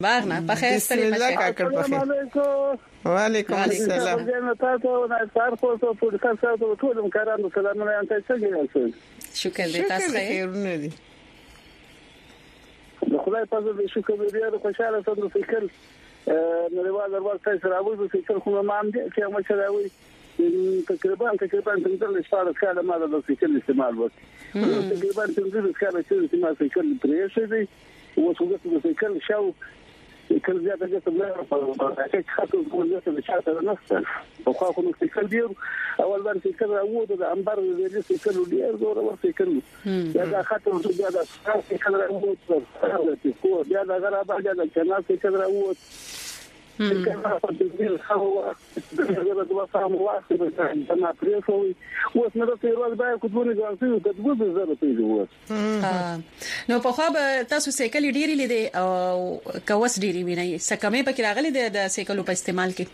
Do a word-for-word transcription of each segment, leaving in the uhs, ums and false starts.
باغ نه په خیر ستړي مشه. السلام علیکم. وعلیکم السلام. زه تاسو نه تاسو په پودکاسټ تاسو ټول مکرانو سلامونه یم. تاسو څنګه یاست؟ شکر دې تاسو خیرونه دي. د خدای په فضل شکر دې ډیر خوشاله سم د فکر نړیوال دربار تاسو راوځي د فکر خو ما هم دې چې ما چې راوي تقریبا تقریبا څنګه شپږ کاله ما د فکر استعمال وکړ. تقریبا څنګه کاله چې استعمال فکر پرې شي دي او څنګه د فکر شاو کله زیاته چې بل په هغه خاطر کوم څه چې چاته نه ست په خو خو نو فکر دی اول باندې فکر راووت د انبار د فکر ډیر زور ور فکر دا خاطر چې دا فکر راووت چې خو بیا دا غره باندې دا چې نه فکر راووت کله په دې خو دا د وسام واسه د ما پریفوي اوس نه د پیروز بای کوټونه ځانته د دغه زره پیژو نو په خو به تاسو سیکل ډیری لیدې او کوس ډیری ویني سکمه په کې راغلي د سیکلو په استعمال کې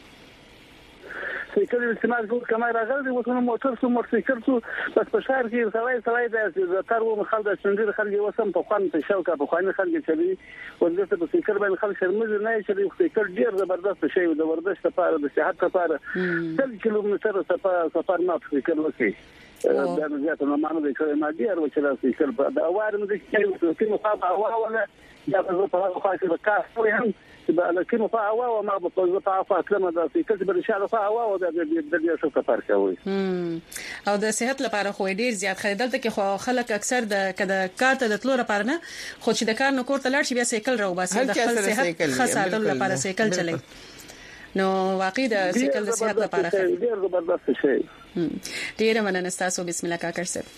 سیکل استعمال کوم کمه راغلي اوس نو موټر سو موټر سیکل سو بس په شهر کې سړی سړی د تر و مخالده څنګه خلک وسم په خوان په شوکه په خوان خلک چې ولته په سیکل باندې خلک شرمز نه چې سیکل ډیر زبردست شی د ورزش لپاره د صحت لپاره تل کیلومتر سفر نه فکر وکړي دا نه زیاته نه مانو د کړه ما ډیر و چې د سیکل په دا وارم د کې مخابه هوا ولا دا په هغه خاصه د کار هم لكن فهو وما بطلع فاطمه د سیکل بل شاله فهو او د دې څه کار کوي او د صحت لپاره خو ډیر زیات خریدل ته کې خو خلک اکثر د کده کارته د تلو لپاره نه خو چې د کار نو کور ته لاړ شي بیا سیکل راو باسي د خپل صحت خاصه لپاره سیکل چلي نو واقعي د سیکل د صحت لپاره ډیر زبردست شي. ډیر مننه تاسو بسم الله کاکر صاحب.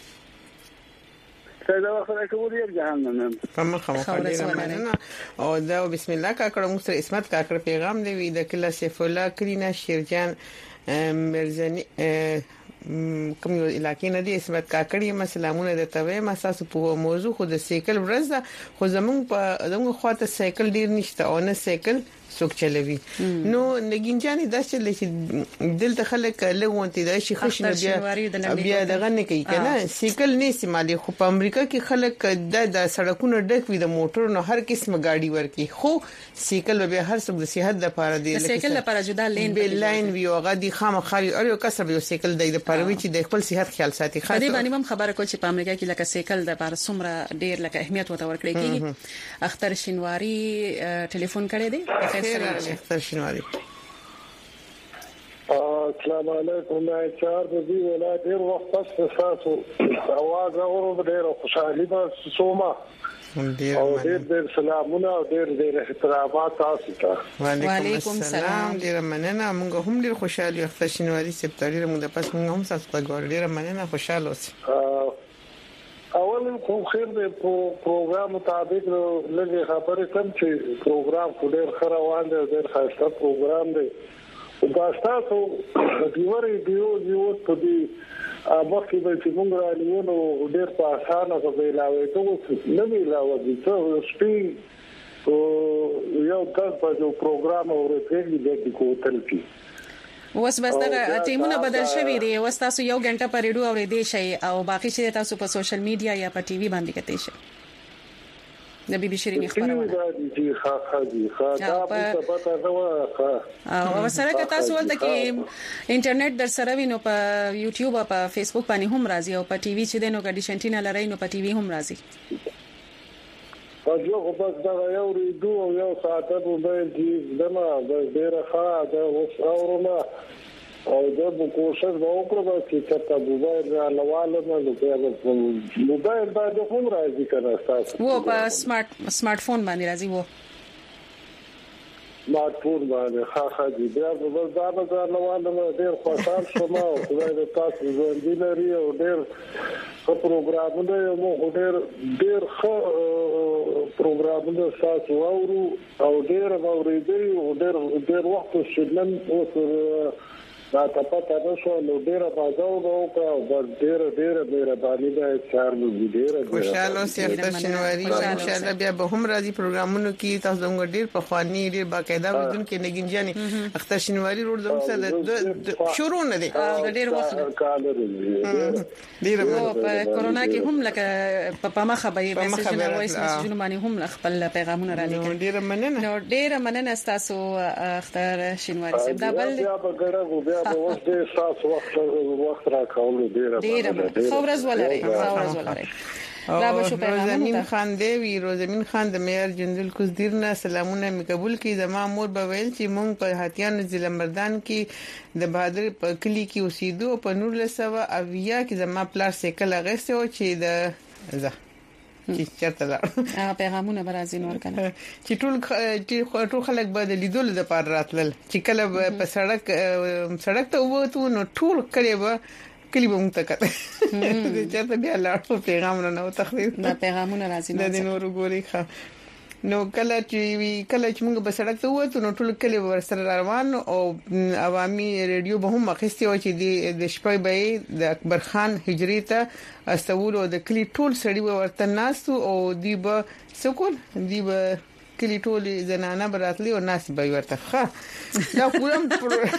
دا وخت کوم یو جهان په مخه مخه او دا بسم الله کاکر مستر اسمت کاکر پیغام دی د کله سیف الله کرینا شیرجان مرزنی کوم یو علاقې نه دي اسمت کاکړی مسلمانونه د توې مساس په موضوع خو د سیکل ورځ خو زمون په زمون خواته سیکل ډیر نشته او نه سیکل څوک چلوي نو نګینجاني دا چې دلته خلک لغونتي دا شي خوشنه بیا بیا دغه نه کوي کنه سیکل نه استعمالي خو په امریکا کې خلک د د سړکونو ډک وي د موټر نو هر قسمه گاډي ورکی خو سیکل بیا هر څه د صحت لپاره دی سیکل لپاره جدا لین بل لاین وی او غدي خامخاري او کسب یو سیکل د لپاره وی چې د خپل صحت خیال ساتي خاصه دې باندې هم خبره کول چې په امریکا کې لکه سیکل د لپاره څومره ډیر لکه اهمیت وته ورکړي کیږي اختر شینواری ټلیفون کړی دی اختر شینواری. السلام علیکم دا چار د دې ولایت ډیر وخت تاسو اواز اورو ډیر خوشحالي ده سوما او ډیر ډیر سلامونه او ډیر ډیر احترامات تاسو ته. وعلیکم السلام ډیر مننه موږ هم ډیر خوشاله اختر شینواری سپتالي موږ د پس موږ هم تاسو ته ګور ډیر مننه خوشاله اوسئ. اول خو خیر د پروګرام مطابق لږه خبره کوم چې پروګرام خو ډیر خروان دی ډیر خاصه پروګرام دی دا تاسو دیوري دیو دیو په دې مخکې به چې موږ راځو نو ډیر په اسانه په علاوه ته نو علاوه دي څو سپي او یو تاسو په پروګرام اورېږي د کوتل کې اوس بس دا ټیمونه بدل شوی دی اوس تاسو یو غنټه پر ریډیو اورېدې شي او باقي چې تاسو په سوشل میډیا یا په ټي وي باندې کتئ شي د بي بي شيرين خبرونه دي ښه ښه دي ښه دا په پتا دا او سره که تاسو ولته کې انټرنیټ در سره وینو په یوټیوب او په فیسبوک باندې هم راځي او په ټي وي چې دنو ګډي شنټینا لري نو په ټي وي هم راځي جو خو بس دا یو ریډو او یو ساعت موبایل دی دمه د ډیره ښه دا اوس اورما او دا په کوشش وکړو چې تاسو موبایل را لواله نو په موبایل باندې هم راځي کنه تاسو وو په سمارټ سمارټ فون باندې راځي وو سمارټ فون باندې ښه ښه دی بیا په دا باندې لواله ډیر خوشاله شوم او خدای دې تاسو ژوندۍ لري او ډیر په پروګرامونه مو ډیر ډیر ښه پروګرامونه تاسو اورو او ډیر اوریدي او ډیر ډیر وخت شنن اوس دا پته نه شو نو ډیره بازار او په ډیره ډیره ډیره باندې د چار مو ډیره خوشاله اوسئ اختر شینواری ان شاء الله بیا به هم راځي پروګرامونو کې تاسو موږ ډیر په خواني ډیر باقاعده ودون کې نګین جاني اختر شینواری روډ زموږ سره شروع نه دي ډیر وخت ډیر په کورونا کې هم لکه په مخه به میسجونه وایس میسجونه باندې هم خپل پیغامونه را لیکل ډیر مننه نو ډیر مننه تاسو اختر شینواری صاحب دا بل بیا به ګرځو بیا به اوس ډیر ساس وخت وخت راکول ډیر ډیر خبرز ولري خبرز ولري روزمین خان دیوی روزمین خان د معیار جندل کوزدیر نه سلامونه می قبول کی زما مور به ویل چې مونږ په هاتیان ضلع مردان کې د بهادر په کلی کې اوسېدو په نور لسوه اویا کې زما پلار سیکل غسه او چې د زه چې چرته لا پیغامونه برازي نور کنه چې ټول ټول خلک به د لیدلو د پاره راتلل چې کله په سړک سړک ته ووتو نو ټول کړي به کلی به مونږ ته کړه د چرته بیا لاړو پیغامونه نو تخریب دا پیغامونه راځي د نور ګوري ښه نو کله چې کله چې موږ په سړک ته وته نو ټول کلی ورسره روان او عوامي ریډیو به هم مخستي و چې د شپې به د اکبر خان هجری ته استول او د کلی ټول سړي ورته ناس او دی به سکول دی به کلی ټول زنانه براتلی او ناس به ورته ښه دا پورا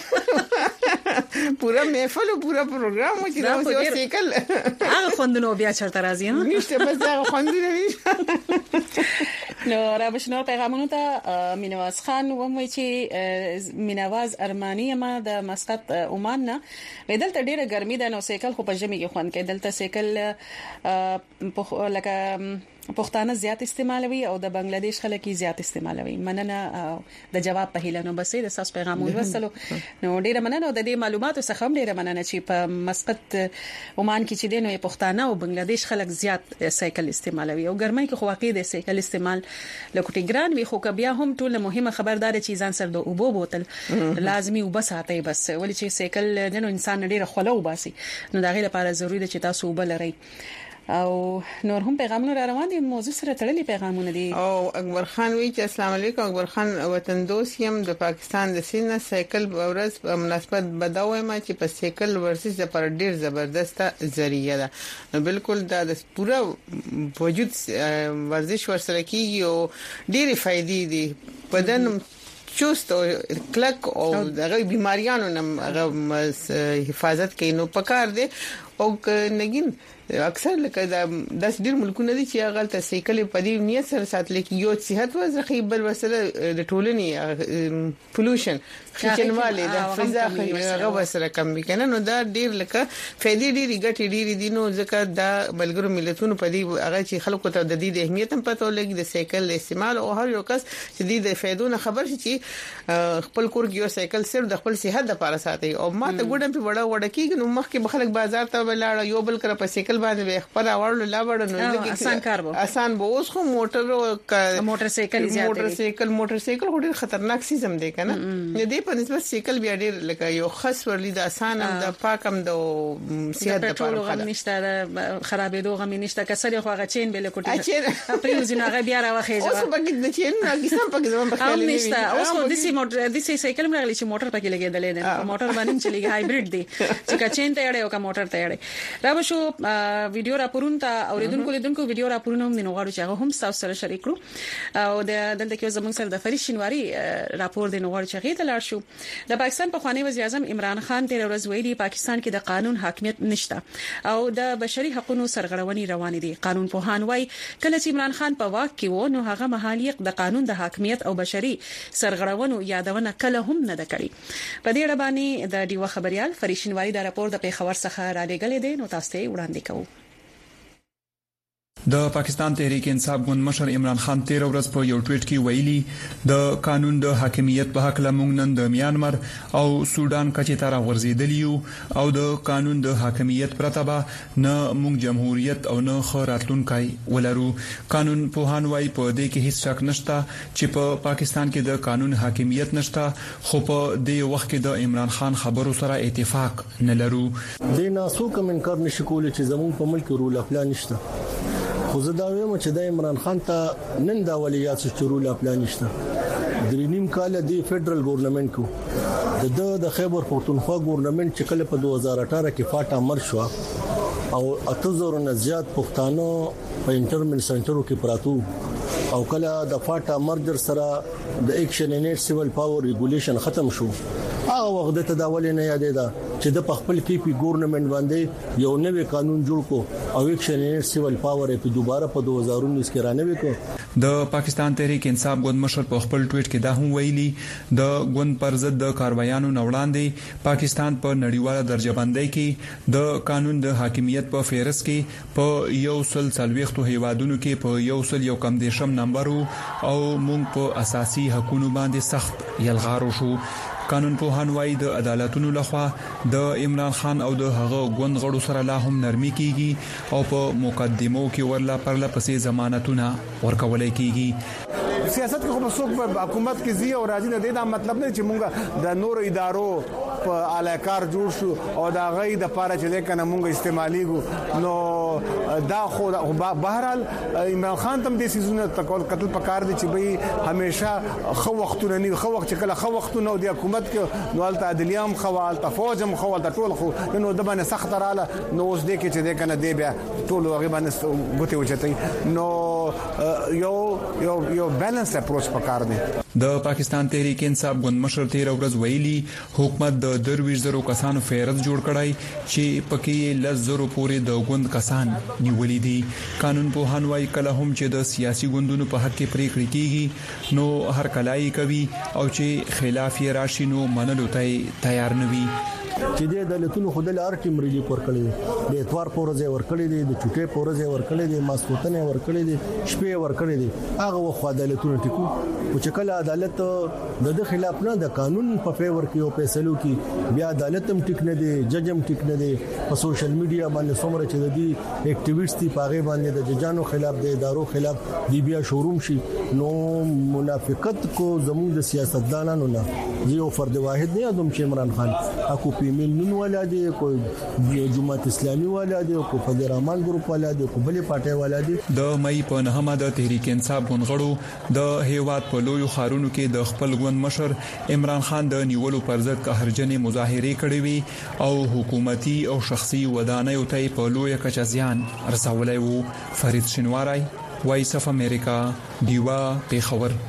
پورا محفل او پورا پروګرام چې دا اوس سیکل هغه خوندنو بیا چرته راځي نه نشته بس هغه خوندونه نشته نو را بشنو پیغامونو ته مینواز خان وموي چې مینواز ارمانی ما د مسقط عمان نه بدلته ډیره ګرمي ده نو سیکل خو په ژمي کې خوند کې دلته سیکل لکه پښتانه زیات استعمالوي او د بنگلاديش خلک زیات استعمالوي مننه د جواب په هیله نو بسې د تاسو پیغام ورسلو نو ډیره مننه د دې معلوماتو څخه هم ډیره مننه چې په مسقط عمان کې چې دینو پښتانه او بنگلاديش خلک زیات سایکل استعمالوي او ګرمۍ کې خو واقع د سایکل استعمال لکه ګران وي خو بیا هم ټول مهمه خبردار چې ځان سره د اوبو بوتل لازمي وبساتئ بس ولې چې سایکل دنو انسان ډیره خلو وباسي نو دا غي لپاره ضروری ده چې تاسو وبلرئ او نور هم پیغامونه را روان دي موضوع سره تړلي پیغامونه دي او اکبر خان وی چې السلام علیکم اکبر خان وطن دوست يم د پاکستان د سینه سایکل ورځ په مناسبت بداوي ما چې په سایکل ورزش لپاره ډیر زبردست ذریعہ ده نو بالکل دا د پورا وجود ورزش ورسره کیږي او ډیره فائدې دي بدن چوست او کلک او دغه بیماریانو نه حفاظت کوي نو پکار دي او نګین اکثر لکه دا د ډیر ملکونه دي چې هغه ته سایکل په دې نیت سره ساتل کې یو صحت وزخي بل وسره د ټولنې پولوشن خچنواله د فضا هغه وسره کم کنه نو دا ډیر لکه فائدې ډیر ګټې ډیر دي نو ځکه دا ملګرو ملتونو په دې هغه چې خلکو ته د دې د اهمیت هم پته ولګي د سایکل استعمال او هر یو کس چې د فائدونو خبر شي چې خپل کور کې یو سایکل صرف د خپل صحت لپاره ساتي او ما ته ګډم په وړه وړه کې نو مخکې بخلک بازار ته ولاړ یو بل کړ په سایکل باندې خپل اورل لا وړ نو لګي آسان کار وو آسان به اوس خو موټر او موټر سایکل زیات موټر سایکل موټر سایکل ډیر خطرناک سیستم دی کنه دې په نسبت سایکل بیا ډیر لکه یو خاص ورلید آسان هم د پاکم د صحت لپاره غو نشته خرابېدو غو نشته کسر خو هغه چین بل کوټه اپریل زینه هغه بیا راوخیږي اوس پکې د چین پاکستان پکې زمون په خیال نشته اوس خو د سی موټر د سی سایکل مرغلی چې موټر پکې لګیدل دي موټر باندې چلیږي هایبرید دی چې کا چین ته اړه او کا موټر ته اړه را بشو ویډیو راپورون ته اوریدونکو لیدونکو ویډیو راپورونه هم نه غواړو چې هغه هم تاسو سره شریک کړو او د دلته کې زموږ سره د فرید شینواری راپور دی نو غواړو چې هغه ته لاړ شو د پاکستان په خواني وزیر اعظم عمران خان تیر ورځ ویلي پاکستان کې د قانون حاکمیت نشته او د بشري حقوقو سرغړونې روان دي قانون په هان وای کله چې عمران خان په واک کې و نو هغه مهالیق د قانون د حاکمیت او بشري سرغړونو یادونه کله هم نه د کړی په دې اړه باندې د ډیو خبريال فرید شینواری دا راپور د پیښور څخه را لېږل دي نو تاسو ته وړاندې کوو د پاکستان تحریک انصاف ګوند مشر عمران خان تیر ورځ په یو ټویټ کې ویلي د قانون د حاکمیت په حق لمونږ نن د میانمار او سودان کچې تر ورزيدلیو او د قانون د حاکمیت پرتبه نه مونږ جمهوریت او نه خراتلونکای ولرو قانون په هان وای په دې کې هیڅ شک نشته چې په پا پاکستان کې د قانون حاکمیت نشته خو په دې وخت کې د عمران خان خبرو سره اتفاق نه لرو د ناسو کوم انکار نشي کولای چې زموږ په ملک رول خپل نشته خو زه دا وایم چې د عمران خان ته نن دا ولیات چې رول خپل نشته درینیم کال دی فدرل ګورنمنت کو د د خیبر پختونخوا ګورنمنت چې کله په دوه هزار اټھارہ کې فاټا مر شو او اته زره نه زیات پښتانه په انټرمن سنټرو کې پراتو او کله د فاټا مرجر سره د اکشن ان سیول پاور ریګولیشن ختم شو هغه وخت د تداول نه یادې ده چې د خپل کې پی ګورنمنت باندې یو نوې قانون جوړ کو او اکشن ان سیول پاور په دوباره په دوه هزار انیس کې رانوي کو. د پاکستان تحریک انصاف ګوند مشر په خپل ټویټ کې دا هم ویلي د ګوند پر ضد د کاروایانو نوړاندې پاکستان په نړیواله درجه بندۍ کې د قانون د حاکمیت په فهرست کې په یو سل څلويختو هیوادونو کې په یو سل یو کم دیشم نمبر او موږ په اساسي حقوقو باندې سخت یلغارو شو. قانون په هنوای د عدالتونو لخوا د عمران خان او د هغه ګوند غړو سره لا هم نرمي کیږي او په مقدمو کې ورلا پرله پسې ضمانتونه ورکولای کیږي. سیاست کې خو څوک په حکومت کې زی او راځي نه دی دا مطلب نه چې مونږ د نور ادارو په اعلیکار جوړ شو او دا غي د پاره چې کنه مونږ استعماليږو نو دا خو بهرحال عمران خان تم د سيزونه تکول قتل پکار دي چې به همیشه خو وختونه نه خو وخت کله خو وختونه د حکومت کې نو الته عدلیام خوال تفوجم خوال د ټول خو نو د باندې سخت رااله نو اوس دې کې چې کنه دی بیا ټول هغه باندې غوته وچتای نو یو یو یو بیلنس اپروچ پکار دی. د پاکستان تحریک انصاف ګوند مشر تیر ورځ ویلي حکومت د درویش زرو کسانو فهرست جوړ کړای چې پکې لزرو پورې د ګوند کسان نیولې دي. قانون په هنوای کله هم چې د سیاسي ګوندونو په حق کې پریکړې کیږي نو هر کلای کوي او چې خلاف یې راشي نو منلو ته تیار نه وي. چې د دولتونو خدای لار ټیم ریلی پر کړی د اتوار پورځه ور کړی دي د چټي پورځه ور کړی دي ماسوتنه ور کړی دي شپې ور کړی دي هغه وخت عدالتونو ټکو او چې کله عدالت د خلاف نه د قانون په فیور کې او فیصلو کې بیا عدالت هم ټیک نه دي جج هم ټیک نه دي په سوشل میډیا باندې څومره چې د دې اکټیویسټ دي پاغه باندې د ججانو خلاف د ادارو خلاف دی بیا شوروم شي نو منافقت کو زموږ د سیاستدانانو نه یو فرد واحد نه ادم چې عمران خان اكو پیمل نون والا دي کوئی جماعت اسلامي والا دي کوئی فدر رحمان ګروپ والا دي کوئی بلې پټه والا دي. د مې په نهمه د تحریک انصاف غونغړو د هیواد په لوی خارونو کې د خپل ګوند مشر عمران خان د نیولو پر ضد قهرجنې مظاهره کړې وي او حکومتي او شخصي ودانیو ته په لوی کچ زیان رسولای وو. فرید شنواری وایس اف امریکا دیوا پیښور.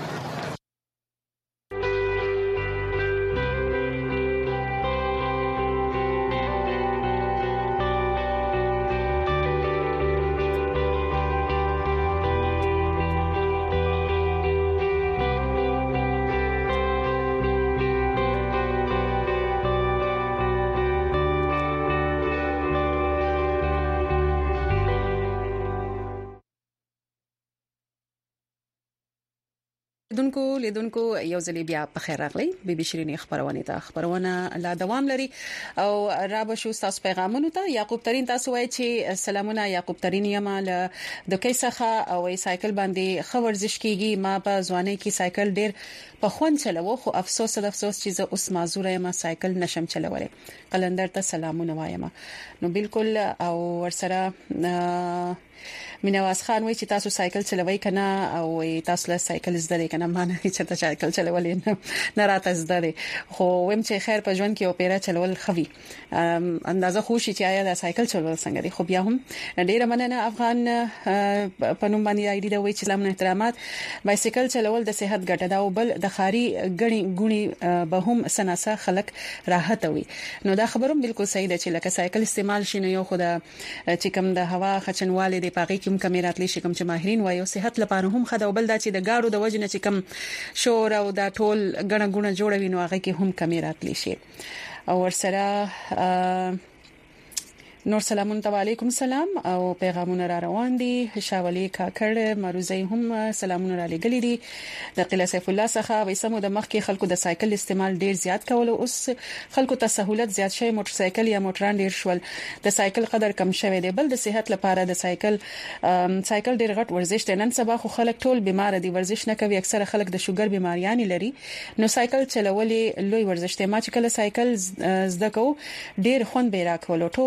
لیدونکو لیدونکو یو ځلې بیا په خیر راغلی بي بي شيرين خبرونه ته خبرونه لا دوام لري او را به شو تاسو پیغامونه ته یعقوب ترين تاسو وایي چې سلامونه یعقوب ترين یم له د کیسه او سایکل باندې خبر ورزش کیږي ما په ځواني کې سایکل ډیر په خوان چلو خو افسوس د افسوس چې زه اوس معذور یم سایکل نشم چلولای. قلندر ته سلامونه وایم. نو بالکل او ورسره مینواز خان وایي چې تاسو سایکل چلوي کنه او تاسو له سایکل زده کنه مانه چې تاسو سایکل چلولای نه راته زده خو ویم چې خیر په ژوند کې او پیرا چلول خوي اندازه خوشي چې آیا د سایکل چلول څنګه دي. خو بیا هم ډیره مننه افغان په نوم باندې آی ډي دا وایي چې سلام احترامات. بایسیکل چلول د صحت ګټه ده او بل د خاري غړي ګونی به هم سناسه خلک راحت وي. نو دا خبروم بالکل صحیح ده چې لکه سایکل استعمال شینه یو خو د چې کوم د هوا خچنواله دی پاغي کوم کمیرات لشي کوم چې ماهرین وایي صحت لپاره هم خدای او بل دا چې د گاړو د وجنه چې کوم شور او دا ټول غړ غړ جوړوي نو هغه کې هم کمیرات لشي. او ورسره نور سلامونه علیکم سلام او پیغامونه را روان دي. شاولي کاکړ مروزي هم سلامونه را لګلې دي. د قلعه سیف الله څخه وسمو د مخکې خلکو د سایکل استعمال ډیر زیات کول او اوس خلکو ته سہولت زیات شوی موټر سایکل یا موټران ډیر شول د سایکل قدر کم شوی دی. بل د صحت لپاره د سایکل سایکل ډیر غټ ورزش دی. نن سبا خو خلک ټول بیمار دي ورزش نه کوي. اکثره خلک د شوګر بیماریان لري نو سایکل چلول لوی ورزش دی. ما چې کله سایکل زده کو ډیر خوند به راکول ټول ورځ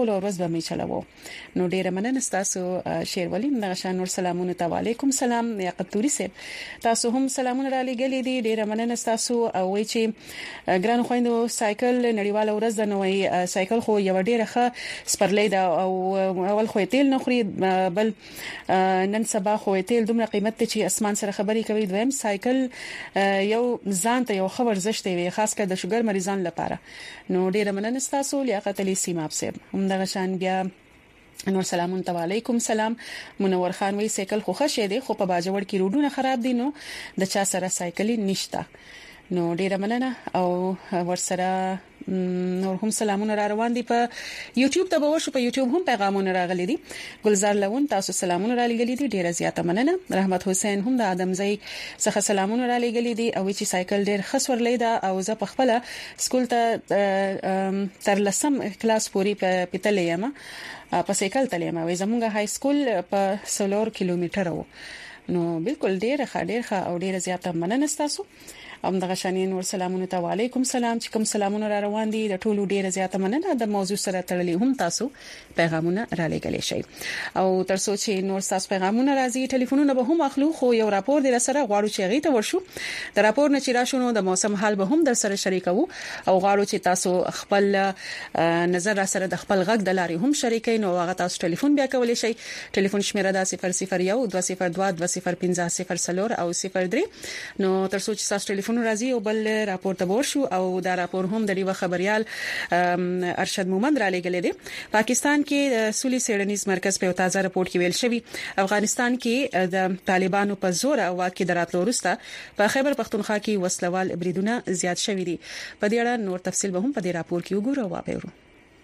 به می چلاو. نو ډیره مننه تاسو شیر ولی دغه شان نور سلامونه ته وعلیکم سلام یا قطوري سه تاسو هم سلامونه را لګلې دي ډیره مننه تاسو او وی چې ګران خويندو سایکل نړیواله ورځ د نوې سایکل خو یو ډیره ښه سپرلې ده او اول خو تیل نه خوري بل نن سبا خو تیل دومره قیمت ته چې اسمان سره خبري کوي دویم سایکل یو ځان ته یو خبر زشته وي خاص کر د شوګر مریضان لپاره نو ډیره مننه تاسو لیاقت علي سیماب صاحب هم دغه شان بیا نور سلامون علیکم سلام منور خان وی سایکل خو ښه دی خو په باجوړ کې روډونه خراب دي نو د چا سره سایکل نشته نو ډیره مننه او ورسره نور هم سلامونه را روان دي په یوټیوب ته به ورشو په یوټیوب هم پیغامونه راغلي دي ګلزار لون تاسو سلامونه را لګلي دي ډیره زیاته مننه رحمت حسین هم د ادمزي څخه سلامونه را لګلي دي او چې سایکل ډیر خسور لیدا او زه په خپل سکول ته تر لسم کلاس پوری په پتلې یم په سایکل تلې ما وې زمونږ های سکول په سولور کیلومتر وو نو بالکل ډیر ښه ډیر ښه او ډیر زیاته مننه تاسو ام دغه شانین ور سلامونه ته وعلیکم سلام چې کوم سلامونه را روان دي د ټولو ډیره زیاته مننه د موضوع سره تړلې هم تاسو پیغامونه را لګلې شي او تر څو چې نور تاسو پیغامونه راځي ټلیفونونه به هم اخلو خو یو راپور د سره غواړو چې غي ته ورشو د راپور نه چې راشونو د موسم حال به هم در سره شریکو او غواړو چې تاسو خپل نظر را سره د خپل غږ د لاري هم شریکین او هغه تاسو ټلیفون بیا کولای شي ټلیفون شمیره د صفر صفر یو دوه صفر دوه دوه صفر پنځه صفر صفر او صفر درې نو تر څو چې تاسو ټلیفون راځي او بل راپور ته ورشو او دا راپور هم د ریو خبريال ارشد مومند را لګل دي پاکستان کې د سولې سیډنیز مرکز په تازه راپور کې ویل شوی افغانستان کې د طالبانو په زور او واکې دراتلو وروسته په خیبر پختونخوا کې وسلوال بریدونه زیات شوي دي په دې اړه نور تفصیل به هم په دې راپور کې وګورو او واپیرو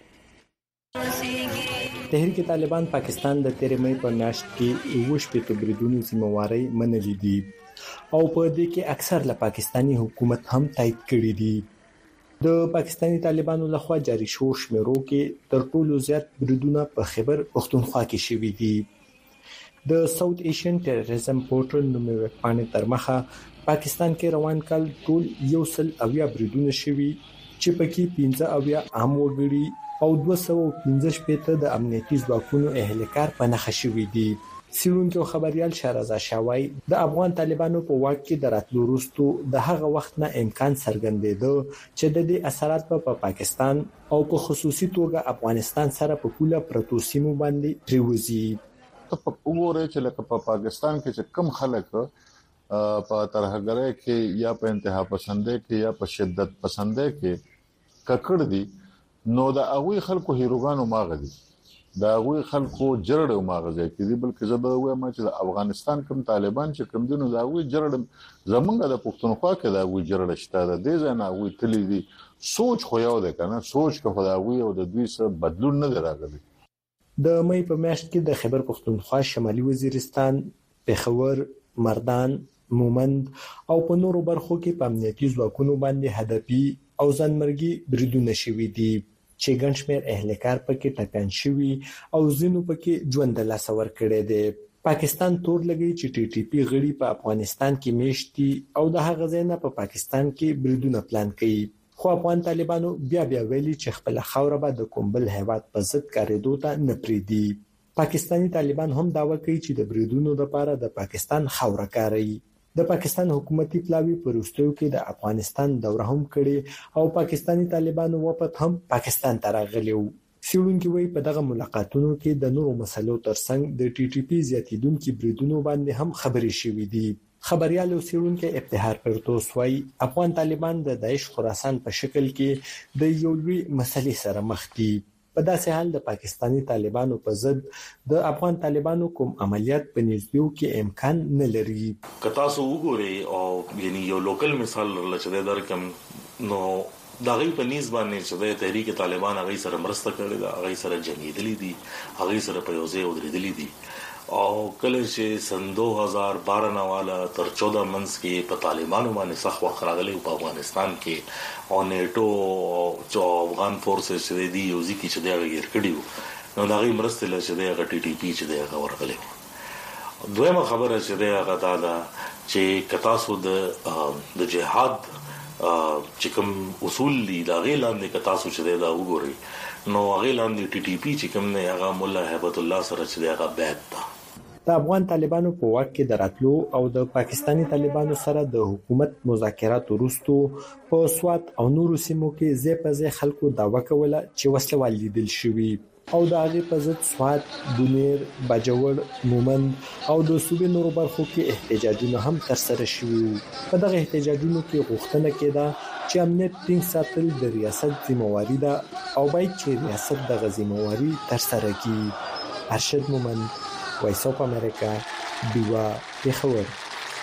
تحریک طالبان پاکستان د تیرې مې په میاشت کې وښ په بریدونو ذمہواری منلې دي او په دې کې اکثر له پاکستانی حکومت هم تایید کړی دي د پاکستانی طالبانو لخوا جاري شو شمیرو کې تر ټولو زیات بریدونه په خیبر پختونخوا کې شوي دي د ساوث ایشین ټیرریزم پورټل نومې پاڼې تر مخه پاکستان کې روان کال ټول یو سل اویا بریدونه شوي چې پکې پنځه اویا عام وګړي او دوه سوه پنځه شپږ د امنیتي ځواکونو اهلکار په نخښه شوي دي سیرونکو خبريال شهرزاد شاوای د افغان طالبانو په واک کې دراتلو وروسته د هغه وخت نه امکان څرګندېده چې د دې اثرات په پا پاکستان او په خصوصي توګه افغانستان سره په کوله پروتو سیمو باندې پریوزي ته په وګوره چې لکه په پاکستان کې چې کم خلک په ترهګرۍ کې یا په انتها پسندۍ کې یا په شدت پسندۍ کې ککړ دي نو د هغه خلکو هیروګانو ماغ دي دا غوي خلکو جرړ او ماغزه کې دي بلکې زه به وایم چې د افغانستان کوم طالبان چې کوم دینو دا غوي جرړ زمونږ د پښتونخوا کې دا غوي جرړ شته د دې ځنه غوي تللی دي سوچ خو یو ده کنه سوچ کې خدای او د دوی سره بدلون نه راغلی د مې په میاشت کې د خیبر پښتونخوا شمالي وزیرستان پېښور مردان مومند او په نورو برخو کې په امنیتي ځواکونو باندې هدفي او ځانمرګي بریدونه شوي دي چې ګنشمیر اهلکار پکې ټکان شوی او زینو پکې ژوند لاس ور کړی دی پاکستان تور لګی چې ټي ټي پی غړي په افغانستان کې میشتي او د هغه ځای په پاکستان کې بریدونه پلان کړي خو افغان طالبانو بیا بیا ویلي چې خپل خوره به د کومبل هیواد په ضد کاریدو ته نه پریدي پاکستانی طالبان هم داوا کوي چې د بریدونو لپاره د پاکستان خوره کاروي د پاکستان حکومتي پلاوی پروستو کې د افغانستان دوره هم کړي او پاکستانی طالبانو وپد هم پاکستان ته راغلي وو سیړونکو وی په دغه ملاقاتونو کې د نورو مسلو ترڅنګ د ټي ټي پی زیاتیدونکو بریدونو باندې هم خبري شوې دي خبريال او سیړونکو ابتهار پرتوس وی افغان طالبان د داعش خراسان په شکل کې د یو لوی مسلې سره مخ دي په داسې حال د پاکستانی طالبانو په ضد د افغان طالبانو کوم عملیات په نږدې کې امکان نه لري کتا سو وګوري او یعنی یو لوکل مثال لچې درکم نو دا غي په نيز باندې چې د تحریک طالبان هغه سره مرسته کړې ده هغه سره جنگیدلې دي هغه سره په یوځای ودرېدلې دي او کله چې سن دو هزار بارہ والا تر چودہ منځ کې په طالبانو باندې سخت وخت راغلی په افغانستان کې او نیټو او افغان فورسز چې دی یو ځکه چې دا غیر کړیو نو دا غي مرسته لږه چې دا ټي ټي پی چې دا ورغلی دویمه خبره چې دا غدا ده چې کتاسو د د جهاد چې کوم اصول دي دا غیلاندې ک تاسو چې دا وګورئ نو غیلاندې ټي ټي پی چې کوم نه هغه مولا هیبت الله سره چې هغه بیعت ده. د افغان طالبانو په واک کې دراتلو او د پاکستانی طالبانو سره د حکومت مذاکرات وروسته په سوات او نورو سیمو کې ځې په ځې خلکو داوا کوله چې وسله ولیدل شوی او د هغه په ضد سوات، بونیر، باجوړ، مومند او د صوبې نورو برخو کې احتجاجونه هم ترسره شوي. په دغه احتجاجونو کې غوښتنه کېده چې امنیت ټینګ ساتل د ریاست ذمہواری ده او باید چې ریاست دغه ذمہواری ترسره کړي. ارشد مومند، وایس اف امریکا، دیوا پیښور.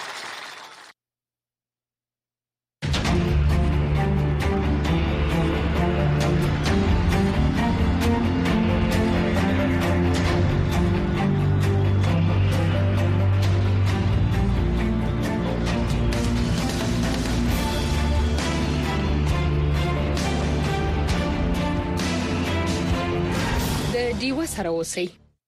دیوا سره اوسئ.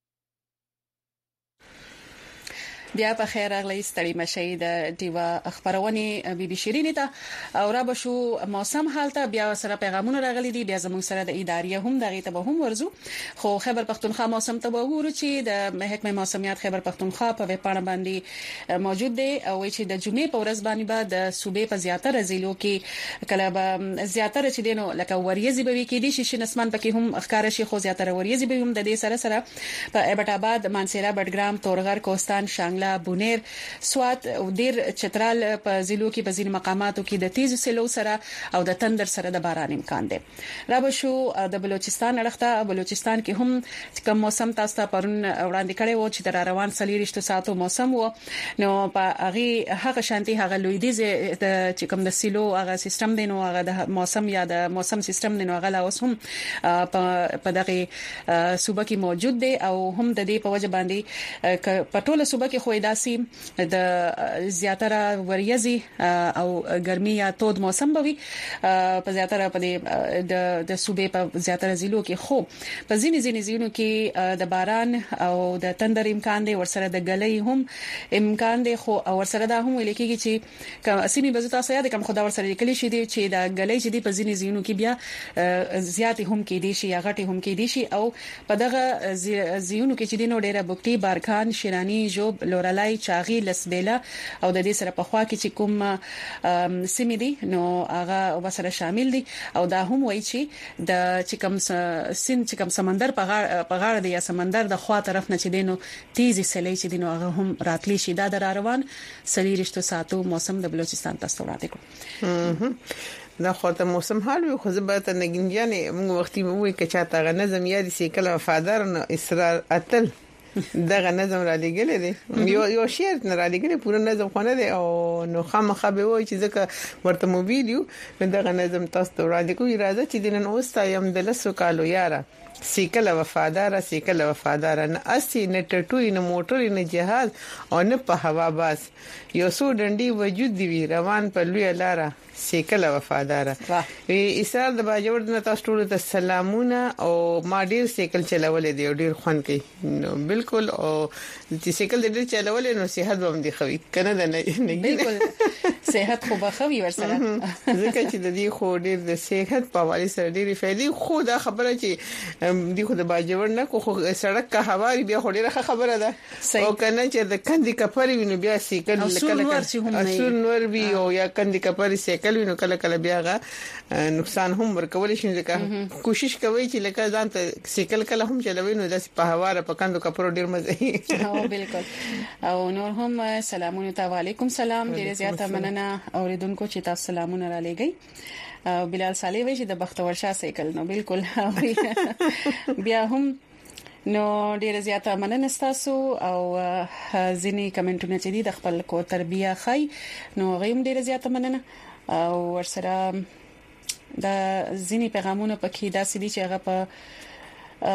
بیا په خیر اغلی ستړي مشي د دیوا خبرونه بي بي شيرين ته او را بشو موسم حالت بیا سره پیغامونه راغلي دي. بیا زموږ سره د ادارې هم دغه ته به هم ورزو. خو خیبر پختونخوا موسم ته وګورو چې د محکمه موسمیات خیبر پختونخوا په ویبپاڼه باندې موجود دی او چې د جمعې په ورځ باندې به د صوبې په زیاتره ضلعو کې کله به زیاتره چې دینو لکه وریځي به کې دي شي نسمان پکې هم ښکار شي خو زیاتره وریځي به هم د دې سره سره په ایبټ آباد، مانسیرا، بډګرام، تورغر، کوستان، شانګلا، بونیر، سوات او ډیر چترال په ضلعو کې په ځینې مقاماتو کې د تیز سیلو سره او د تندر سره د باران امکان دی. را به شو د بلوچستان اړخته بلوچستان کې هم کوم موسم تاسو ته پرون وړاندې کړی و چې د روان سلیریشتو ساتو موسم و نو په هغه هغه شانتي هغه لویدیز د چې کوم د سیلو هغه سیستم دی نو هغه د موسم یا د موسم سیستم دی نو هغه لا اوس هم په دغه صوبه کې موجود دی او هم د دې په وجه باندې په ټوله صوبه کې خو داسي د زیاتره وریځي او ګرمي یا تود موسم بوي په زیاتره په د د صوبې په زیاتره ضلعو کې خو په ځینې ځینې ځینو کې د باران او د تندر امکان دی ورسره د غلې هم امکان دی خو ورسره دا هم ویل کېږي چې کوم اسمي بزتا سیاده کوم خدا ورسره لیکلي شي دی چې د غلې چې دی په ځینې ځینو کې بیا زیات هم کې دي شي یا غټي هم کې دي شي او په دغه ځینو کې چې دی نو ډیره بوکټي، بارکان، شیرانی، جوب، لورلای، چاغي، لسبیلا او د دې سره په خوا کې چې کوم سیمې دي نو هغه وسره شامل دي او دا هم وایي چې د چې کوم سین چې کوم سمندر په غاړه دی یا سمندر د خوا طرف نه چې دینو تیزی سلې چې دینو هغه هم راتلی شي. دا د روان سلیریشتو ساتو موسم د بلوچستان تاسو وړاندې کړو. دا خو ته موسم حال وي خو زبرته نګنجانې موږ وختي موږ کې چاته غ نظم یادي سي کله وفادار نو اصرار اتل دغه نظم را لګلې دي یو یو شعر نه را لګلې پوره نظم خونه دي او نو خامخا به وای چې ځکه ورته موبایل یو دغه نظم تاسو ته را لګوي راځي چې دنن اوستا یم د لسو کالو یاره سیکل وفادار سیکل وفادار نه اسی نه ټټوي نه موټر نه جهاز او نه په هوا باز یو سو ډنډي وجود دی روان په لوی لاره سیکل وفادار. وی اسرار د باجوړ نه تاسو ټول ته سلامونه او ما ډیر سیکل چلولې دی ډیر خوان کوي نو بالکل او چې سیکل دې چلولې نو صحت هم دی خوي کنه نه بالکل صحت خو به خوي ورسره ځکه چې د دې خو ډیر د صحت په حواله سره ډیر فائدې خو دا خبره چې دی خو د باجوړ نه خو سړک کا هواري بیا خو ډیره خبره ده او کنه چې د کندي کپړې ویني بیا سیکل کله کله اصول نور وی او یا کندي کپړې سیکل وینو کله کله بیا غا نقصان هم ورکول شي ځکه کوشش کوي چې لکه ځان ته سیکل کله هم چلوي نو د په هواره په کندو کپړو ډیر مزه او بالکل او نور هم سلامونه ته وعلیکم سلام ډیر زیاته مننه اوریدونکو چې تاسو سلامونه را لګی او بلال صالح وی چې د بختور شاه سیکل نو بالکل بیا هم نو ډیر زیاته مننه تاسو او ځینی کمنټونه چې دي د خپل کو تربیه خای نو غیم ډیر زیاته مننه او ورسره د ځینی پیغامونه پکې داسې دي چې هغه په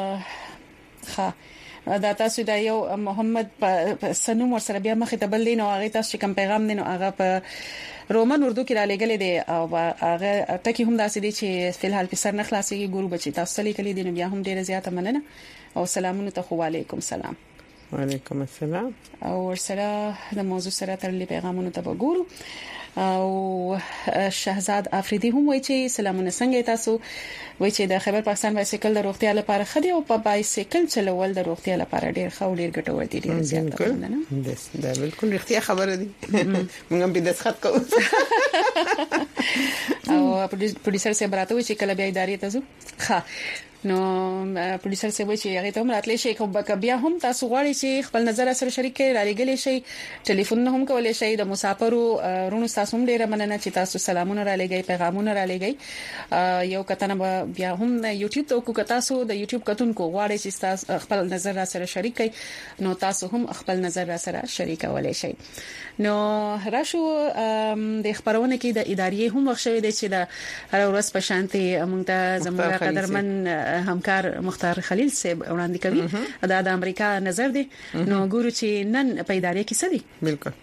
ښه دا تاسو دا یو محمد سنوم ورسره بیا مخې ته بل دي نو هغه تاسو کوم پیغام دي نو هغه په رومن اردو کې را لګلې دي او هغه ټکی هم داسې دي چې فلحال په سر نه خلاصيږي ګورو بچي تاسو لیکلي دي نو بیا هم ډیره زیاته مننه او سلامونه ته وعلیکم سلام. وعلیکم السلام. او ورسره د موضوع سره تړلې پیغامونه ته وګورو. او شهزاد افریدي هم وایي چې سلامونه څنګه تاسو وایي چې د خیبر پاکستان بایسیکل د روغتیا لپاره خدي او په بایسیکل چلول د روغتیا لپاره ډیر ښه او ډیر ګټور دي ډیر زیات نه دا بالکل رښتیا خبره دي موږ هم به د ښه کوو او پروډوسر سره براته چې کله بیا ادارې ته ځو ښه نو پروډوسر سره وایي چې هغه ته هم راتلی شي کوم بیا هم تاسو غواړئ چې خپل نظر سره شریک کړئ را لګلې شي ټلیفون نه هم کولای شي د مسافرو رونو تاسو هم ډیره مننه چې تاسو سلامونه را لګي پیغامونه را لګي یو کتنه بیا هم یوټیوب ته کو تاسو د یوټیوب کتونکو غواړئ چې تاسو خپل نظر سره شریک کړئ نو تاسو هم خپل نظر سره شریک کولای شئ نو راشو د خبرونه کې د ادارې هم وښوي دي چې د هر ورځ په شانتي موږ ته زموږ قدرمن همکار مختار خلیل صاحب وړاندې کوي دا د امریکا نظر دی نو ګورو چې نن په ادارې کې څه دي بالکل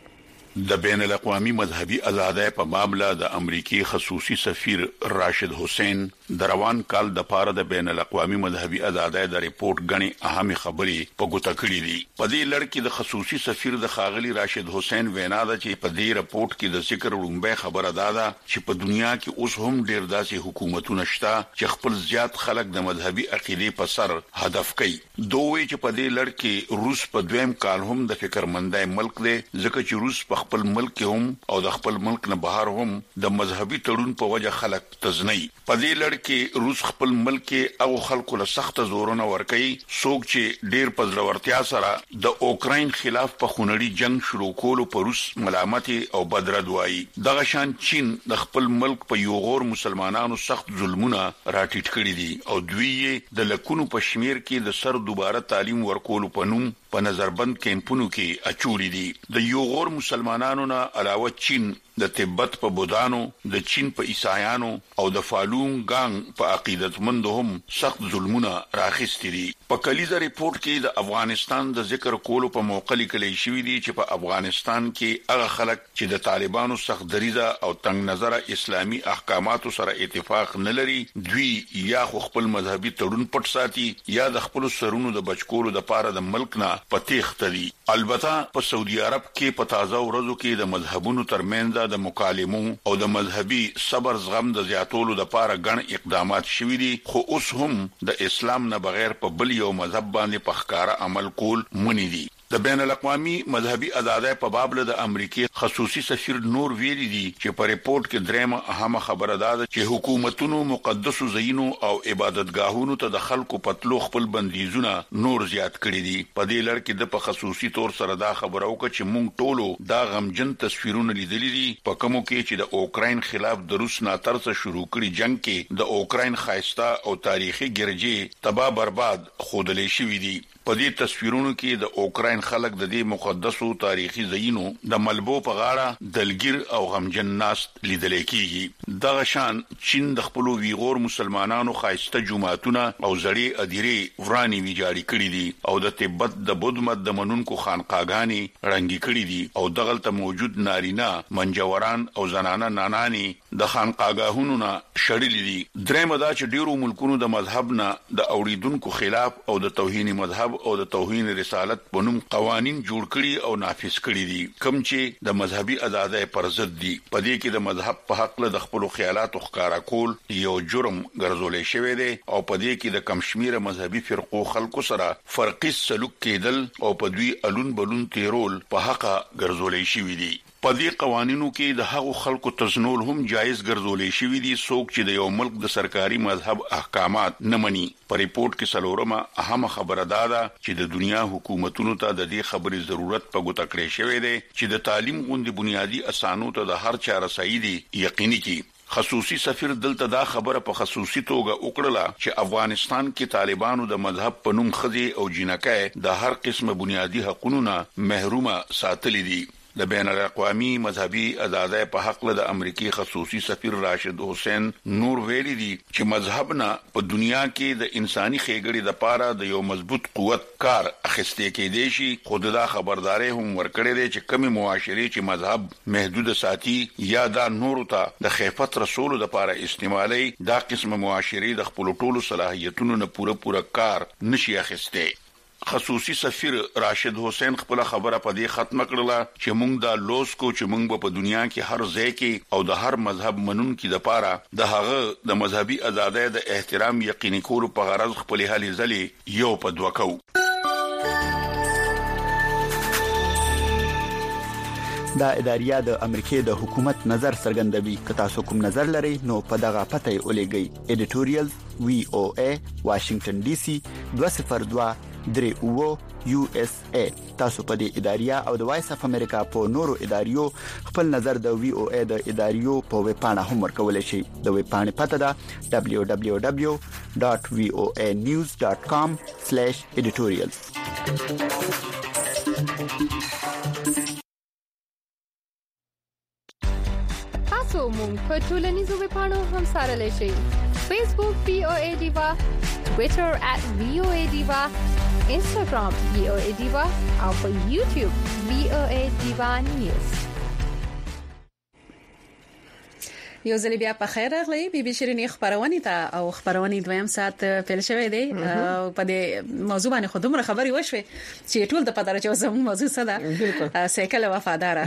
د بین الاقوامي مذهبي ازادۍ په معاملې د امریکي خصوصي سفیر راشد حسین د روان کال د پاره د بین الاقوامي مذهبي ازادۍ د ریپورت غني اهم خبرې په ګوته کړې دي په دې لړ کې د خصوصي سفیر د خاغلی راشد حسین وینا ده چې په دې ریپورت کې د ذکر وړاندې خبره ده چې په دنیا کې اوس هم ډېر داسې حکومتونه شته چې خپل زیات خلک د مذهبي عقیدې په سر هدف کوي دوی چې په دې لړ کې روس په دویم کال هم د فکرمندۍ ملک دی ځکه چې روس په خپل ملک هم او د خپل ملک نه بهر هم د مذهبي تړون په وجه خلک تزنی په دې لړ کې روس خپل ملک او خلکو له سخت زورونه ورکي څوک چې ډیر په ضرورتیا سره د اوکراین خلاف په خونړي جنگ شروع کولو پر روس ملامت او بدرد وایي دغه شان چین د خپل ملک په یو غور مسلمانانو سخت ظلمونه راټیټ کړي دي او دوی د لکونو په شمیر کې د سر دوباره تعلیم ورکولو په نوم په نظربند کیمپونو کې اچولي دي د یو غور مسلمانانو نه علاوه چین د تبت په بودانو د چین په عیسایانو او د فالون ګانګ په عقیدتمندو هم سخت ظلمونه راخستي دي په کلیزه ریپورت کې د افغانستان د ذکر کولو په موقع لیکل شوی دی چې په افغانستان کې هغه خلک چې د طالبانو سخت دریزه او تنگ نظر اسلامي احکاماتو سره اتفاق نه لري دوی یا خپل مذهبي تړون پټ ساتي یا د خپل سرونو د بچکولو د پاره د ملک نه پتیخت دي البته په سعودي عرب کې په تازه ورځو کې د مذهبونو ترمنځ د مکالمو او د مذهبي صبر زغم د زیاتولو د پاره غن اقدامات شوي دي خو اوس هم د اسلام نه بغیر په بل یو مذهب باندې په ښکارا عمل کول منی دي د بین الاقوامي مذهبي ازادۍ په باب له د امریکای خصوصي سفیر نور ویلي دي چې په ریپورت کې درېمه اهمه خبره ده چې حکومتونو مقدس زینو او عبادتګاهونو ته د خلکو پتلو خپل بندیزونه نور زیات کړی دي په دې لړ کې د په خصوصي تور سره دا خبره وکړه چې مونږ ټولو دا غمجن تصویرونه لیدلي دي په کومو کې چې د اوکراین خلاف د روس نه ترڅ شروع کړي جنگ کې د اوکراین خایسته او تاریخي ګرځي تباہ برباد خودلې شوې دي په دې تصویرونو کې د اوکراین خلک د دې مقدسو تاریخي ځایونو د ملبو په غاړه دلګیر او غمجن ناس لیدل کېږي دغه شان چین د خپل ویغور مسلمانانو خایسته جماعتونه او زړې اديري وراني ویجاړي کړې دي او د تبت د بودھ مت د منونکو خانقاګانی رنګي کړې دي او دغلته موجود نارینه منجوران او زنانه نانانی د خانقاګاهونو نه شړلې دي درېمه دا چې ډیرو ملکونو د مذهب نه د اوریدونکو خلاف او د توهین مذهب او د توهین رسالت په نوم قوانين جوړ کړي او نافذ کړي دي کوم چې د مذهبي ازادۍ پر ضد دي په دې کې د مذهب په حق له د خپل خیالات ښکارا کول یو جرم ګرځولې شوی دی او په دې کې د کمشمیره مذهبي فرقو خلکو سره فرقي سلوک کېدل او په دوی الون بلون تیرول په حق ګرځولې شوی دی په دې قوانینو کې د هغو خلکو تزنول هم جایز ګرځولې شوی دي څوک چې د یو ملک د سرکاري مذهب احکامات نه مني په ریپورت کې سلورمه اهمه خبره ده چې د دنیا حکومتونو ته د دې خبرې ضرورت په ګوته کړی شوی دی چې د تعلیم غوندي بنیادی اسانو ته د هر چا رسایي دي یقیني کی خصوصي سفیر دلته دا خبره په خصوصي توګه وکړه چې افغانستان کې طالبانو د مذهب په نوم خدي او جنکه د هر قسمه بنیادی حقوقونه محرومه ساتلې دي د بین الاقوامي مذهبي ازادۍ په حق له د امریکای خصوصي سفیر راشد حسین نور ویلي دي چې مذهب نه په دنیا کې د انساني خېګړې د پاره د یو مضبوط قوت کار اخیستې کېدې شي خود دا خبرداري هم ورکړې ده چې کمی معاشري چې مذهب محدود ساتي یا دا نور ته د خیفت رسول د پاره استعمالي دا قسم معاشري د خپل ټولو صلاحیتونو نه پوره پوره کار نشي اخیسته خصوصي سفیر راشد حسین خپل خبره په دې ختم کړله چې موږ دا لوس کو چې موږ په دنیا کې هر ځای کې او د هر مذهب منونکو د پاره د هغه د مذهبي ازادۍ د احترام یقیني کولو په غرض خپل هلي ځلې یو په دوکو. دا اداریه د امریکای د حکومت نظر څرګندوي. که تاسو کوم نظر لرئ نو په دغه پته ولېږئ. ایډیټوریال وی او ای واشنگټن ډي سي دوه صفر دوه درې او یو اس ای. تاسو په دې اداریه او د وایس اف امریکا په نورو اداریو خپل نظر د وی او ای د اداریو په ویب پاڼه هم ورکولای شئ. د ویب پاڼې پته ده دبليو دبليو دبليو ډاټ وی او ای نیوز ډاټ کام سلیش ایډیټوریال. تاسو مونږ په ټولنیزو ویب پاڼو هم سره لشي. فیسبوک وی او ای دیوا، ټوئیټر ات وی او ای دیوا، انستګرام وی او ای دیوا او په یوټیوب وی او ای دیوا نیوز. یو ځل بیا په خیر راغلی بي بي شيرينې خبرونه ته او خبرونه دویم سات پیل شوې دي په دې موضوع باندې خودمره خبري وشوي چې ټول د پداره چې زموږ موضوع صدا سایکل وفادار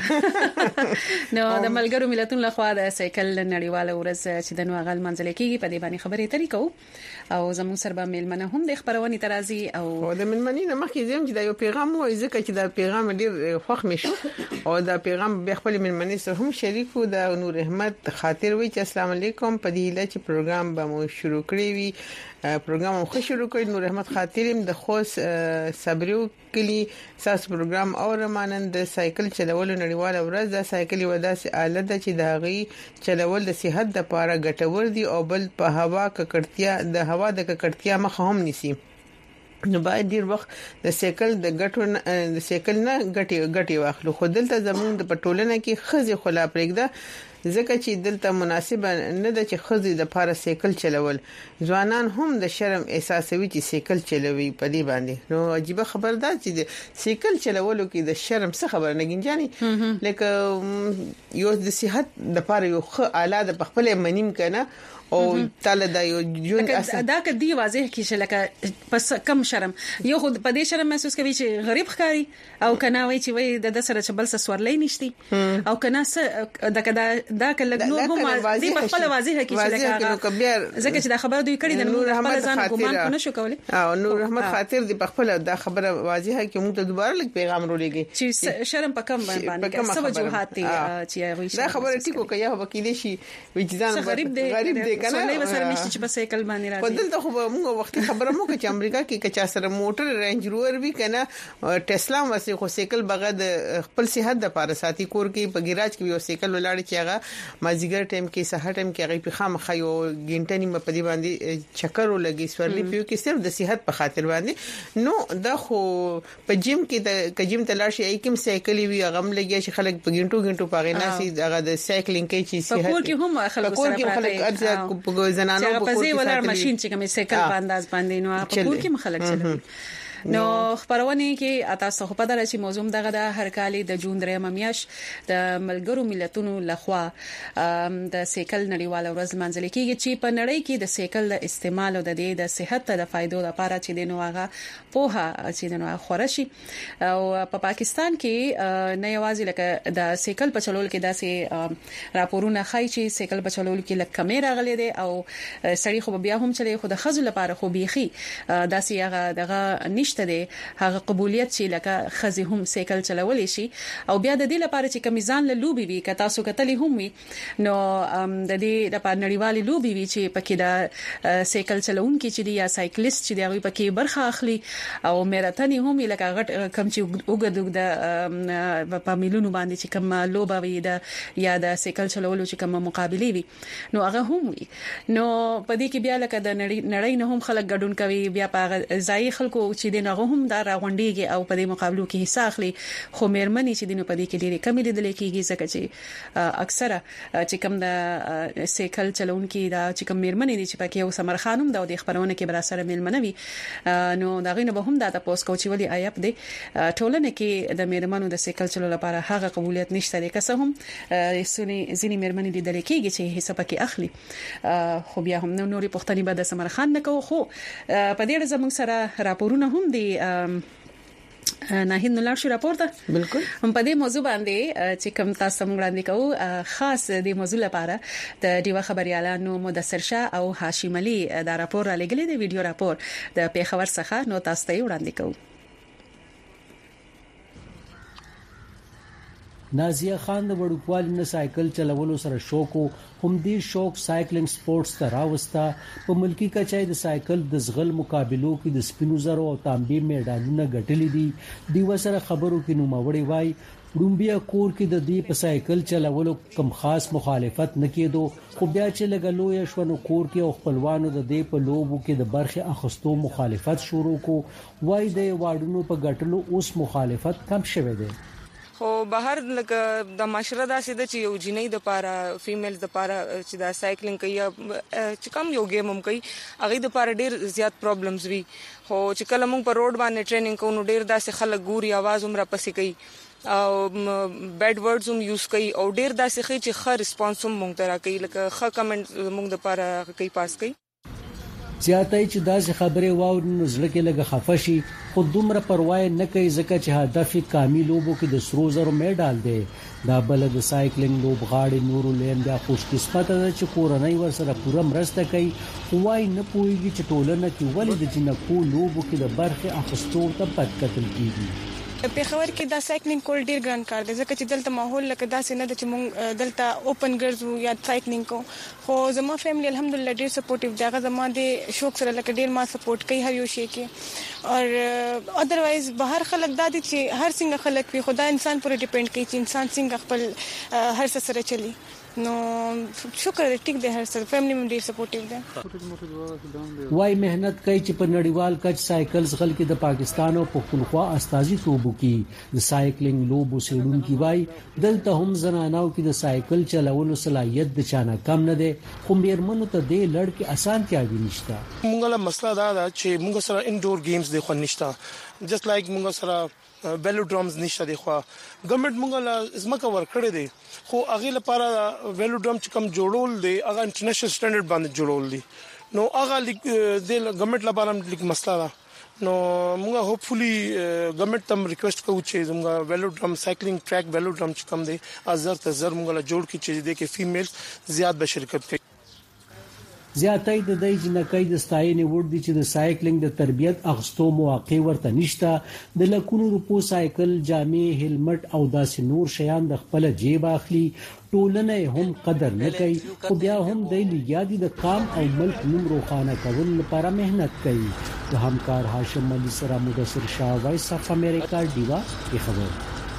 نو د ملګرو ملتونو لخوا د سایکل نړیواله ورځ چې د نوغل منځل کېږي په دې باندې خبرې ترې کوو او زموږ سره به ملمنه هم د خبرونه ترازي او د ملمنې نه مخکې زم چې دا یو پیغام وایي ځکه چې دا پیغام ډیر خوښ مې شو او دا پیغام به خپل ملمنې سره هم شریکو. د نور احمد خاطر وی چې السلام علیکم په دې لچ پروګرام به مو شروع کړی وي. پروګرام مو شروع کړی. نور احمد خاطرم د خوش صبرو کلی ساس پروګرام او مانند د سایکل چلول نړیواله ورځ د سایکل یو داسې آله ده چې د غي چلول د صحت لپاره ګټور دي او بل په هوا ککړتیا د هوا د ککړتیا مخه هم نیسي. نو باید ډیر وخت د سایکل د ګټو د سایکل نه ګټي ګټي واخلو. خو دلته زموږ د پټولنه کې خزي خلا پرېږده ځکه چې دلته مناسب نه ده چې خزي د پاره سایکل چلول. ځوانان هم د شرم احساسوي چې سایکل چلوي په دې باندې. نو عجیب خبر ده چې د سایکل چلولو کې د شرم څه خبر نه گنجاني لکه یو د صحت د پاره یو ښه آله د خپل منیم کنه او تعالی دا یو جون دا کدی واضح کیږي لکه پس کم شرم یو خود په دې شرم محسوس کوي چې غریب ښکاری او کنه وای چې وای د سره چې بل څه سورلې نشتی او کنه د کدا دا کله نور هم دې په خپل واضح کیږي لکه ځکه چې دا خبره دوی کړی د نور خپل ځان ګمان نه شو کولی او نور رحمت خاطر دې په خپل دا خبره واضح کی موږ ته دوباره لګ پیغام ورولېږي چې شرم په کم باندې څه وجوهات چې وای دا خبره ټیکو کوي هغه وکیل شي وجدان غریب دی غریب دی کنه څلې وسره نشي چې په سایکل باندې راځي. په دلته خو موږ وخت خبره مو چې امریکا کې کچا سره موټر رینج روور وی کنه ټسلا واسه خو سایکل بغه د خپل صحت د پاره ساتي کور کې په ګراج کې یو سایکل ولاړ چې هغه مازیګر ټایم کې سحر ټایم کې هغه په خامخ یو ګینټه نیمه په دې باندې چکر ولګي سورلی پیو کې صرف د صحت په خاطر باندې. نو دا خو په جیم کې د کجیم تلاشي ای کوم سایکل وی غم لګي چې خلک په ګینټو ګینټو پاغې ناسي هغه د سایکلینګ کې چې صحت په کور کې هم خلک سره پراته زنانو په کور کې ولر ماشين چې کوم سایکل په انداز باندې نو په کور کې مخالک چلوي. نو خبرونه کې تاسو په دغه چې موضوع دغه د هر کال د جون درېمه میاشت د ملګرو ملتونو لخوا د سایکل نړیواله ورځ منځل کېږي چې په نړۍ کې د سایکل د استعمال او د دې د صحت د فائدو لپاره چې د نوغه پوها چې د نوغه خورشي او په پاکستان کې نه یوازې لکه د سایکل په چلول کې داسې راپورونه خای چې سایکل په چلول کې لکه کیمرا غلې دي او سړي خو بیا هم چلي خو د خزو لپاره خو بيخي داسې هغه دغه نشته دی هغه قبولیت چې لکه خزي هم سایکل چلولې شي او بیا د دې لپاره چې کمیزان له لوبي وي که تاسو کتلې هم وي نو د دې لپاره نړیوالې لوبي وي چې پکې د سایکل چلونکي چې دی یا سایکلیست چې دی هغه پکې برخه اخلي او میراتونی هم لکه غټ کم چې وګدوګ د په میلیونو باندې چې کوم لوبه وي د یا د سایکل چلولو چې کوم مقابله وي نو هغه هم وي. نو په دې کې بیا لکه د نړۍ نه هم خلک ګډون کوي بیا په ځای خلکو چې دغه هم دا راغونډيږي او په دې مقابلو کې حصہ اخلي خو مېرمنې چې دینو په دې کې ډېری کمی لیدل کېږي ځکه چې اکثره چې کوم د سایکل چلونکي دا چې کوم مېرمنې دي چې پکې یو سمر خانم دا د خبرونه کې بر سره مېلمنوي نو دا غینه به هم دا تاسو کو چې ولي آیپ دي ټولنه کې د مېرمنو د سایکل چلولو لپاره هغه قبولیت نشته لکه څه هم سونی ځینی مېرمنې دي د لیکيږي چې حصہ پکې اخلي خو بیا هم نوري پښتني به د سمر خان نه کوو خو په دې ځمن سره راپورونه هم کوم دی نه هند نلار شو راپورته بالکل هم په دې موضوع باندې چې کوم تاسو موږ وړاندې کوو خاص د موضوع لپاره د دیوا خبريالانو مدثر شاه او هاشم علي دا راپور را لګلې دی ویډیو راپور د پیښور څخه نو تاسو ته وړاندې کوو. نازیه خان د وړوکوالي نه سایکل چلولو سره شوق هم دې شوق سایکلینګ سپورتس ته راوستا. په ملکی کچای د سایکل د زغل مقابلو کې د سپینو زرو او تانبې میډالونه ګټلې دي. دیو سره خبرو کې نو موړې وای رومبیا کور کې د دې په سایکل چلولو کم خاص مخالفت نکېدو خو بیا چې لګلو یې شونو کور کې او خپلوانو د دې په لوبو کې د برخه اخستو مخالفت شروع کو. وای د واډونو په ګټلو اوس مخالفت کم شوه دی. خو بهر لکه د معاشره داسې د چې یو جنۍ د پاره فیمیلز د پاره چې دا سایکلینګ کوي چې کم یو گیم هم کوي هغه د پاره ډیر زیات پرابلمز وي. خو چې کله موږ په روډ باندې ټریننګ کوو نو ډیر داسې خلک ګوري आवाज هم را پسې کوي او بیډ ورډز هم یوز کوي او ډیر داسې خي چې ښه ریسپانس هم موږ ته راکوي لکه ښه کمنټ موږ د پاره کوي پاس کوي. زیاتای چې داسې خبره واوري نو ځل کې لګه خفشي خو دومره پروا نه کوي ځکه چې هدف کامل لوبو کې د سرو زرو میډال دی. دا بل د سایکلینګ لوب غاړي نورو لیم بیا خوش قسمت ده چې کورنۍ ورسره پوره مرسته کوي. وای نه پويږي چې ټولنه کې ولې د جنکو لوبو کې د برخه اخستو ته پد قتل کیږي. په خبر کې دا سایکلینګ کول ډیر ګران کار دی ځکه چې دلته ماحول لکه داسې نه د چې مونږ دلته اوپن ګرځو یا سایکلینګ کو. خو زما فیملی الحمدلله ډیر سپورټیو دی. هغه زما د شوق سره لکه ډیر ما سپورټ کوي هر یو شی کې او اذروایز بهر خلک دا دي چې هر څنګه خلک وي خدای انسان پورې ډیپند کوي چې انسان څنګه خپل هر څه سره چلی. نو شکر دې ټیک دې هر څه فیملی مم ډیر سپورټیو دي. وای مهنت کوي چې په نړیوال کچ سایکل زغل کې د پاکستان او پښتونخوا استازي توبو کې د سایکلینګ لوبو سیډون کې وای دلته هم زنانو کې د سایکل چلولو صلاحیت د چانه کم نه ده خو میرمنو ته د لړ کې اسانتیا دي نشته. مونږ له مسله دا ده چې مونږ سره انډور گیمز دي خو نشته جست لایک مونږ سره ویلوډرمز نشته دي خو ګورنمنت مونږ له زمکه ورکړې دي خو هغه لپاره ویلوډرم چې کوم جوړول دي هغه انټرنیشنل سټانډرډ باندې جوړول دي نو هغه د ګورنمنت لپاره لیک مسله ده. نو موږ هوپفولي ګورنمنت تم ریکوست کوو چې موږ ویلوډرم سایکلینګ ټریک ویلوډرم چې کوم دي ازر ته زر موږ له جوړ کی چې د کې فیمیل زیات به شرکت کوي. زیاتای د دې جنکۍ د ستاینې ور دي چې د سایکلینګ د تربیت اغستو مواقع ورته نشته. د لکونو روپو سایکل جامې هلمټ او داسې نور شیان د خپل جیب اخلي. ټولنه هم قدر نه کوي خو بیا هم د لیګادي د قام او ملک نوم روښانه کول لپاره مهنت کوي. د همکار هاشم علي سره مدثر شاه وایس اف امریکا دیوا کی خبر.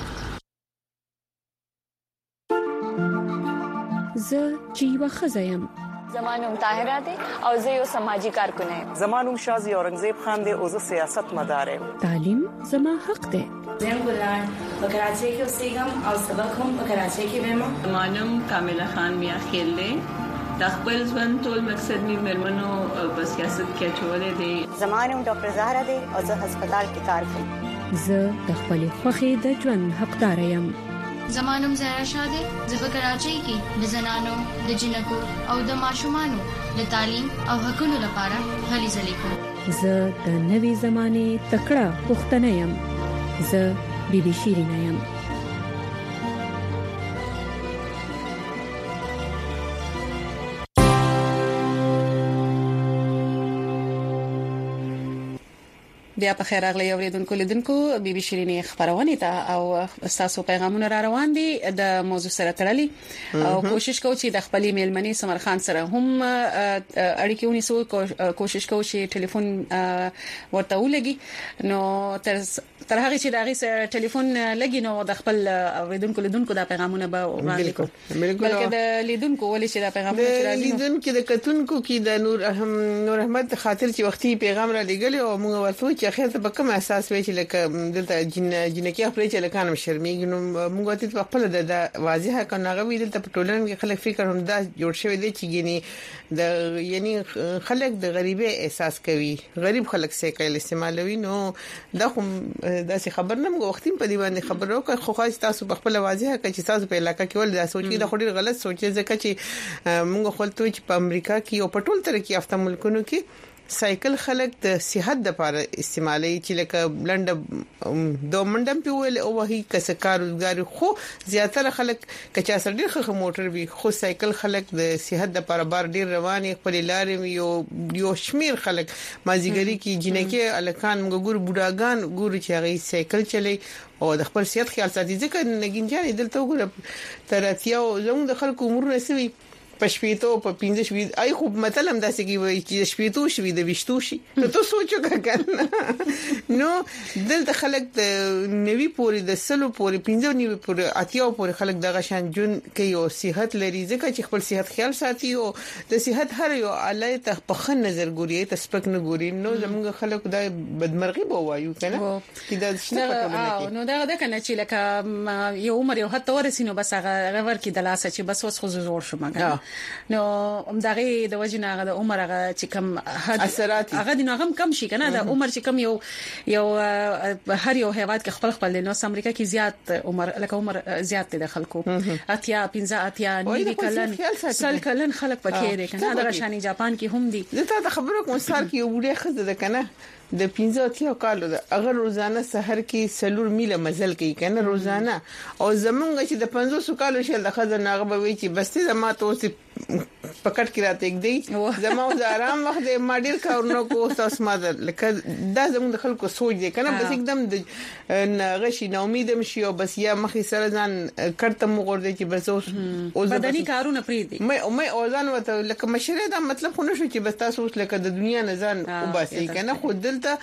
زه جیوا خزایم زمانوم طاهره دی او زه یو سماجی کارکون یم. زمانوم شازی اورنګزیب خان دی او زه سیاست مدار یم. تعلیم زما حق دی. زم ګلان په کراچۍ کې اوسېږم او سبق هم په کراچۍ کې وایم. زمانوم کامله خان میا خیل دی. د خپل ژوند ټول مقصد می مرمنو په سیاست کې چولې دی. زمانوم ډاکټر زهرا دی او زه هسپتال کې کار کوم. زه د خپل خوخي د ژوند حقدار یم. زمانوم زهرا شاده زه په کراچۍ کې د زنانو د جنکو او د ماشومانو د تعلیم او حقوقو لپاره هلې ځلې کوم. زه د نوي زمانه تکړه پښتنه یم. زه بيبي شيرینه یم. بیا په خیر اغلی اوریدونکو لیدونکو بي بي شيرینې خبرونه ته او تاسو پیغامونه را روان دي د موضوع سره تړلي او کوشش کوو چې د خپل میلمنې سمر خان سره هم اړیکې ونیسو. کوشش کوو چې ټلیفون ورته ولګي نو تر تر هغه چې دغه سره ټلیفون لګي نو د خپل اوریدونکو لیدونکو د پیغامونه به وړاندې کوو. بلکې د لیدونکو ولې چې د پیغامونه چې راځي لیدونکو د کتونکو کې د نور نور احمد خاطر چې وختي پیغام را لګل او موږ ورته اخر ته په کوم اساس وی چې لکه دلته جن جنکی خپل چې لکانم شرمېږي نو موږ ته په خپل د واضحه کناغه وی دلته په ټولنه کې خلک فکر هم دا جوړ شوی دی چې ګینی د یعنی خلک د غریبي احساس کوي. غریب خلک سایکل استعمالوي نو دا هم داسې خبر نه موږ وختیم په دی باندې خبرو کوي خو خاص تاسو په خپل واضحه کوي چې تاسو په علاقې کې ول دا سوچي دا خوري غلط سوچي ځکه چې موږ خپل ته چې په امریکا کې او په ټول تر کې افته ملکونو کې سایکل خلک د صحت لپاره استعمالي چې لکه لنډ دوه منډم پیول او وਹੀ کسکار روزګار خو زیاتره خلک کچا سره ډیر خخ موټر وي خو سایکل خلک د صحت لپاره بار ډیر رواني خپل لارې یو یو شمیر خلک مازیګری کې جنکه الکان ګور بوډاګان ګور چې هغه سایکل چلی او د خپل صحت خیال ساتي ځکه نګینجان دلته وګوره تر اتیاو زموږ د خلکو عمر نسوي په شپېتو په پنځه شوي آی خو مطلب هم داسې کې وایي چې شپېتو شوي د وشتو شي نو ته سوچو کنه نو دلته خلک د نوي پوري د سلو پوري پنځه نیو پوري اتیاو پوري خلک دغه شان جون کوي او صحت لري ځکه چې خپل صحت خیال ساتي او د صحت هر یو علي ته په خن نظر ګوري ته سپک نه ګوري نو زموږ خلک د بدمرغي بو وایو کنه چې دا شنه پټول نو دا د کنه چې لکه یو عمر یو حتی ورسینو بس هغه ور کې د لاسه چې بس اوس خو زور شو مګر نو همدغه د وجنه هغه د عمر هغه چې کم اثرات هغه د نوغم کم شي کنه د عمر چې کم یو یو هر یو هیواد کې خپل خپل نو امریکا کې زیات عمر لکه عمر زیات دي خلکو اتیا پنځه اتیا نیوی کلن سل کلن خلک پکې دي کنه دا شانی جاپان کې هم دي زه ته خبرو کوم سار کې یو وړي خزه ده کنه د پنځه اتیا کالو ده اگر روزانه سحر کې سلور میله مزل کوي کنه روزانه او زمونږ چې د پنځوس کالو شل د خزه ناغه به وي چې بس ته ما ته اوس پکټ کې راته یک دی زمو د آرام وخت د ماډل کارونو کو تاسو ما ده لکه دا زموږ د خلکو سوچ دی کنه بس एकदम د غشي نو امیدم شي او بس یا مخې سره ځان کړته مغور دی چې بس اوس بدني کارونه پری دي مې مې اوزان وته لکه مشره دا مطلب خو نشو چې بس تاسو اوس لکه د دنیا نه ځان وباسي کنه خو دلته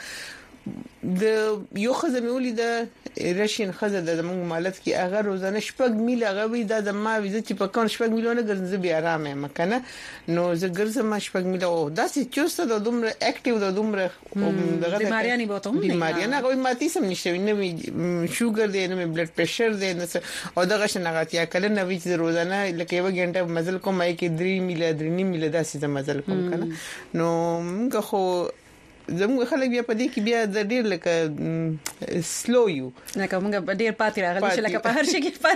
د یو خزه مولي د رشین خزه د موږ مالت کې هغه روزانه شپږ میله غوي د ما ویزه چې په کون شپږ میلیونه ګرځي بیا آرام یم کنه نو زه ګرځم شپږ میله او داسې چوسته د دومره اکټیو د دومره دغه بیماریانی به ته بیماریانه غوي ماتي سم نشوي نه شوګر دی نه بلډ پريشر دی او دغه شنغاتیا کله نه وی چې روزانه لکه یو غنټه مزل کوم چې درې میله درې نیم میله داسې مزل کوم کنه نو موږ خو زموږ خلک بیا په دې کې بیا د ډیر لکه سلو یو لکه موږ ډیر پاتې راغلی چې لکه په هر شي کې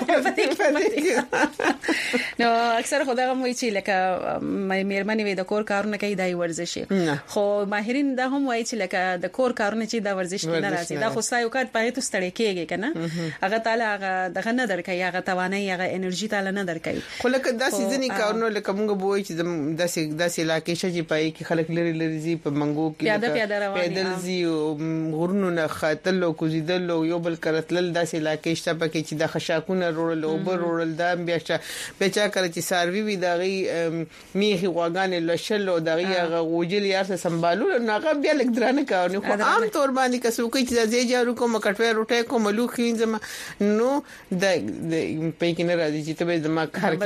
پاتې نو اکثر خدای هم وایي چې لکه مېرمنې وي د کور کارونه کوي دای ورزش خو ماهرین دا هم وایي چې لکه د کور کارونه چې دا ورزش نه راځي دا خو سایو کار په هیڅ ستړي کېږي کنه هغه تعالی هغه دغه نه درکې هغه توانای هغه انرژي تعالی نه درکې خو لکه دا سيزني کارونه لکه موږ بوي چې داسې داسې علاقې شې پای کې خلک لري لري زی په منګو کې پیدل زی غرونو نه خاتل او کوزیدل او یو بل کرتل داسې علاقې شته پکې چې د خشاکونه رول او بر رول دا بیا چې چا کړ چې ساروي وي دغه میخي غواګان لشل او دغه غوجل یار څه سمبالو نه هغه بیا لګ درانه کارونه خو عام طور باندې کسو کوي چې زې جارو کوم کټوي روټه کوم لو خینځم نو د پېکینه راځي چې ته زما کار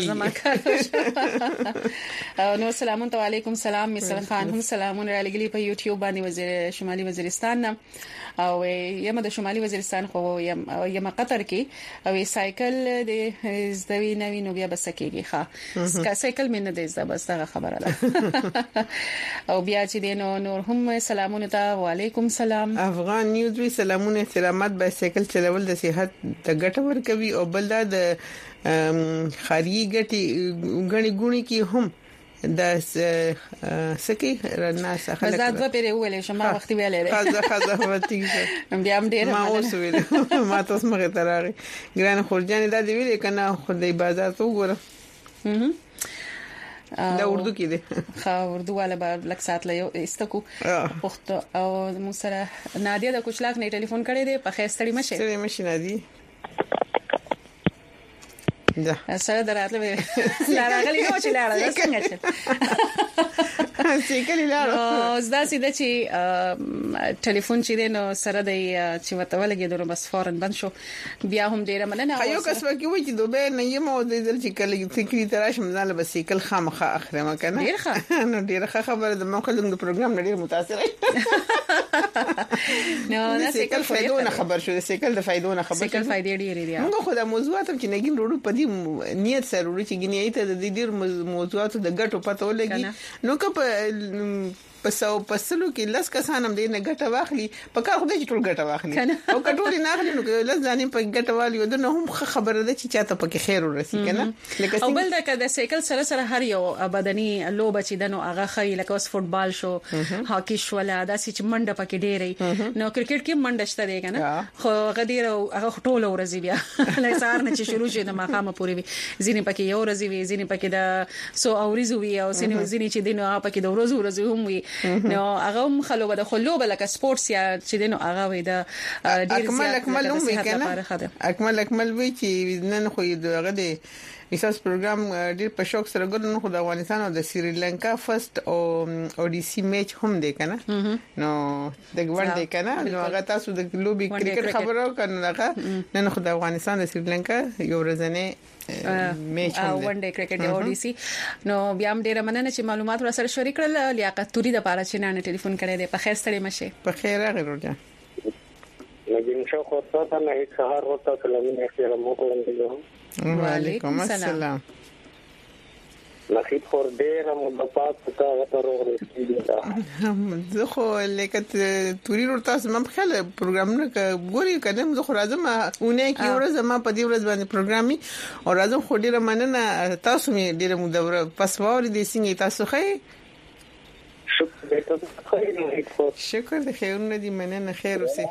کې نو السلام علیکم سلام مصر خان هم سلامونه را لګلی په یوټیوب باندې وزیر شمالي وزیرستان او یم د شمالي وزیرستان خو یم یم قطر کې او سایکل د زوی نوی نو بیا بس کېږي ښه سایکل مې نه دی زده بس دا خبره ده او بیا چې دینو نور هم سلامونه ته وعلیکم سلام افغان نیوز وی سلامونه احترامات به سایکل چلول د صحت ته ګټه ورکوي او بل دا د خاري ګټي غني ګونی کې هم دا سکی رنا څخه زاد و پیره ولې شما وختي ویلې خزه خزه وتی بیا هم ډیر ما اوس ویل ما تاسو مخه تراري ګران خورجان دا دی ویل کنه خدای بازار ته وګوره دا اردو کې دی خا اردو والا به لک سات له استکو پښتو او مو سره نادیا د کوچلاک نه ټلیفون کړی دی په خیر ستړي مشه ستړي مشه نادي دا سره دراتله لارغلی نو چې لاړه څنګه چې سیکل لاړه زدا سیده چې ټلیفون چې نو سره د چې وته ولګي درو بس فورن بند شو بیا هم ډیره مننه یو کس وکي و چې دوبه نه یم او د دل چې کله فکری تراش مزاله بس سیکل خامخه اخره ما کنه ډیر ښه نو ډیر ښه خبره د مخلوق د پروګرام ډیر متاثر نو نه سیکل فائدونه خبر شو سیکل د فائدونه خبر سیکل فائدې ډیر دي موږ خو د موضوعات چې نګین وروړو په دې نیت سره وروړي چې ګنې ته د دې ډیر موضوعات د ګټو پته ولګي نو که پسو پسلو کې لاس کسان هم دې نه ګټه واخلي په کار خو دې ټول ګټه واخلي او کټول نه اخلي نو لاس ځانې په ګټه والی ود نه هم خبره ده چې چاته پکې خیر ورسي کنه لکه او بل دا د سایکل سره سره هر یو بدني لوب چې دنو هغه خې لکه اوس فوتبال شو هاکی شو ولا دا چې منډه پکې ډېرې نو کرکټ کې منډه شته دی کنه خو غدیر هغه ټول ورځي بیا لکه سار نه چې شروع شي د ماقامه پوری وي ځینې پکې یو ورځي وي ځینې پکې د سو اوريزو وي او ځینې ځینې چې دینو پکې د ورځو ورځو هم وي نو هغه هم خلو به د خلوب لکه سپورتس یا چې دینو هغه وي د ډیر اکمل اکمل هم وي کنه اکمل اکمل وي چې نن خو دغه دی ایساس پروګرام ډیر په شوق سره ګورنو خو د افغانستان او د سریلانکا فرست او اودیسی میچ هم دی کنه نو د ګوند دی کنه نو هغه تاسو د لوبي کرکټ خبرو کنه هغه نن خو د افغانستان د سریلانکا یو ورځنه میچ هم دی ون ډے کرکټ د اودیسی نو بیا هم ډیر مننه چې معلومات ور سره شریک کړل لیاقت توري د پاره چې نه ټلیفون کړی دی په خیر ستړي مشه په خیر غیر ورته نجم شو خو ته نه هیڅ سهار ورته کلمې احترام وکړم وعلیکم السلام نخیب خور ډیر مدپات تا غترو غوښتي زه خو لکه توري ورته سم په خله پروګرامونه ګوري کدم زه خو راځم اونې کې ورځ ما په دې ورځ باندې پروګرامي او راځم خو ډیر مننه تاسو می ډیر مدوره پس ووري دي څنګه تاسو خې شکر شکر د خیرونه دي مننه خیر اوسه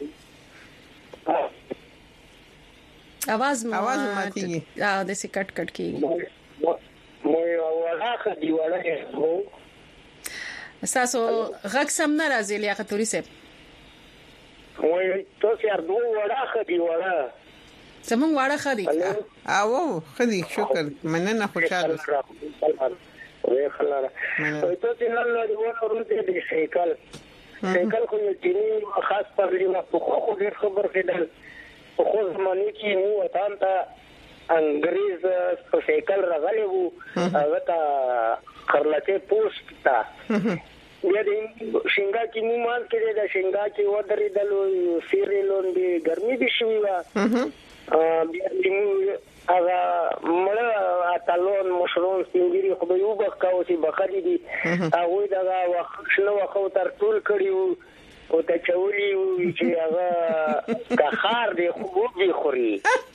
आवाज में आवाज मातीगी आ देसी कट कट की مو ولا خدي ولا هو ساسو غږ سم نه راځي لیاقت توري سه مو تو سر دو ولا خدي ولا سمون ولا خدي او خدي شکر مننه خوشاله وي خلاله تو چې نن له ونه ورته دي سایکل سایکل خو یې خاص پر لري په خو ډیر خبر کېدل په خو زمانه کې نو وطن ته انګريز په سایکل راغلی وو هغه ته خرلته پوسټ تا بیا د شنګا کې نو مان کې د شنګا کې ودرې دلو سیریلون دی ګرمي دي شوی وا بیا د هغه مړه اتلون مشرون سپینګری خو به یو بخاو چې بخدي دي هغه دا وخت شنو وخت تر ټول کړیو او ته چولي چې هغه کخار دی خو به خوري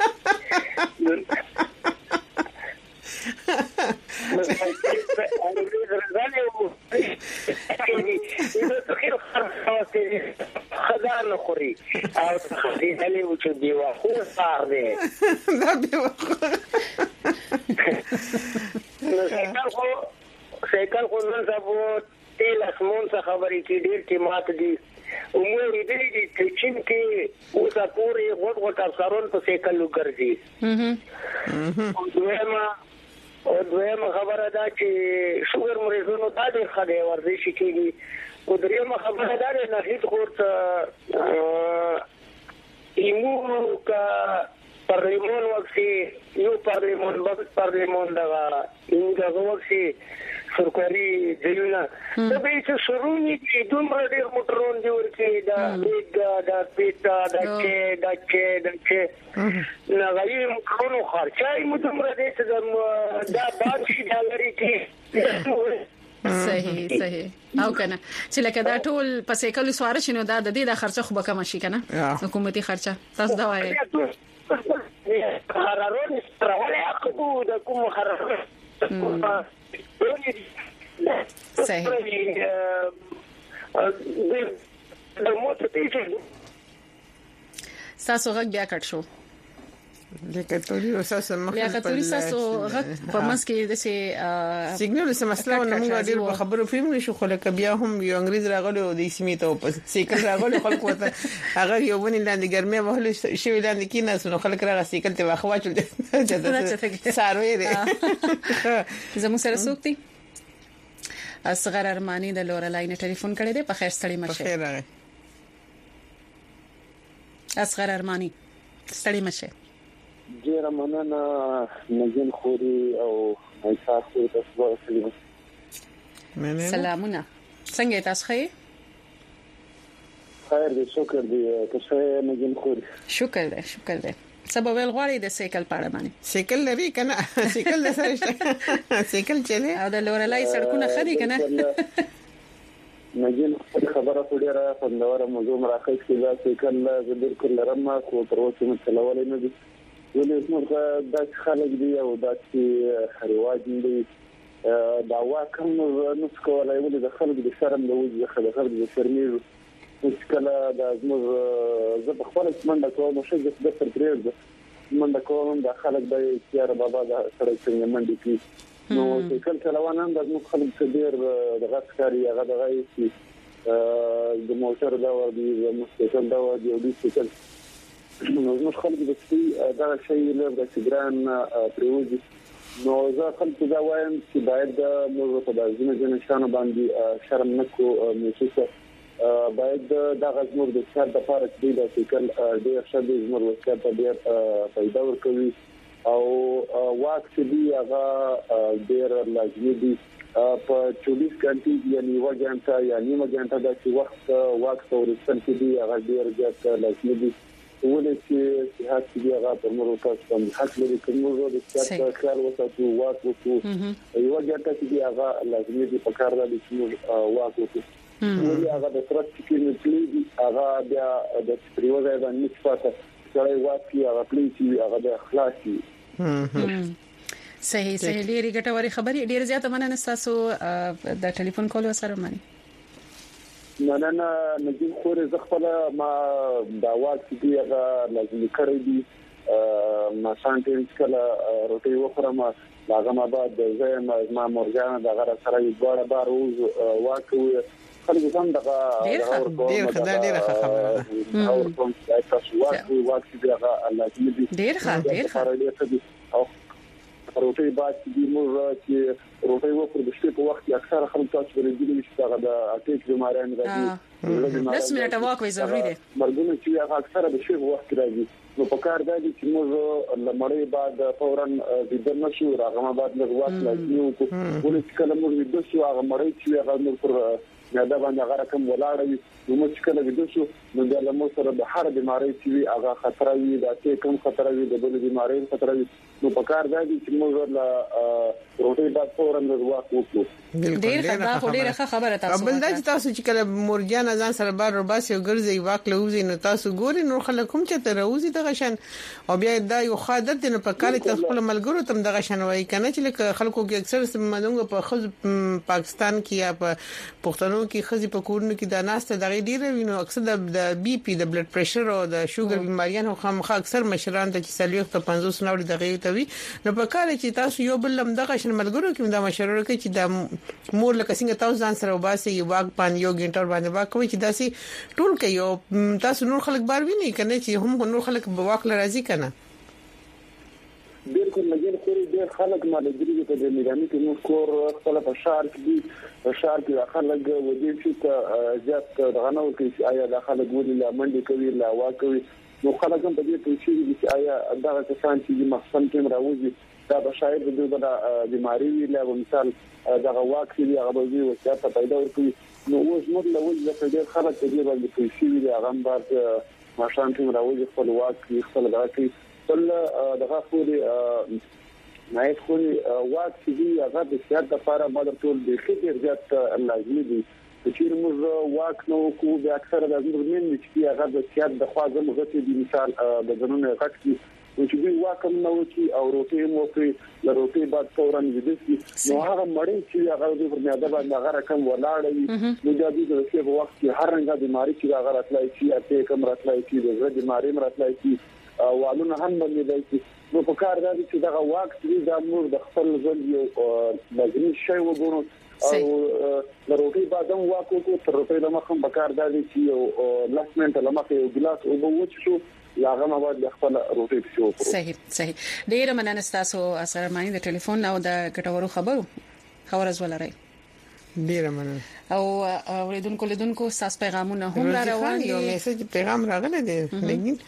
خدای خوري او خدای علي و چې دی واخو صار دی دا دی واخو سایکل خو سایکل خو نن سبا تل اسمون څخه خبرې کې ډېر قیمت دي عمر دې دي چې چین کې اوسه پوری غوټ غوټ افسرون په سایکل وګرځي او دویمه او دویمه خبره ده چې شوګر مریضونو ته ډېر خدای ورزش کیږي او دریمه خبره ده نه هیڅ ورته ایمو کا پارلیمون وکسي یو پارلیمون بس پارلیمون دا اینګه وکسي سرکاري ځایونه دا به چې شروعي دي دومره ډېر موټرون دي ورته دا بیګا دا پیټا دا چې دا چې دا چې نه غوي موټرونو خرچای مو دومره دي چې دا بانشي ډالري کې صحیح صحیح او کنه چې لکه دا ټول په سایکل سوار شنو دا د دې د خرچه خو به کم شي کنه حکومتي خرچه تاسو دا وایي قرارونه راولې اخو د کوم قرار صحیح تاسو غږ بیا کټ شو لکه توري وساسه مخ لکه توري تاسو غږ په مس کې د سي سیګنال سم مسله نو موږ ډیر په خبرو فهم نشو خو لکه بیا هم یو انګريز راغلو د سیمې ته په سیکل راغلو خلک وته هغه یو ونی لاندې ګرمه وهل شي لاندې کې نه سن خلک راغ سیکل ته واخوا چل ساروي دي زمو سره سوکتي اصغر ارمانی د لورلاین ټلیفون کړی دی په خیر ستړي مشه خیر راغی اصغر ارمانی ستړي مشه ډیر مننه نجم خوري او ایثار خوري تاسو ورسېږئ مننه سلامونه څنګه تاسو ښه خیر دې شکر دې تاسو نجم خوري شکر دې شکر دې سبب ول غواړي د سایکل پاړه باندې سایکل لري کنه سایکل سره سایکل چله او د لورلای سړکونه خري کنه نجین خبره خوري په نوره موضوع مراکز کې دا چې کله د بالکل لرم خو تر اوسه مې تلولې نه دي ولې څنګه دا خلک دی او دا چې رواج دی دا واکم نو څکولای ولې د خلک د شرم د وجه خلک د شرمېږي چې کله دا زموږ زه په خپل منډه کوم چې د دفتر پریږد منډه کوم د خلک د اختیار بابا د سره څنګه منډه کوي نو چې کله کلوانان د موږ خلک څخه ډیر د غسکاري هغه د غي د موټر دا ور دي د مستقل دا ور دي او د څه نو موږ خلک د څه دا شی له د سګران پریوزي نو زه خلک دا وایم چې باید موږ په داسې نه نشانه باندې شرم نکو مې باید دا غزمور د څار د پاره چې د سیکل ډیر شدي زموږ وکړه ته ډیر پیدا ورکوي او واک چې دی هغه ډیر لازمي دي په چوبیس غنټې یعنی وګڼتا یا نیمه غنټه د وخت واک تورستل کې دی هغه ډیر زیات لازمي دي ولې چې صحت دی هغه پر موږ تاسو باندې حق لري کومو د څار کار وساتو واک وکړو یو غنټه چې دی هغه لازمي دي په کار د چې واک وکړو ولې هغه د ترڅ کې نه پلیږي هغه بیا د پریوزه باندې نشپاته چې واکي هغه پلیږي هغه د اخلاصي صحیح صحیح ډیره ګټوري خبري ډیره زیاته مننه تاسو د ټلیفون کول سره مانی مننه نجیب خور زغفل ما دا واکي دی هغه لازم کړی دی ما سانټینز کله روټي وخرم هغه ما بعد زه ما مرجان د غره سره یو ډول بار واکوي خلک هم دغه ډیر ښه ډیر ښه خبره ده او کوم چې تاسو واکوي واکوي دغه لازم دي ډیر ښه ډیر ښه او روټي بعد چې موږ چې روټي وکړو د شپې په وخت کې اکثر خلک تاسو ورېدلی چې هغه د اټیک بیماریان راځي لس منټه واکوي ضروري دي مرګونه چې هغه اکثر د شپې په وخت کې راځي نو په کار دی چې موږ لمړی بعد فورا د دنه شو راغما بعد له وخت لازمي وکړو ولې کله موږ د شو هغه مړی چې هغه موږ پر دا باندې هغه رقم ولاړوي نو موږ کله د شو نو د لمو سره د هر بیماری چې هغه خطر وي د چې کوم خطر وي د بل بیماری خطر وي نو په کار دی چې موږ له روټي بعد فورا د وخت وکړو ډیر ښه ډیر ښه خبره تاسو بل دا چې تاسو چې کله مورجان ځان سره بار رباسي او ګرځي واکله وزي نو تاسو ګوري نو خلک هم چې تر وزي دغه شان او بیا دا یو خادت نه په کال ته خپل ملګرو تم دغه شان وای کنه چې لکه خلکو کې اکثر سمونګ په خز پاکستان کې یا په پښتنو کې خزي په کورونو کې د ناسته دغه ډیره وینو اکثر د بي پی د بلډ پريشر او د شوګر بیماریان هم اکثر مشران ته چې سلويخ ته پنځوس نوړي دغه ته وي نو په کال چې تاسو یو بل لم دغه شان ملګرو کې د مشرانو کې چې د مور لکه څنګه تاسو ځان سره وباسي یو واګ باندې یو ګنټر باندې واګ کوي چې داسي ټول کوي تاسو نور خلک بار ویني کنه چې هم نور خلک بواکل راضي کنه بالکل مګر خوري ډېر خلک مالګری ته د میرانی کې نو کور خپل په شهر کې دي په شهر کې خلک ودی چې زیات دغه نو کې آیا د خلک ودی لا منډي کوي لا واکوي نو خلک هم په دې پوښتنه دي چې آیا دغه کسان چې مخصم کې راوځي دا به شاید د دوی د بیماری وی له مثال دغه واکسي هغه به وي چې په پیدا ورکوي نو اوس موږ له ول د ډېر خلک دې باندې پوښتنه دي هغه بعد ماشان کې راوځي خپل واکسي خپل راکي بل دغه خوري نه خوري واکسي دی هغه د صحت لپاره مدر ټول د خېر زیات لازمي دي چې موږ واک نو کو به اکثر د زمرمن چې هغه د صحت د خواږه مغتي دي مثال د جنونو غټي چې دوی واکم نو چې او روټي مو کې له روټي بعد فورا ویدسي نو هغه مړی چې هغه د پرمیاده باندې هغه رقم ولاړوي نو د دې د څه په وخت کې هر رنګه بیماری چې هغه راتلای شي اته کم راتلای شي د زړه بیماری راتلای شي والونه هم باندې دی نو په کار دی چې دا واک چې دا نور د خپل ځل یو لازمي شی وګورو او لروټي بعدم واکو کو تر روټي لمخم په کار دی چې یو لاسمنت لمخ یو ګلاس او وچ شو لاغه مواد خپل روټي شو صحیح صحیح ډیر مننه تاسو اثر مانی د ټلیفون او د ګټورو خبرو خبر از ولرئ ډیر مننه او اوریدونکو لیدونکو تاسو پیغامونه هم را روان یو میسج پیغام راغلی دی لګین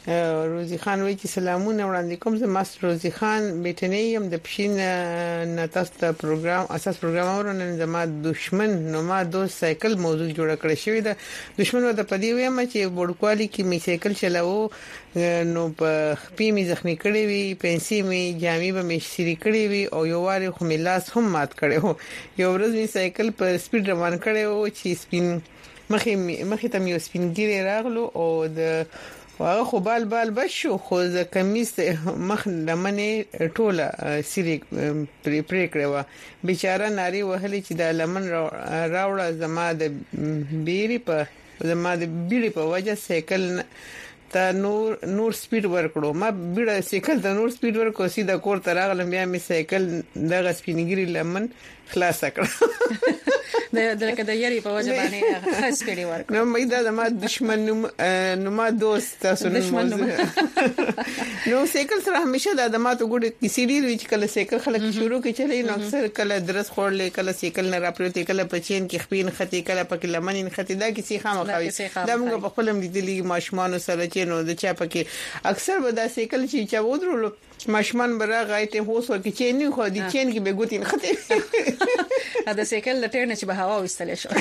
روزي خان وایي چې سلامونه وړاندې کوم زه ماستر روزي خان بیٹنیم د پښین نتاست پروګرام اساس پروګرام ورنن زما دشمن نو ما دوست سایکل موضوع جوړ کړی شوی د دشمن و د پدی ویم چې بورکوالی کې می سایکل چلاو نو په خپې می زخمی کړی وی پنسي می جامې به می سری کړی وی او یو واره خو می لاس هم مات کړی وو یو ورځ می سایکل په سپیډ روان کړی وو چې سپین مخې مخې ته می سپینګری راغلو او د واغه خو بال بال بشو خو ز کمیس مخ لمنه ټوله سری پری پری کړو بیچاره ناری وهلي چې د لمن راوړه زما د بیری په زما د بیری په وجه سایکل ته نور نور سپیډ ورکړو ما بیره سایکل ته نور سپیډ ورکو سیده کور ته راغلم بیا می سایکل دغه سپینګری لمن خلاص کړ د دلته د یاري په وجه باندې خاص کړي ورک نو مې دا ما دشمن نو ما دوست تاسو نو نو سایکل سره همیشه د ادماتو ګډ کیسې دی چې کله سایکل خلک شروع کوي چې نو اکثر کله درس خورلې کله سایکل نه راپروتې کله پچین کې خپین خطي کله پکې لمنین خطي دا کیسې خامخوي دا موږ په خپل لیدلې ماشومان سره چې نو د چا پکې اکثر به دا سایکل چې چا ودرولو ماشومان برغه ایته هوس ورکې چې نه خو دي چین کې به ګوتین خطي دا سایکل د ټرن چې به هوا وستل شو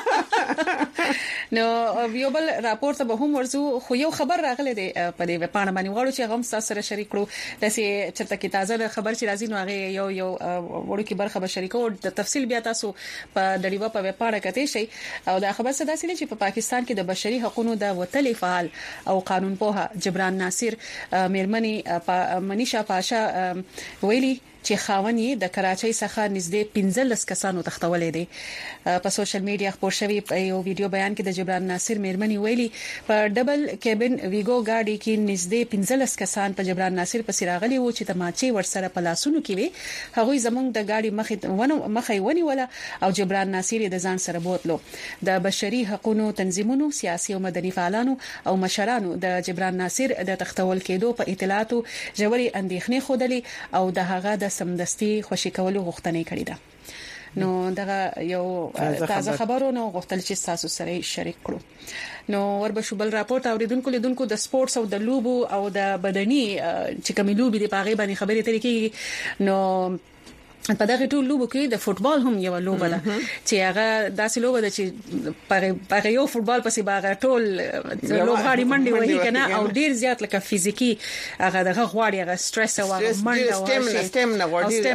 نو یو بل راپور ته به هم ورزو خو یو خبر راغلی دی په دې پاڼه باندې غواړو چې غوښتل تاسو سره شریک کړو داسې چرته کې تازه خبر چې راځي نو هغه یو یو وړو کې برخه به شریکو د تفصیل بیا تاسو په دړیوه په پاڼه کې شي او دا خبر څه داسې نه چې په پاکستان کې د بشري حقوقو د وتلې فعال او قانون پوها جبران ناصر میرمنی منیشا پاشا ویلي چې خاون یې د کراچۍ څخه نږدې پنځلس کسانو تختولې دي په سوشل میډیا خبر شوی په یو ویډیو بیان کې د جبران ناصر میرمنی ویلي په ډبل کېبن ویګو گاډي کې نږدې پنځلس کسان په جبران ناصر په سراغلي وو چې تماچې ورسره په لاسونو کې وي هغه زمونږ د گاډي مخې ونه مخې ونی ولا او جبران ناصر د ځان سره بوتلو د بشري حقوقو تنظیمونو سیاسي او مدني فعالانو او مشرانو د جبران ناصر د تختول کېدو په اطلاعاتو جوړي اندېښنې خودلې او د هغه د سمدستي خوشی کولو غوښتنه کړې ده نو دغه یو تازه خبرونه غوښتل چې تاسو سره شریک کړو نو وربشو بل راپورټ اوریدونکو لیدونکو د سپورتس او د لوبو او د بدني چې کومې لوبي د پاغي باندې خبرې ترې کیږي نو په دغه ټول لوبو کې د فوتبال هم یو لوبه ده چې هغه داسې لوبه ده چې په یو فوتبال پسې باغ ټول لوبغاړي منډي وهي کنه او ډیر زیات لکه فزیکی هغه دغه غواړي هغه سټرس او منډه او سټیمنا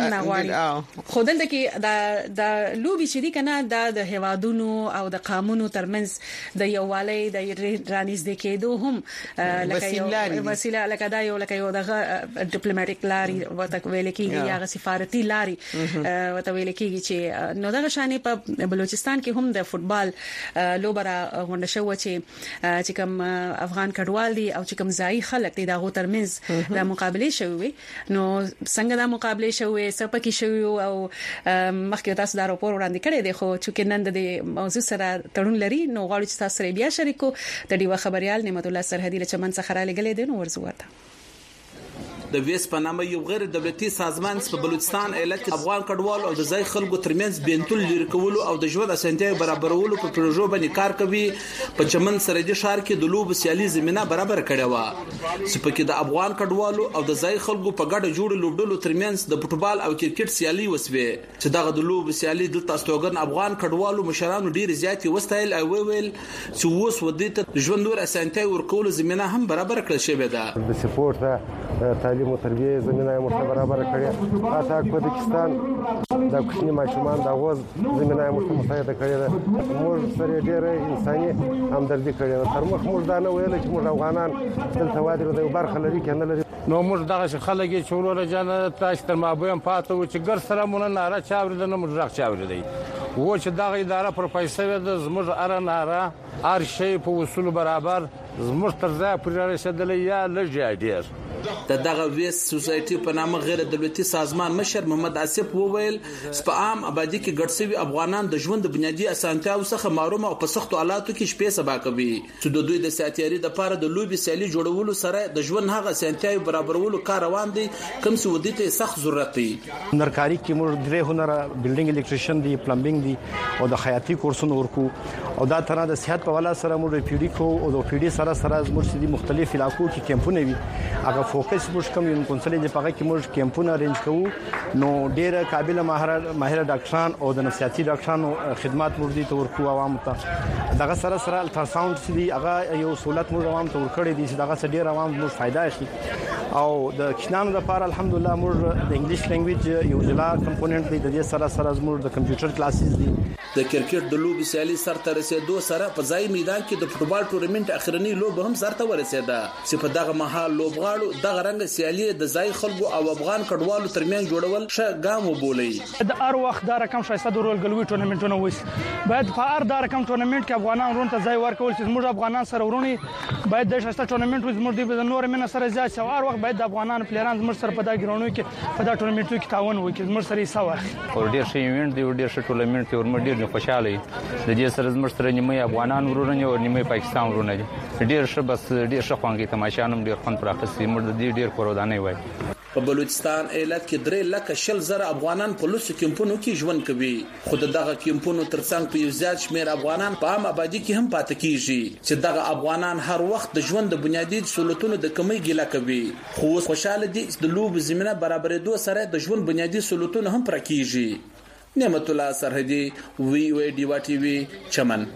غواړي خو دلته کې د د لوبي چې دي کنه د هوادونو او د قانونو ترمنځ د یووالي د رانیزدې کېدو هم لکه یو وسیله لکه دا یو لکه یو دغه ډیپلوماټیک لاري ورته ویل کېږي یا سفارتي لاري وته ویل کېږي چې نو دغه شانې په بلوچستان کې هم د فوتبال لوبره غونډه شو چې چې کوم افغان کډوال دي او چې کوم ځای خلک دي دغه ترمنځ د مقابله شوی نو څنګه د مقابله شوی سپکی شوی او مخکې تاسو دا راپور وړاندې کړی دی خو چې نن د موضوع سره تړون لري نو غواړم چې تاسو سره بیا شریکو د ډیوه خبريال نعمت الله سرحدي له چمن څخه را لګلې دي نو ورزو ورته د ویس په نامه یو غیر دولتي سازمان په بلوچستان ایالت کې افغان کډوال او د ځای خلکو ترمنځ بینتل لري کولو او د ژوند اسانتیاوي برابرولو په پروژو باندې کار کوي په چمن سرحدي ښار کې د لوب سیالي زمينه برابر کړې و چې په کې د افغان کډوالو او د ځای خلکو په ګډه جوړ لوبډلو ترمنځ د فوتبال او کرکټ سیالي وسوي چې دغه د لوب سیالي د تاسوګن افغان کډوالو مشرانو ډیر زیات وستایل او ویل چې اوس ودې ته ژوند ور اسانتیاوي ورکول زمينه هم برابر کړل شوې ده د سپورت تعلیم او تربیه زمينه مو برابر کړې اته پاکستان د کوچني ماشومان د غوز زمينه مو مساعده کړې ده موږ سره ډېر انساني همدردي کړې ده تر مخ موږ دا نه ویل چې موږ افغانان دلته وادي د برخه لري کنه لري نو موږ دغه خلک چې ورور جان تاسو تر مابویم پاتو چې ګر سره مونږ نه را چاوري نه موږ راځ چاوري دی و چې دغه اداره پر پیسې د زموږ اره نه هر شی په اصول برابر زموږ تر ځای پر رسیدلې یا لږه ډیر د دغه ویس سوسایټي په نامه غیر دولتي سازمان مشر محمد اسف وویل په عام آبادی کې ګډسوي افغانان د ژوند د بنیادی اسانتیاو څخه محروم او په سختو حالاتو کې شپې سبا کوي چې د دوی د ساتيري د لپاره د لوبي سیالي جوړولو سره د ژوند هغه اسانتیاو برابرولو کار روان دي کوم څه ودی ته سخت ضرورت دی هنرکاری کې موږ درې هنر بلډینګ الیکټریشن دی پلمبینګ دی او د حیاتي کورسونو ورکو او دا تر د صحت په والا سره موږ پیډي کو او د پیډي سره سره موږ د مختلف علاقو کې کیمپونه وي هغه فوکس موږ کوم یو کونسلې د پاګه کې موږ کیمپونه ارینج کوو نو ډېر قابل ماهر ماهر ډاکټران او د نفسیاتي ډاکټرانو خدمات موږ دي ته ورکو عوام ته دغه سره سره الټراساوند سړي هغه یو سہولت موږ عوام ته ورکړې دي چې دغه څه ډېر عوام موږ فائدہ اخلي او د کښنانو لپاره الحمدلله موږ د انګلیش لنګویج یو ځلا کمپوننت دی د دې سره سره موږ د کمپیوټر کلاسز دي د کرکټ د لوبي سیالي سره تر رسیدو سره په ځای میدان کې د فوتبال ټورنمنت اخرنی لوب هم سره ورسېده چې په دغه مهال لوبغاړو دغه رنګ سیالي د ځای خلکو او افغان کډوالو ترمنځ جوړول ښه ګام وبولي د هر وخت دا رقم شایسته د رول ګلوي ټورنمنټونه وایي باید په هر دا رقم ټورنمنت کې افغانان ورون ته ځای ورکول چې موږ افغانان سره ورونی باید د شایسته ټورنمنت وي موږ د نور من سره ځای او هر وخت باید د افغانان پلیران موږ سره په دا ګراوندو کې په دا ټورنمنټو کې تعاون وکړي موږ سره یې سوا او ډیر شي ایونت دی ډیر شي ټورنمنت دی ورمړ ډیر خوشاله د دې سره موږ سره نیمه افغانان ورونه او نیمه پاکستان ورونه دي ډیر ښه بس ډیر ښه خوانګي تماشانم ډیر خوند پراخسي موږ د دې ډیر کورودانه وای په بلوچستان ایالت کې درې لکه شل زره افغانان په لوسو کیمپونو کې ژوند کوي خو دغه کیمپونو ترڅنګ په یو زیات شمیر افغانان په عام آبادی کې هم پاتې کیږي چې دغه افغانان هر وخت د ژوند د بنیادی سہولتونو د کمی ګیله کوي خو خوشاله دي چې د لوب زمينه برابرېدو سره د ژوند بنیادی سہولتونه هم پر کیږي نعمت الله سرحدي وی او ډی وا ټي وی چمن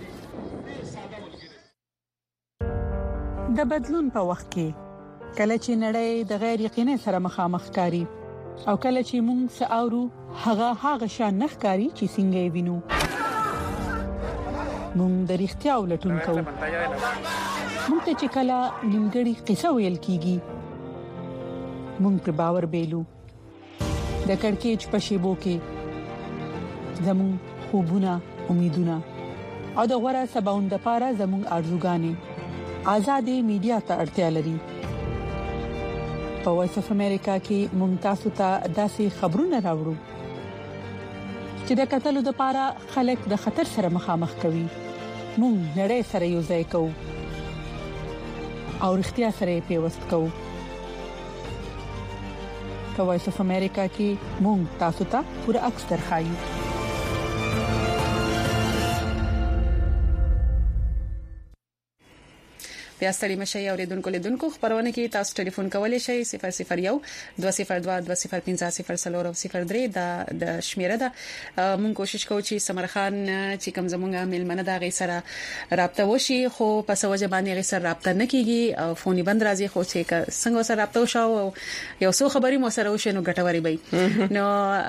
د بدلون په وخت کې کله چې نړۍ د غیر یقیني سره مخامخ کاری او کله چې موږ ساورو هغه هغه شان نخکاری چې څنګه وینو موږ د اړتیا ولټون کوو موږ ته چې کله نیمګړی قصه ویل کیږي موږ پر باور بیلو د کڑکېچ په شیبو کې زموږ خوبونه امیدونه او د غوړه سباوند لپاره زموږ ارزوګانې آزادې میډیا ته اړتیا لري په وایس اف امریکا کې ممتاز ته داسې خبرونه راوړو چې د قتلو لپاره خلک د خطر سره مخامخ کوي موږ نړۍ سره یو ځای کوو او اړتیا سره پیوست کوو په وایس اف امریکا کې موږ تاسو ته پوره عکس درخایو بیا ستړي مشه اوریدونکو لیدونکو خبرونه کې تاسو ټلیفون کولای شئ صفر صفر یو دوه صفر دوه دوه صفر پنځه صفر څلور او صفر درې د د شمیره ده مونږ کوشش کوو چې سمر خان چې کوم زمونږه ملمنه دا غي سره رابطه وشي خو په سوجه باندې غي سره رابطه نه کیږي او فوني بند راځي خو چې څنګه سره رابطه وشاو یو څو خبري مو سره وشي نو ګټوري وي نو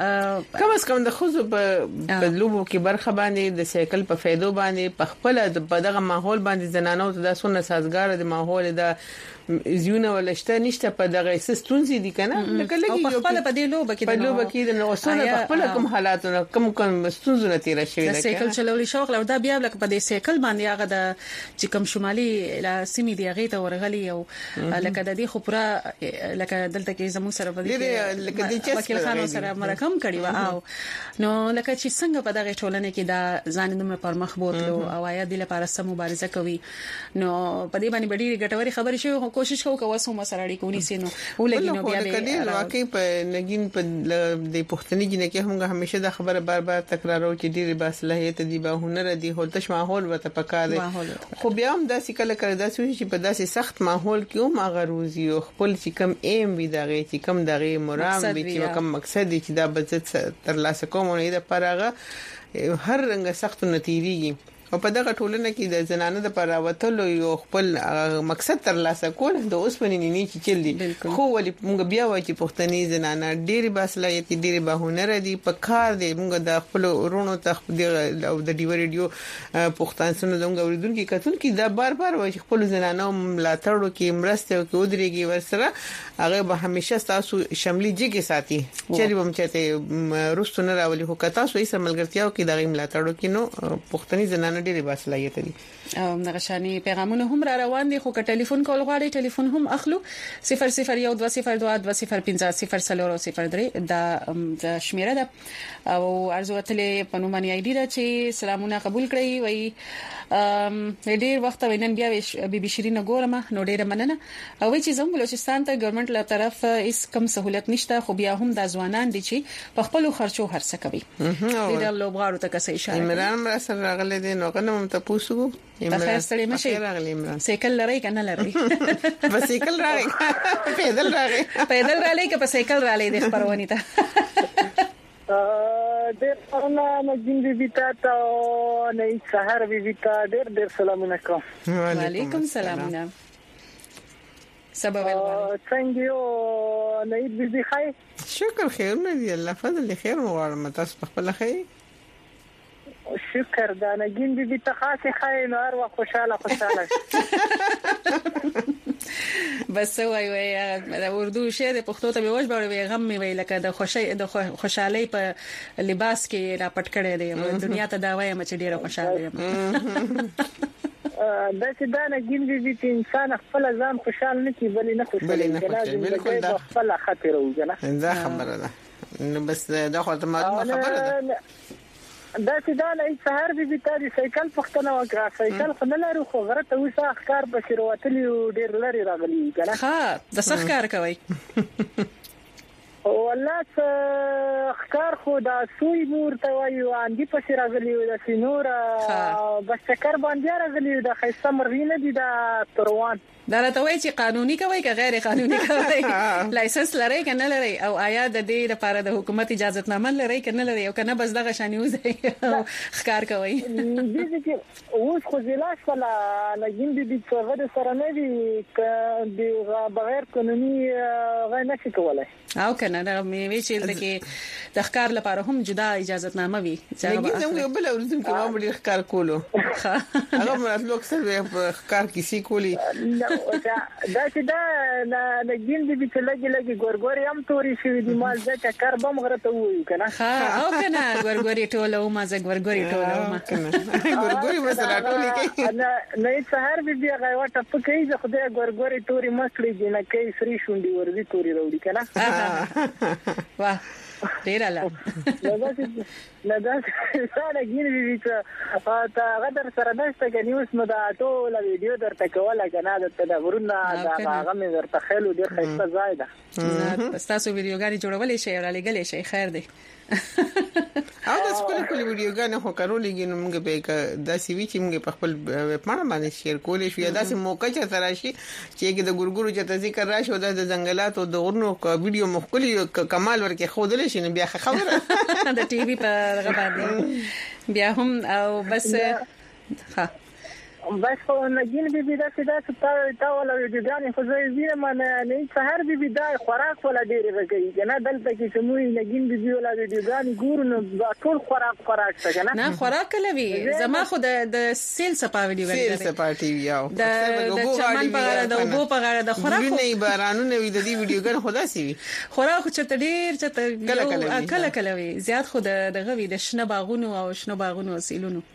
کم از کم د خوځو په لوبو کې برخه باندې د سایکل په فایدو باندې په خپل د دغه ماحول باندې زنانو ته د سونه سازګار د ماحول د زیونه ولشته نشته په دغه سستونزي دي کنه لکه لګي په خپل په دې لوبه کې په لوبه کې د اوسونه په خپل کوم حالاتونه کوم کوم ستونزونه تیر شوی ده سایکل چلولې شوق لور دا بیا لکه په دې سایکل باندې هغه د چې کوم شمالي لا سیمې دی هغه ته ورغلي او لکه د دې خبره لکه دلته کې زموږ سره په دې لکه د وکیل خان سره مرکم کړی و او نو لکه چې څنګه په دغه ټولنه کې دا ځان نوم پر مخ بوتلو او آیا د لپاره سم مبارزه کوي نو په دې باندې ډېری ګټوري خبرې شوی کوشش کوو چې وسو مسره اړیکو نيسي نو ولګي نو بیا به واقعي په نګین په د پښتني جنې کې هم همیشه دا خبره بار بار تکرارو چې ډېری با صلاحيت دي با هنر دي هولتش ماحول وته پکاره خو بیا هم داسې کله کړه داسې چې په داسې سخت ماحول کې هم هغه روزي او خپل چې کم ایم وي دغه چې کم دغه مرام وي چې کم مقصد چې دا بچت تر لاسه کوم نه د پرغه هر رنګ سخت نتیریږي او په دغه ټولنه کې د زنانه د پراوتلو یو خپل مقصد تر لاسه کول د اوسپنې نه چې چل دي خو ولې موږ بیا وایي چې پښتني زنانه ډېری باصلاحیت ډېری بهونه دي په کار دي موږ د خپل ورونو ته او د ډیو ریډیو پښتون سره زموږ اوریدونکو کتون کې دا بار بار وایي خپل زنانه ملاتړ کوي مرسته کوي ودرېږي ورسره هغه به همیشه تاسو شاملي جګي ساتي چې به مچته روستو نه راولي هو کتا سو یې سملګرتیاو کې دغه ملاتړ کوي نو پښتني زنانه ډېری باصلاحیت دي. او نغشاني پیغامونه هم را روان دي، خو که ټلیفون کول غواړي ټلیفون هم اخلو صفر صفر یو دوه صفر دوه دوه صفر پنځه صفر څلور صفر درې دا شمیره ده. او ارزو ته په نومانی آی ډی دا چې سلامونه قبول کړئ. وای ام ډېر وخت وینن بیا بي بي شيرین ګورم نو ډېر مننه. او وای چې زموږ بلوچستان ته ګورنمنت له طرف هیڅ کم سہولت نشته، خو بیا هم د ځوانان دي چې په خپل خرچو هرڅه کوي. ډېر لوبغاړو ته کسې اشاره. عمران مر سره راغله دي نو کنه مم ته پوښتنه تخیر ستړي مشي سایکل لري کنه لري په سایکل راغی پیدل راغی پیدل راغی که په سایکل راغی د خبرونی ته ډېر پرنا نجیم بي بي تاسو نه سحر بي بي تاسو ډېر ډېر سلامونه کوم. وعلیکم سلامونه. سبب ول څنګه یو نه بي بي خای شکر خیر نه دی الله فضل خیر مو تاسو په خپل خیر شکر دا نجیم بي بي ته خاصه خای نو هر وخت خوشاله خوشاله بس وای وای د اردو شعر پښتو ته به وښ باندې غم می وی لکه د خوشي د خوشحالي په لباس کې را پټ کړی دی دنیا ته دا وایم چې ډیره خوشاله یم. دا چې دا نجیم بي بي انسان خپل ځان خوشاله نه کی بلې نه خوشاله بالکل دا خپل خاطر وګنه دا خبره ده نو بس دا خو ته معلومه خبره ده. دا چې دا نه سحر بي بي تاسو سایکل پختنه وکړه سایکل خو نه لرو خو غره ته وسه اخکار په شروعاتلی ډیر لري راغلی کنه. ها د څه ښکار کوي والله اخکار خو دا سوی مور ته وایو اندی په راغلی د سينور بس چکر باندې راغلی د خیسه مرغینه دي دا پروان دا راته وایي چې قانوني کوي که غیر قانوني کوي لایسنس لري کنه لري او آیا د دې لپاره د حکومت اجازه نامه لري کنه لري او کنه بس دغه شانیوز ښکار کوي دي چې اوس خو زلاش ولا لګین دي چې غوډه سره نه دي ک بغیر قانوني غیر نشي کولای او کنه دا مې وی چې د د ښکار لپاره هم جدا اجازه نامه وي چې هغه بل ورزم کې ما ډیر ښکار کولو هغه مراتلو اکثر ښکار کیسي کولی دا چې دا د ګین دي چې لګي لګي ګورګوري هم توري شي د مال ځکه کار بم غرته وي کنه. ها او کنه ګورګوري ټوله او ما ز ګورګوري ټوله ما ګورګوري مسره ټولي کوي نه سحر بي بي هغه وټه پکې ځ خدای ګورګوري توري مسلې دي نه کوي سری شونډي ورزي توري وروړي کنه. واه ډیر اله نه دا سره ګین وی چې تا غدر سره داسته کې نیوز نو دا ټول ویډیو درته کوله کنه د ورونه دا هغه مې درته خېلو ډیر ښه ځای ده. تاسو ویډیوګانې جوړولې شي او لګلې شي خیر دی. او د خپل خپل ویډیوګانې خو کارولې موږ به دا سی وی چې موږ په خپل پاڼه باندې شیر کولې شو یا داسې موقع چې تراشي چې د ګورګورو چې ذکر راشي د ځنګلات او د غرونو ویډیو مخکلي کمال ورکه خودلې شي بیا خبره د ټي وي په هغه باندې بیا هم او بس ها بس خو نجین بي بي دا چې دا چې تا ولا ویډیوګانې خو زه یې ما نه سحر بي بي دا خوراک ولا ډېر راګي کنه دلته کې چې موږ نجین بي بي ولا ویډیوګانې ګورو نو ټول خوراک خوراک څه کنه نه خوراک لوي زما خو د د سیل سپا ویډیوګانې سیل سپا ټي وي او د چمن په غاړه د وبو په غاړه د خوراک نه بارانونه وي د دې ویډیوګانې خدا سي وي خوراک چې ډېر چې کله کله وي زیات خو د غوي د شنه باغونو او شنه باغونو سیلونو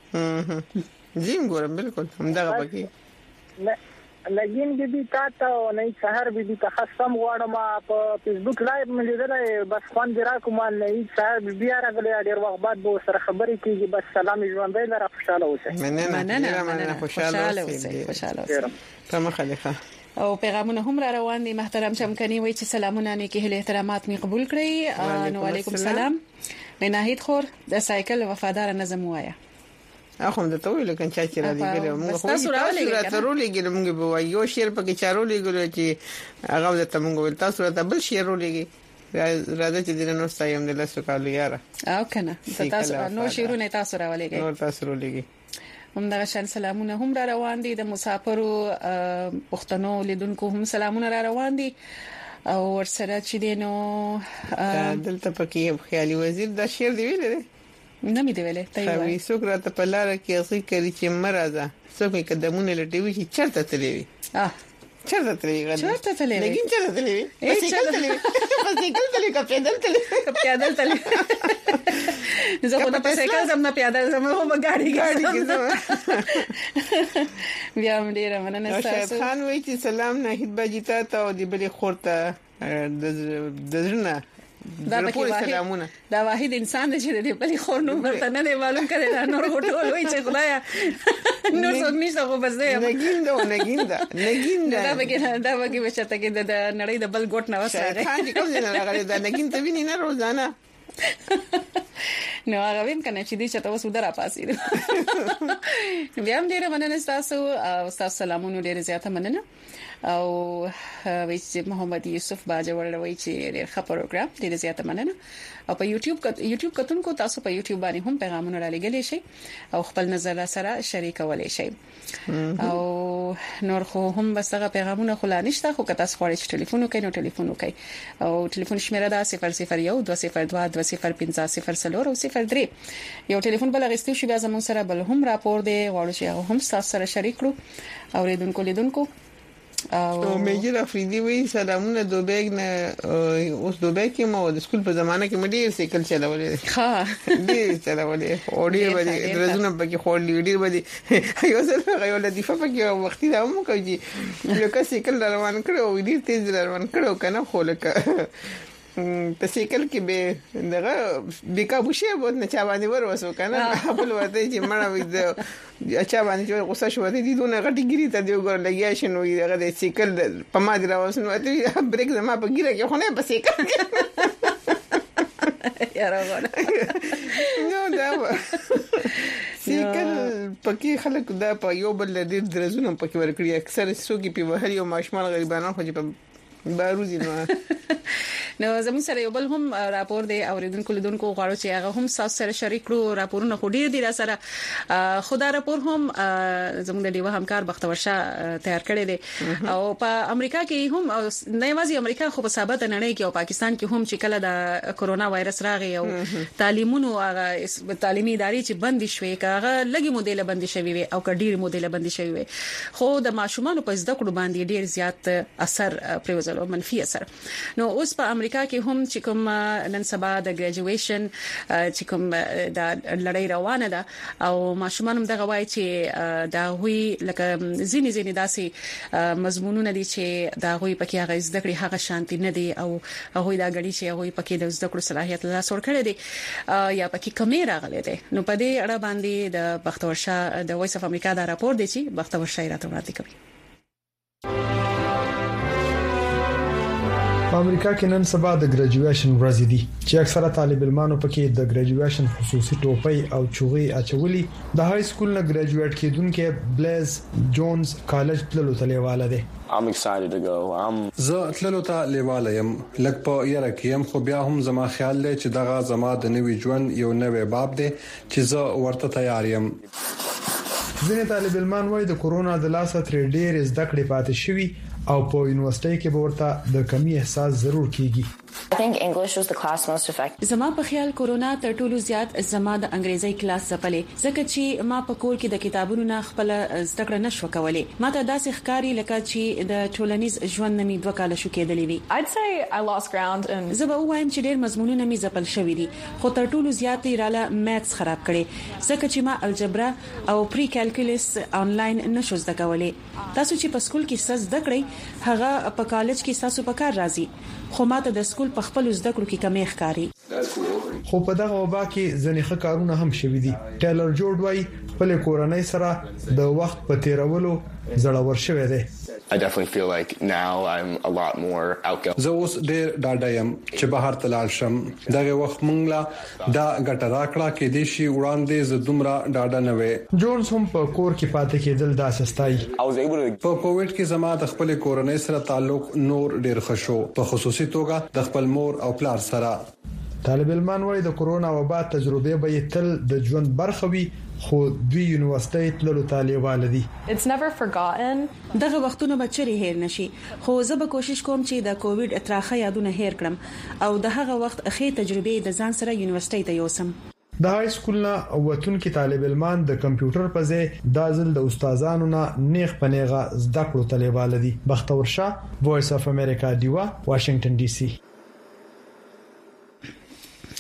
زم ګورم بالکل همدغه پکې لګین بي بي تاسو نه سحر بي بي تخصم غواړم په فیسبوک لایو مې لیدل بس خوان درا کوم نه سحر بي بي راغلی ډیر وخت بعد به سره خبرې کیږي بس سلام ژوندۍ لره خوشاله اوسئ. مننه مننه خوشاله اوسئ خوشاله اوسئ تمام خلیفه. او پیغامونه هم را روان دي. محترم شمکنی وایي چې سلامونه نیکی هله احترامات می قبول کړئ. نو علیکم السلام. مې ناهید خور د سایکل وفادار نظم وایا اخو د تویل کله چې را لګره موږ خو تاسو راولېږي موږ به وایو شیر په کې چارولې ګلو چې هغه د تمنګ ول تاسو را بل شیر ولېږي راځي چې دنه نو ستایم د لاسو کالو یاره او کنه تاسو نو شیرونه تاسو راولېږي نو تاسو ولېږي هم دا شان سلامونه هم را روان دي. د مسافرو پښتنو لیدونکو هم سلامونه را روان دي او ورسره چې دینو دلته پکې خیالي وزیر دا شیر دی ویل نه می دی ویلې ته یو وی څوک راته په لار کې اصلي کوي چې مرزه څوک می قدمونه لټوي چې چرته تللی وي اه چرته تللی وي چرته تللی وي لګین چرته تللی وي بس یې تللی بس یې تللی کا پیدل تللی کا پیدل تللی زه خو په سایکل زم نه پیاده زم هم غاډي غاډي کې بیا هم ډیر مننه تاسو شاهد خان وایي چې سلام ناهید باجی ته او د بلې خورته د دزرنه دا پکې واحد دا واحد انسان دی چې د بلې خور نو ورته نه معلوم کړي دا نور غټول وایي چې خدایا نور څوک نشته خو بس دی نګیندا نګیندا نګیندا دا پکې دا پکې بچته کې د نړۍ د بل ګټ نه وسره خان دې کوم نه راغلی دا نګین ته ویني نه روزانه نو هغه وین کنه چې دې چته وسو درا پاسې بیا هم ډیره مننه تاسو او تاسو سلامونه ډیره زیاته مننه او وایي محمد یوسف باجوړ وایي چې ډیر ښه پروګرام ډیر زیاته مننه او په یوټیوب یوټیوب کتونکو تاسو په یوټیوب باندې هم پیغامونه را لګلې شي او خپل نظر سره شریکولای شي او نور خو هم بسغه پیغامونه خلا نشته خو که تاسو غواړئ چې ټلیفون وکړئ نو ټلیفون وکړئ او ټلیفون شمیره ده صفر صفر یو دوه صفر دوه دوه صفر پنځه صفر څلور او صفر درې یو ټلیفون بل غوښتل شي بیا زموږ سره بل هم راپور دی غواړو چې هم تاسو سره شریک کړو او ریدونکو لیدونکو او میجر افریدی وی سلامونه دوبګ نه اوس دوبګ کې مو د سکول په زمانه کې مې ډیر سایکل چلولې ها ډیر چلولې او ډیر باندې درزونه پکې خور ډیر باندې یو ځل غوړل دي په کې وختي دا مو کوي یو کا سایکل روان کړو ډیر تیز روان کړو کنه خو لکه په سایکل کې به دغه بیکابو شی بود نه چا باندې ورسو کنه خپل ورته چې مړه وي اچھا باندې چې غوسه شو دي دونه غټي ګری ته دی وګور لګیا شنو دغه د سایکل په ما دی راوسنو ته بریک زما په ګیره کې خو نه په سایکل یاره وره نو دا سایکل پکې خلک دا په یو بل د درزونو پکې ورکړي اکثر سوګي په وهري او ماشمان غریبانو خو چې په باروزي نو نو زموږ سره یو بل هم راپور دی اوریدونکو لیدونکو غواړو چې هغه هم تاسو سره شریک کړو راپورونه خو ډیر دي را سره خدای راپور هم زموږ د دیوه همکار بختور شاه تیار کړی دی او په امریکا کې هم نه یوازې امریکا خو په ثابت نړۍ کې او پاکستان کې هم چې کله د کورونا وایرس راغی او تعلیمونو هغه تعلیمي ادارې چې بند شوې هغه لګي مودیل بند شوی وي او کډیر مودیل بند شوی وي خو د ماشومان په زده کړو باندې ډیر زیات اثر پریوزل او منفي اثر نو اوس په امریکا کې هم چې کوم نن سبا د ګریجویشن چې کوم د لړۍ روانه ده او ماشومان هم دغه وایي چې دا وی لکه زینې زینې داسې مضمونونه دي چې دا وی پکې هغه زده کړې هغه شانتي نه دي او هغه دا غړي چې هغه پکې د زده کړو صلاحيت لا سور کړی دي یا پکې کمی راغلي دي نو په دې اړه باندې د بختور شاه د وایس اف امریکا دا راپور دی چې بختور شاه راته وړاندې کوي په امریکا کې نن سبا د ګریجویشن ورځ دی چې اکثره طالب علمانو پکې د ګریجویشن خصوصي ټوپۍ او چوغي اچولي د های سکول نه ګریجویټ کیدونکو بلیز جونز کالج تللو تلیواله دی I'm excited to go. I'm زه تللو ته لیواله يم لکه په یره کې يم خو بیا هم زما خیال دی چې دغه زما د نوې ژوند یو نوې باب دی چې زه ورته تیار یم ځینې طالب علمان وایي د کورونا د لاسه تر ډېر زده کړې پاتې شوي او په یونیورسيټي کې به ورته د کمی احساس ضرور کیږي I think English was the class most effective. زما په خیال کورونا تر ټولو زیات زما د انګریزي کلاس زپلې ځکه چې ما په کور کې د کتابونو نه خپل زده کړه نشو کولای ما ته داسې ښکاری لکه چې د ټولنیز ژوند نمي دوه کال شو کېدلې وي I'd say I lost ground and زه به وایم چې ډېر مضمونونه مې زپل شوې دي خو تر ټولو زیات یې رااله ماثس خراب کړي ځکه چې ما الجبرا او پری کیلکولس انلاین نشو زده کولای تاسو چې په سکول کې څه زده کړئ هغه په کالج کې تاسو په کار راځي خو ماته د سکول په خپل زده کړو کې کمی ښکاری خو په دغه وبا کې ځنې ښه کارونه هم شوي دي ټیلر جورج وايي خپل کورنۍ سره د وخت په تیرولو زړور شوی دی I definitely feel like now I'm a lot more outgoing. زه اوس ډېر ډاډه یم چې بهر ته لاړ شم دغه وخت مونږ لا دا ګټه راکړه کې دي شي وړاندې ز دومره ډاډه نه وې جونز هم په کور کې پاتې کېدل داسې ستایي په کووډ کې زما د خپل کورنۍ سره تعلق نور ډېر ښه په خصوصي توګه د خپل مور او پلار سره طالب علمان وايي د کورونا وبا تجربه به تل د ژوند برخه وي خو دوی یونیورسيټي تللو طالبان دي It's never forgotten. دغه وختونه به چیرې هیر نشي خو زه به کوشش کوم چې د کووډ اتراخه یادونه هیر کړم او د هغه وخت اخی تجربه د ځان سره یونیورسيټي ته یوسم د های سکول نه وتونکو طالب علمان د کمپیوټر په ځای د ځل د استادانو نه نیغ پنیغه زده کړو طالبان دي بختور شاه وایس اف امریکا دیوا واشنگټن ډي سي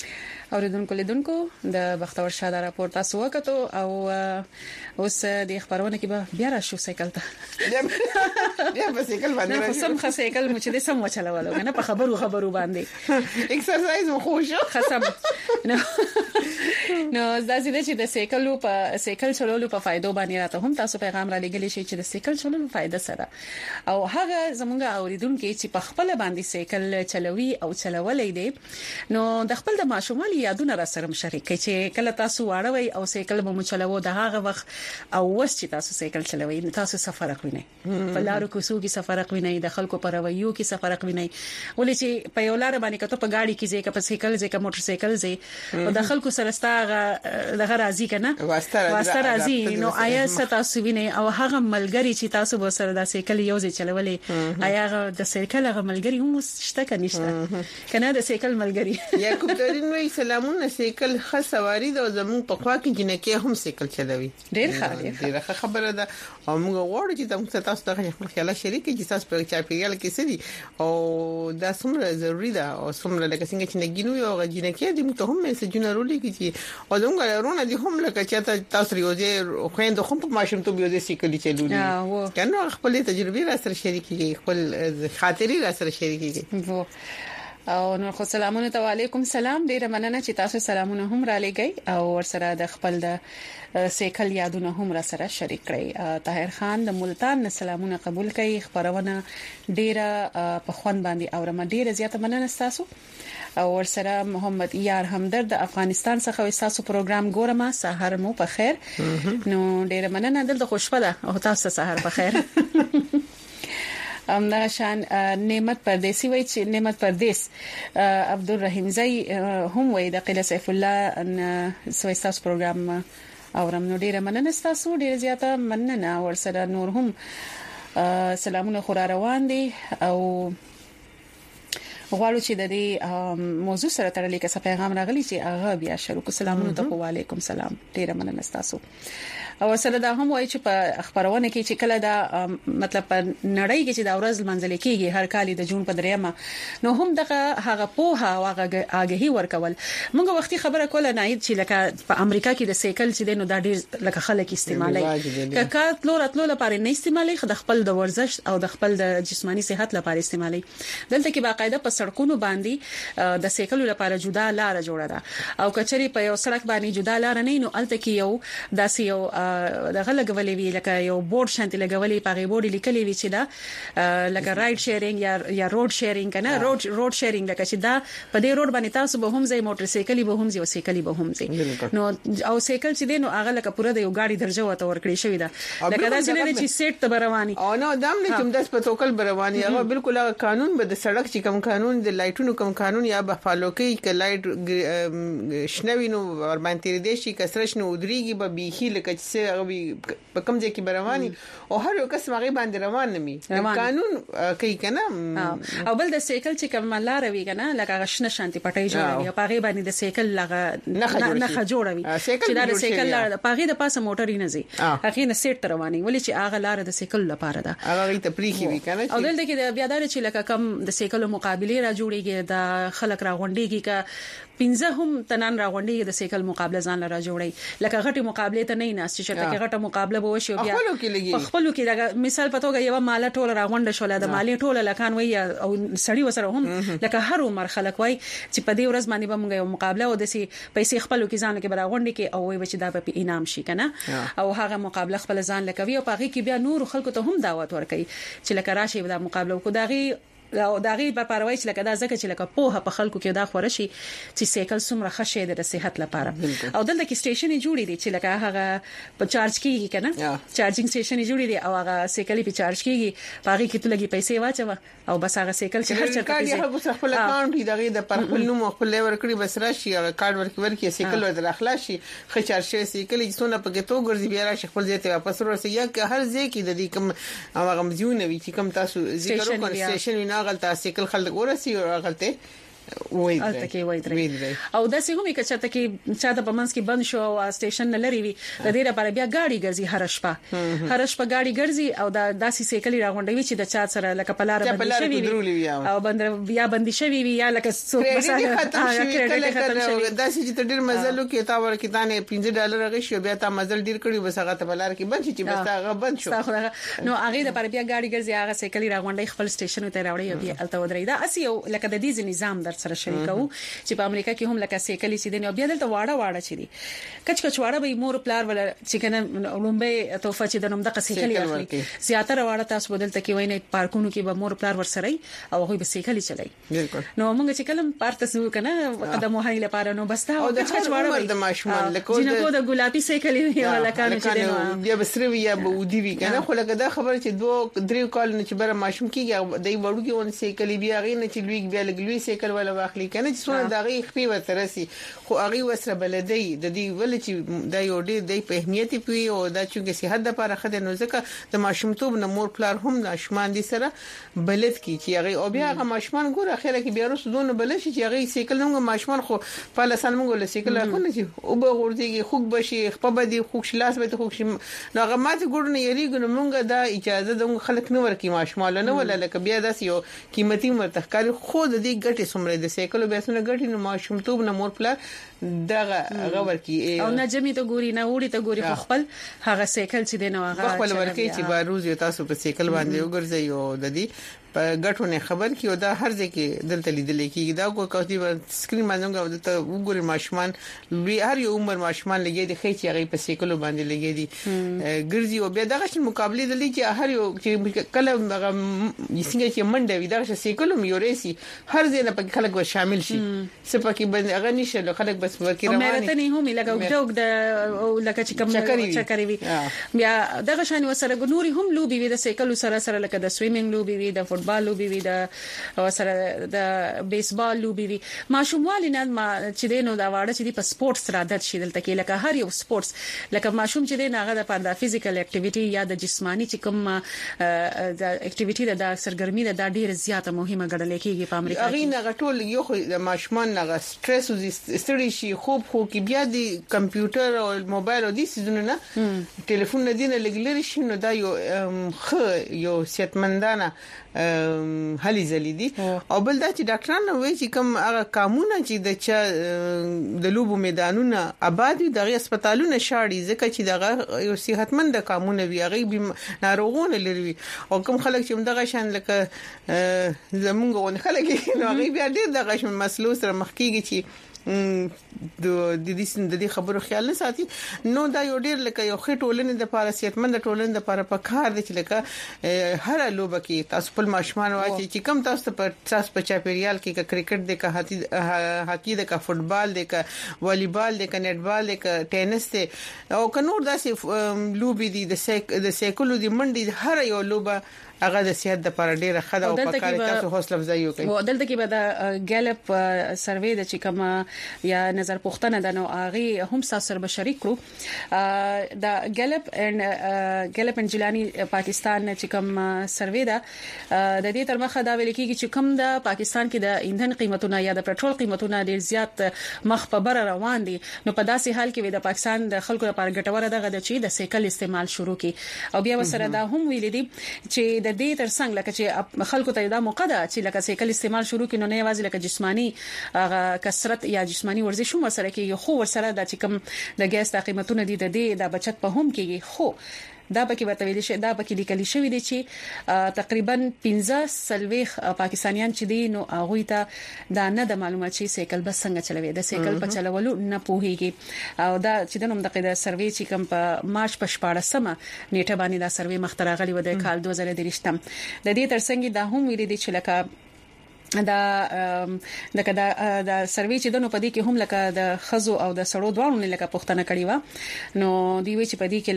اوریدونکو لیدونکو د بختور شاده راپور تاسو وکړو او اوس د خبرونه کې به بیا راشو سایکل ته بیا په سایکل باندې نه سم خه سایکل مو چې د سم وچلولو کنه په خبرو خبرو باندې ایکسرسایز مو خو شو خصم نو نو ځکه چې د سایکل په سایکل چلولو په فائدو باندې راته هم تاسو پیغام را لګلی شي چې د سایکل چلولو فائدہ سره او هغه زمونږ اوریدونکو چې په خپل باندې سایکل چلوي او چلولې دي نو د خپل د ماشومان یادونه را سره مشارکه چې کله تاسو واړوي او سایکل به مو چلوو د هغه وخت او وس چې تاسو سایکل چلوي تاسو سفر کوئ په لارو کوڅو کې سفر کوئ د خلکو په رویو کې سفر کوئ ولې چې په یو لار باندې کته په گاډي کې ځکه په سایکل ځکه موټر سایکل ځي او د خلکو سره ستاره دغه راځي کنه واسطه راځي نو آیا تاسو وینئ او هغه ملګری چې تاسو به سره د سایکل یو ځای چلولې آیا د سایکل هغه ملګری هم شته کنه نشته کنه د سایکل ملګری یا کوم درین وی سلامونه سایکل خاص سواری د زمون په خوا کې جنکه هم سایکل چلوي ډیر ښه ډیر ښه خبره ده او موږ غواړو چې تاسو ته خپل خیال شریک کړئ تاسو په چاپیریال کې سړي او دا څومره ضروری ده او څومره لکه څنګه چې نګینو یو جنکه دې موږ ته هم مسجونه رولې کیږي او زموږ رونه دي هم لکه چې تاسو یو ځای خويند خو په ماشوم ته یو ځای سایکل چلولې کنه خپل تجربه را سره شریک کیږي خپل خاطري را سره شریک کیږي او نو خو سلامونه ته وعلیکم سلام ډیره مننه چې تاسو سلامونه هم را لګی او ورسره د خپل د سایکل یادونه هم را سره شریک کړئ طاهر خان د ملتان سلامونه قبول کړئ خبرونه ډیره په خوان باندې او رم ډیره زیاته مننه تاسو او ورسره محمد یار همدرد د افغانستان څخه تاسو پروګرام ګورم سحر مو په خیر نو ډیره مننه دلته خوشبخته او تاسو سحر په خیر ام نشان نعمت پردیسی وای چې نعمت پردیس عبدالرحیم زئی هم وای د قله سیف الله ان سويستاس پروګرام اورم نو ډیره مننه تاسو ډیره زیاته مننه ورسره نور هم سلامونه خورا روان دي او غواړو چې د دې موضوع سره تړلې کیسه پیغام راغلی چې هغه بیا شروع کو سلامونه ته وعلیکم سلام ډیره مننه تاسو او سره دا هم وایي چې په خبرونه کې چې کله دا مطلب په نړۍ کې چې دا ورځ منځل کېږي هر کال د جون په دریمه نو هم دغه هغه په هغه آگهي ورکول موږ وختي خبره کوله نه چې لکه په امریکا کې د سایکل چې د نو دا ډیر لکه خلک استعمالي ککا تلور اتلو لپاره نه استعمالي د خپل د ورزش او د خپل د جسمانی صحت لپاره استعمالي دلته کې باقاعده په سړکونو باندې د سایکل لپاره جدا لار جوړه ده او کچري په یو سړک باندې جدا لار نه نو الته کې یو داسې یو دغه لګولې وی لکه یو بورډ شانتي لګولې پاغي بورډ لیکلې وی چې دا لکه رائډ شیرینګ یا یا روډ شیرینګ کنه روډ روډ شیرینګ لکه چې دا په دې روډ باندې تاسو به هم ځای موټر سایکل به هم ځای او سایکل به هم ځای نو او سایکل چې دی نو هغه لکه پوره د یو گاډي درجه وته ورکړې شوې ده لکه دا چې چې سیټ ته رواني او نو دام نه کوم د سپتوکل رواني هغه بالکل قانون به د سړک چې کوم قانون د لایټونو کوم قانون یا به فالو کوي ک لایټ شنوي نو ور باندې دې شي کسرش نو ودريږي به بيخي لکه چې په کوم ځای کې برواني او هر یو کس هغه باندې روان نمي قانون کوي کنه او بل د سایکل چې کوم لار وی کنه لکه غشنه شانتي پټي جوړوي په هغه باندې د سایکل لغه نه جوړوي چې دا د سایکل لار په هغه د پاسه موټر نه زی هغه نه سیټ تر رواني ولې چې هغه لار د سایکل لپاره ده هغه ته پریخي وی کنه او دلته کې بیا دا چې لکه کم د سایکل مقابله را جوړیږي د خلک را غونډيږي ک پنځه هم تنان را غونډيږي د سایکل مقابله ځان را جوړي لکه غټي مقابله ته نه ناس چې شته کې غټه مقابله به وشي بیا خپلو کې لګي خپلو کې دا مثال پتوګه یو مال ټوله را غونډه شول د مالی ټوله لکان وای او سړی وسره هم لکه هر عمر خلک وای چې په دې ورځ باندې به موږ یو مقابله و د سي پیسې خپلو کې ځان کې برا غونډه کې او وای چې دا په انعام شي کنه او هغه مقابله خپل ځان لکوي او پاږي کې بیا نور خلکو ته هم دعوت ورکړي چې لکه راشي دا مقابله کو داغي او داغي په پروي چې لکه دا ځکه چې لکه په په خلکو کې دا خورشي چې سایکل څومره ښه دی د صحت لپاره او دلته کې سټیشن جوړی دي چې لکه هغه په چارج کیږي کنه چارجینګ سټیشن جوړی دي او هغه سایکل په چارج کیږي پاږي کې ته لګي پیسې واچو او بس هغه سایکل چې هر چرته کې هغه خپل اکاونټ دی دغه د پر خپل نوم خپل ورکړي بس راشي هغه کارت ورکړي ورکړي سایکل ور اخلاصي خ چارج شي سایکل چې څونه پکې تو ګرځي بیا راشي خپل ځای ته واپس ورسي یا که هر ځای کې د دې کوم هغه مزيونه وي چې کوم تاسو ذکر وکړئ سټیشن ویناغل تاسو سایکل خلک ورسي او غلطه وای الته کې وای درې او د سیمه کې چې ته کې چاته په منځ کې بند شو او سټیشن نه لري وي د دې لپاره بیا ګاډي ګرځي هر شپه هر شپه ګاډي ګرځي او دا داسې سیکلي راغونډوي چې د چا سره لکه پلار باندې شوی او بند بیا باندې شوی وي یا لکه څوک مثلا ختم شوی کله کله داسې چې ډیر مزل کې تا ورکې تانه پنځه ډالر غشي بیا تا مزل ډیر کړی بس هغه ته بلار کې بند چې بس هغه بند شو نو هغه د پر بیا ګاډي ګرځي هغه سیکلي راغونډي خپل سټیشن ته راوړي بیا الته ودرې دا اسی لکه د دې نظام در سره شریکو چې په امریکا کې هم لکه سیکلي سي دي نو بیا دلته واړه واړه چي دي کچ کچ واړه به مور پلار ولا چې کنه لومبه توفه چې د نوم د سیکلي اخلي زیاتره واړه تاسو بدلته کې ویني پارکونو کې به مور پلار ور سره او هغه به سیکلي چلای نو موږ چې کلم پارت سو کنه قدم وهاي لپاره نو بس تا او د کچ واړه د ماشومان لکه جنکو د ګلابي سیکلي ولا کانو چې بیا بسره وي یا بودی وی کنه خو لکه دا خبره چې دوه درې کال نه چې بره ماشوم کېږي دای وړو کې ون سیکلي بیا غي نه چې لوی بیا لګلوي سیکل ولا واخلي کنه چې څونه دغه خپې وترسي خو هغه وسره بلدی د دې ول چې د یو ډېر د اهمیت پی او دا چې صحت لپاره خدای نو ځکه د ماشومتوب نه مور پلار هم ناشمان دي سره بلد کی چې هغه او بیا هغه ماشومان ګوره اخره کې بیا رسونه بل شي چې هغه سیکل نو ماشومان خو په لسان موږ له سیکل راخونه چې او به ورته خوب بشي خپل بدی خوښ لاس به خوښ نو هغه ماته ګورنه یریګو موږ دا اجازه د خلک نو ورکی ماشومان نه ولا لکه بیا داس یو قیمتي مرتخکاری خو د دې ګټي سمره د سیکل بیا سونه ګټي نو ماشومتوب نه مور پلار دغه هغه ورکی او نه جمی ته ګوري نه وړي ته ګوري خپل هغه سیکل چې دی نو هغه خپل ورکی چې باروز یو تاسو په سیکل باندې وګرځي او د دې په ګټونه خبر کیو دا هر ځکه دلته لیدل کیږي دا کو کوتي سکرین باندې ته وګوري ماشومان لوی هر یو عمر ماشومان لګي دي خې چې هغه په سیکل باندې لګي دي ګرځي او بیا دغه شن مقابله د لې چې هر یو چې کله هغه یسنګ چې منډه وي دغه سیکل میوريسي هر ځای په خلک به شامل شي سپکه باندې هغه نشه خلک بس ورکی رواني مېرته نه هم لګو دوګ د لکه چې کوم چکرې وي بیا دغه شان وسره ګنوري هم لوبي وي د سیکل سره سره لکه د سویمینګ لوبي وي د فوتبال لوبي وي د سره د بیسبال لوبي وي ماشوموال نه ما چې دینو دا واړه چې په سپورتس را عادت شي دلته کې لکه هر یو سپورتس لکه ماشوم چې دی هغه د پاندا فزیکل اکټیویټي یا د جسمانی چې کوم د اکټیویټي د سرګرمي د ډیره زیاته مهمه ګڼل کېږي په امریکا کې هغه نه غټول یو خو د ماشومان نه سټرس او ستړي شي خوب خو کې بیا د کمپیوټر او موبایل او د سيزونه نه ټلیفون نه دینه لګلري شي نو دا یو خ یو صحتمندانه هلي زلي دي او بل دا چې ډاکټرانو وایي چې کوم هغه قانون چې د چا د لوبو میدانونه آباد دي دغه هسپتالونه شاړي ځکه چې دغه یو صحتمند قانون وي هغه ناروغونه لري او کوم خلک چې دغه شان لکه زمونږ خلک نو هغه بیا ډېر دغه شان مسلو سره مخ کیږي چې د د دې د دې خبرو خیال نه ساتي نو دا یو ډیر لکه یو خټولنې د لپاره صحتمند ټولنې د لپاره په کار دي چې لکه هر لوبه کې تاسو په ماشومان واچي چې کم تاسو په تاسو په چاپیریال کې کرکټ دی که هاکی هاکی دی که فوتبال دی که والیبال دی که نټبال دی که ټینس دی او که نور داسې لوبي دي د سیک د سیکولو دی منډي هر یو لوبه هغه د صحت لپاره ډیره خده او په کار تاسو حوصله افزایی وکړي او دلته کې به د ګالپ سروې د چې کوم یا نظر پوښتنه ده نو هغه هم ساسر بشری کړو د ګالپ ان ګالپ انجلانی پاکستان چې کوم سروې ده د دې تر مخه دا ویل کېږي چې کوم د پاکستان کې د ایندھن قیمتونه یا د پېټرول قیمتونه ډیر زیات مخ په بر روان دي نو په داسې حال کې د پاکستان د خلکو لپاره ګټوره ده چې د سیکل استعمال شروع کړي او بیا وسره دا هم ویل دي چې د دې ترڅنګ لکه چې خلکو ته دا موقع ده چې لکه سیکل استعمال شروع کړي نو نه یوازې لکه جسمانی کثرت یا جسمانی ورزش هم سره کې خو ور سره د چې کوم د ګیس د قیمتونو دي د دې د بچت په هم کې خو دا پکې ورته ویل شي دا پکې لیکل شوی دی چې تقریبا پنځه سلويخ پاکستانیان چې دي نو هغه ته دا نه د معلومات چې سیکل بس څنګه چلوي د سیکل په چلولو نه پوهیږي او دا چې د نوم د قیدا سروې چې کوم په مارچ په شپږمه سمه نیټه باندې دا سروې مخترغلی و د کال دوه زره درې د دې ترڅنګ دا هم ویل دي چې لکه دا د کدا د سروې چې دنو پدې کې هم لکه د خزو او د سړو دوانو نه لکه پښتنه کړی و نو دی وی چې پدې کې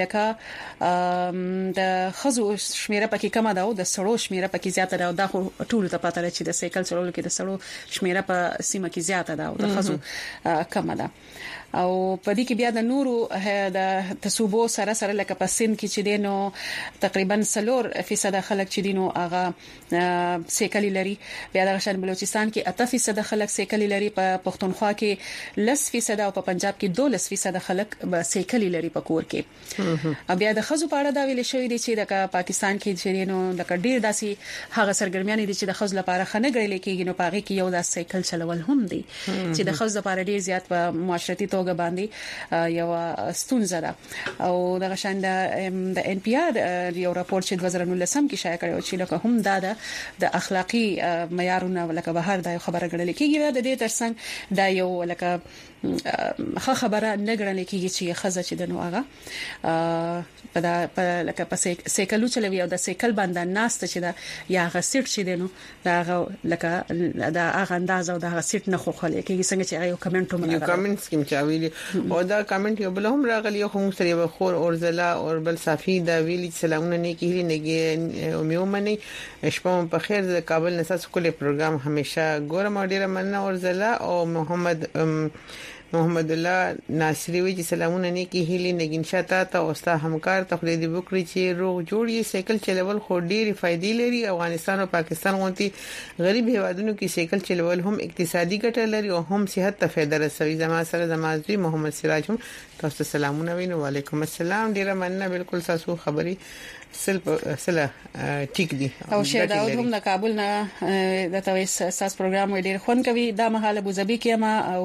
لکه د خزو شمیره پکې کم ده او د سړو شمیره پکې زیاته ده او دا ټول ته پاتره چې د سیکل چلولو کې د سړو شمیره په سیمه کې زیاته ده او د خزو کم ده او پدې کې بیا د نورو د تصوبو سره سره لکه په سند کې چې دینو تقریبا سلور فیصد خلک چې دینو هغه سیکل لري بیا د شان بلوچستان کې اته فیصد خلک سایکل لري، په پښتونخوا کې لس فیصد او په پنجاب کې دولس فیصد خلک به سایکل لري په کور کې. بیا د خزو په اړه دا ویل شوی دی چې د پاکستان کې چې نو د ډیر داسي هغه سرګرمیان دي چې د خزو لپاره خنه غړي کېږي، نو پاره کې یو د سایکل چلول هم دي چې د خزو لپاره ډیر زیات په معاشرتي توګه باندې یو ستونزه ده. او د غشان د ان پی آر یو راپور چې دوه زره نولسم کې شایع کړی و چې لکه هم دا د اخلاقی معیارونه لکه بهر د خبره غړل کېږي، د دې ترڅنګ دا یو لکه خه خبره نه غړل کېږي چې خزه چې د نو هغه په دا په لکه په سایکل چلوي او د سایکل باندې ناست چې دا یا هغه سیټ چې دینو دا هغه لکه دا هغه انداز او دا هغه سیټ نه خو خلک کېږي څنګه چې یو کمنټ هم راغلی، کمنټس کوم چا ویلي او دا کمنټ یو بل هم راغلی، خو موږ سره بخور اور زلا اور بل صافي دا ویلي سلامونه نه کیږي نه او میومني شپه په خیر. د کابل نساس کولې پروګرام همیشه ګورم ډیره مننه اور زلا او محمد محمد الله ناصری وی چې سلامونه نیکی هیلي نګین شاته ته او ستا همکار ته خدای دې وکړي چې روغ جوړ یې سایکل چلول خو ډېری فائدې لري. افغانستان او پاکستان غونتی غریب هیوادونو کې سایکل چلول هم اقتصادي ګټه لري او هم صحت ته فائدہ رسوي. زما سره زمازوی محمد سراج هم تاسو سلامونه وینم. وعلیکم السلام، ډیره مننه، بالکل تاسو خبري سل سل ټیک دي. او شه دا هم د کابل نه د تویس اساس پروګرام ډیر خون کوي دا مهاله ابوظبي کې ما او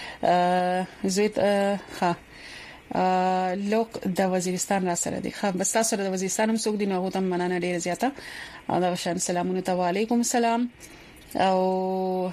زویت ها لوک د وزیرستان را سره دي. خو بس تاسو د وزیرستان هم څوک دي نو غوته مننه ډیر زیاته او دا شان سلامونه ته. وعلیکم السلام. او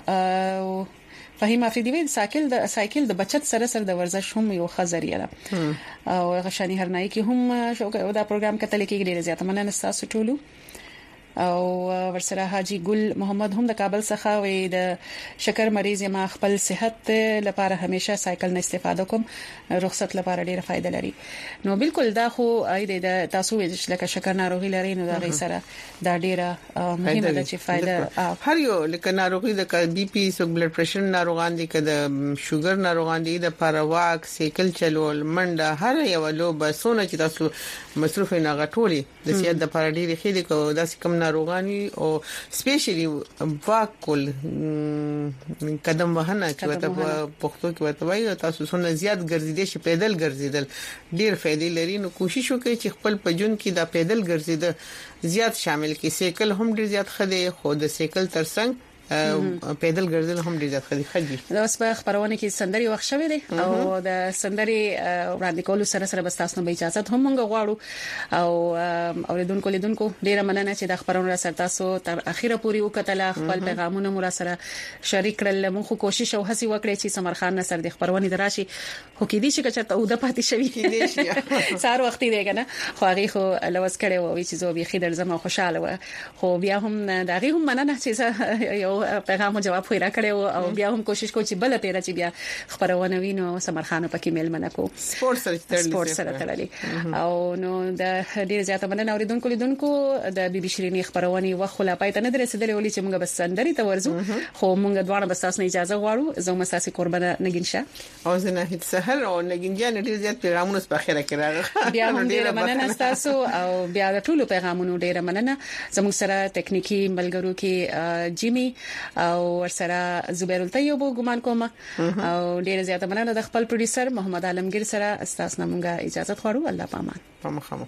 فهیم افریدی وی سایکل د سایکل د بچت سره سره د ورزش هم یو خزریه ده او غشانی هرنای کی هم شو دا پروګرام کتل کې ډیر زیاته مننه تاسو ټولو. او ورسره حاجی ګل محمد هم د کابل څخه وي د شکر مریض ما خپل صحت لپاره همیشه سایکل نه استفاده کوم، رخصت لپاره ډیره فائدہ لري. نو بالکل دا خو اې د تاسو چې لکه شکر ناروغي لري نو دا غي سره دا ډیره مهمه ده چې فائدہ هر یو لکه ناروغي د بي پي سو بلډ پريشر ناروغان دي کده شوګر ناروغان دي د پرواک سایکل چلول منډه هر یو لوب سونه چې تاسو مصرف نه غټولي د سیادت د لپاره ډیره خېده کو داسې کم ناروغاني او سپیشلی واکول قدم وهنه چې وته پښتو کې وته وایي تاسو سونه زیات ګرځیدل شي پیدل ګرځیدل ډیر فائدې لري. نو کوشش وکړئ چې خپل پجون کې دا پیدل ګرځیدل زیات شامل کړئ. سایکل هم ډیر زیات خدي خو د سایکل ترڅنګ پیدل ګرځول هم ډیر ځخدي خدي. دا اوس په خبرونه کې سندري وخت شوی دی او د سندري وړاندې کولو سره سره بس تاسو نه اجازه هم مونږ غواړو او اوریدونکو لیدونکو ډیره مننه چې د خبرونو سره تاسو تر اخیره پوري وکټل خپل پیغامونه مو سره شریک کړل. مونږ کوشش او هڅه وکړې چې سمر خان نصر د خبرونه دراشي خو کې دي چې چرته او د پاتې شوی کې دي شي سار وخت دی کنه خو هغه خو لوس کړي وو چې زه به خیدر زما خوشاله و خو بیا هم دا غي هم مننه چې یو پیغام جواب خو را کړو او بیا هم کوشش کوم چې بل تیر چې بیا خبرونه وینو سمر خان په کې میل منکو سپورت سره تړلې سپورت سره تړلې او نو د ډیر زیاته مننه اوریدونکو لیدونکو د بي بي شيريني خبرونه وخت لا پاتې نه درسېدلې ولې چې موږ بس سندري ته ورزو خو موږ دواړه بس تاسو نه اجازه غواړو زه مساسي قربانه نګین شه او زه نه هیڅ سهل او نګین جان ډیر زیات پیغامونه په خیره کړه بیا هم ډیر مننه تاسو او بیا د ټولو پیغامونو ډیر مننه زموږ سره ټکنیکی ملګرو کې جیمی او ورسره زبیر الطیب ګمان کوم او ډیر زیاته مننه د خپل پروډوسر محمد عالمگیر سره استاسو نمونګه اجازه غواړو. الله پامان. پامخمخ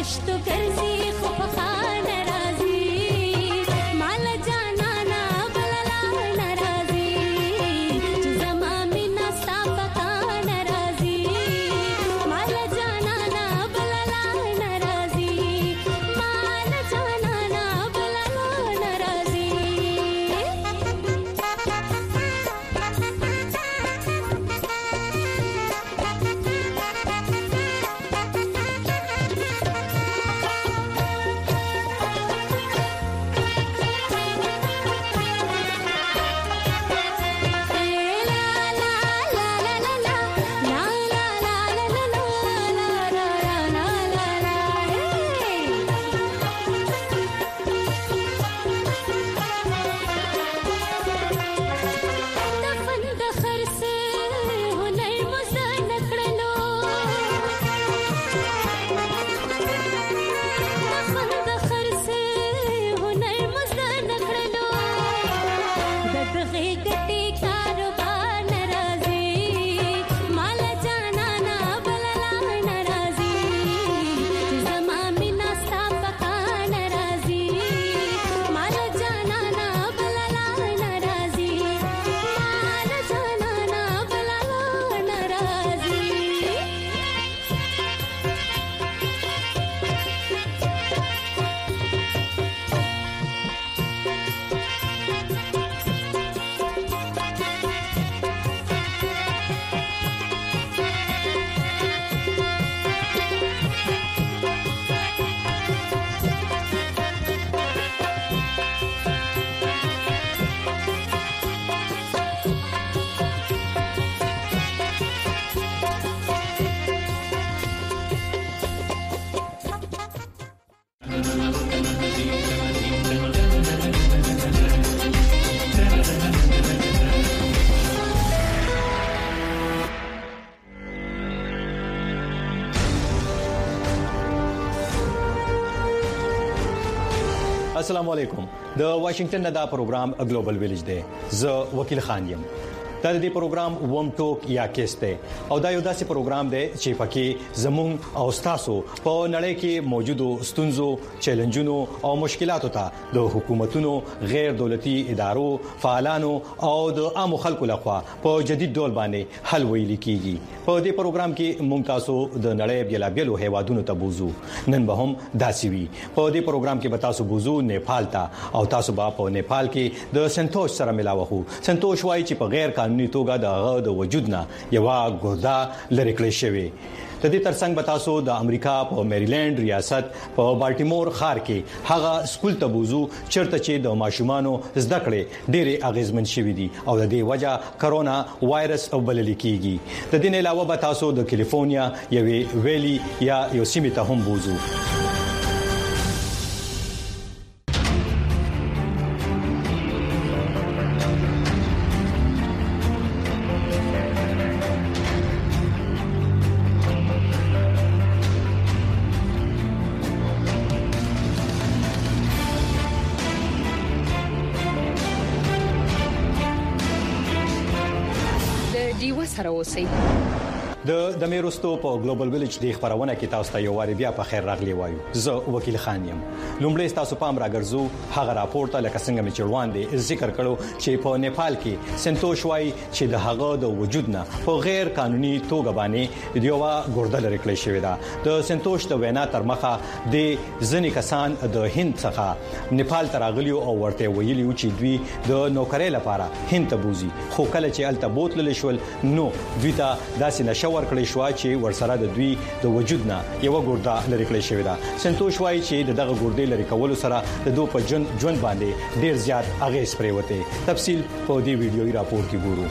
السلام علیکم د واشنگټن نه دا پروګرام ګلوبل ویلیج دی زه وکیل خان یم دا د دې پروګرام ووم ټوک یا کیسته او دا یو داسې پروګرام دی چې پکې زموږ او تاسو په نړۍ کې موجودو ستونزو چیلنجونو او مشکلاتو ته د حکومتونو غیر دولتي ادارو فعالانو او د عامو خلکو لخوا په جدید ډول باندې حل ویل کیږي په دې پروګرام کې موږ تاسو د نړۍ بیلابیلو هیوادونو ته بوزو نن به هم داسې وي په دې پروګرام کې به تاسو بوزو نیپال ته او تاسو به په نیپال کې د سنتوش سره ملاوه سنتوش وایي چې په غیر قانوني توګه د د وجود نه یو ګردا لری کړی شوی د دې ترڅنګ به تاسو د امریکا په میریلند ریاست په بالټیمور ښار کې هغه سکول ته بوزو چرته چې د ماشومانو زده کړې ډېرې اغیزمن شوې دي او د دې وجہ کرونا وایرس او بلل کېږي د دې علاوه به تاسو د کیلیفورنیا یوې ویلي یا یو سیمه ته هم بوزو د د میروستو په ګلوبل ویلیج د خبرونه کې تاسو ته یو واری بیا په خیر راغلی وایو زه وکیل خان یم لومړی تاسو پام راګرځو هغه راپور ته لکه څنګه چې روان دي ذکر کړو چې په نیپال کې سنتوش وایي چې د هغه د وجود نه په غیر قانوني توګه باندې دیوه ګردل لري کړی شوی دا د سنتوش د وینا تر مخه د ځنې کسان د هند څخه نیپال ته راغلي او ورته ویلي چې دوی د نوکرۍ لپاره هند ته بوزي خو کله چې الته بوتل شول نو دوی ته داسې نشو ورکړی شو چې ورسره د دوی د وجود نه یو ګردا لري کړی شوی دا سنتوش وایي چې دغه ګردې لري کول سره د دوی په جون جون باندې ډیر زیات اغیز پریوته تفصیل په دې ویډیوي راپور کې ګورو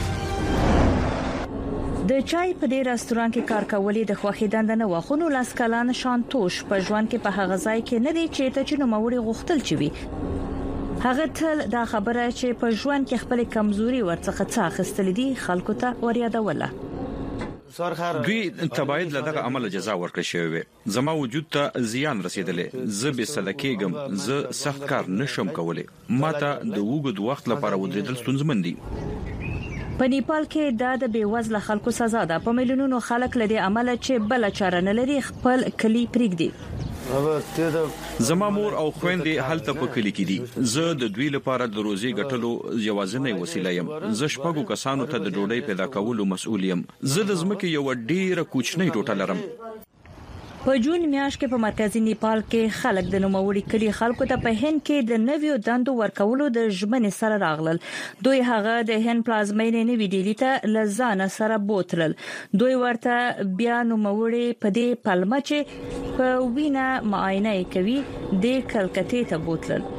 د چای په دې رستوران کې کار کولې د خوخي دند نه وخونو لاس کلان شانتوش په ژوند کې په هغه ځای کې نه دی چې ته چې نو موري غختل چوي هغه تل دا خبره چې په ژوند کې خپل کمزوري ورڅخه څه خستل دي خلکو ته وریادوله دوی تبعید لدغه عمل جزا ورکړی شوی زما وجود ته زیان رسیدلې زه به سلکېګم زه سخت کار نشم کولای ماته د وګد وخت لپاره ودرېدل ستونزمن دي په نیپال کې دا د بیوزله خلکو سزا ده په ملیونونو خلک لدی عمل چې بل چاره نه لري خپل کلی پریږدي زما مور او خويندې هلته په کلی کې دي. زه د دوی لپاره د روزي ګټلو یوازینی وسیله یم. زه شپږو کسانو ته د ډوډۍ پیدا کولو مسؤل یم. زه د ځمکې یو ډیره کوچنۍ ټوټه لرم. په جون میاشت کې په مرکزی نیپال کې خلک د نوموړي کلی خلکو ته په هند کې د نویو دندو ورکولو د ژمنې سره راغلل. دوی هغه د هند پلازمینې نوی ډیلی ته لزانه سره بوتلل. دوی ورته بیا نوموړي په دې پلمه چې په وینا معاینه کوي د کلکتې ته بوتلل.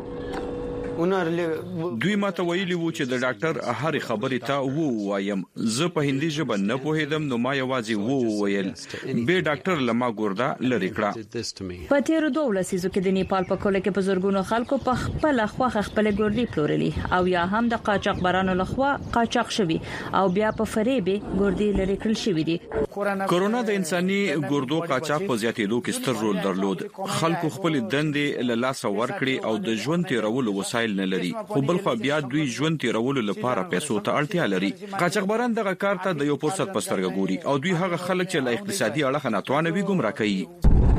دوی ماته ویلي وو چې د ډاکټر هر خبرې ته وو وایم. زه په هندي ژبه نه پوهیدم نو ما یوازې وو ویل. به ډاکټر لما ګوردا لری کړه. په تیر دوه لسیزو کې د نیپال په کوله کې بزرګونو خلکو په خپل خواخ خپل ګوردی پلورلي او یا هم د قاچاقبرانو لخوا قاچاق شوی او بیا په فریبي ګوردی لری کړل شوی دي. کورونا د انساني ګوردو قاچاق په زیاتېدو کې ستر رول درلود. خلکو خپل دندې له لاس ورکړي او د ژوند تیرولو وسایل نه لري. خو بل خو بیا دوی ژوند تیرولو لپاره پیسو ته اړتیا لري. قاچاقبران دغه کار ته د یو فرصت پسترګ ګوري او دوی هغه خلک چې له اقتصادي اړخ نه توانوي ګمراه کوي.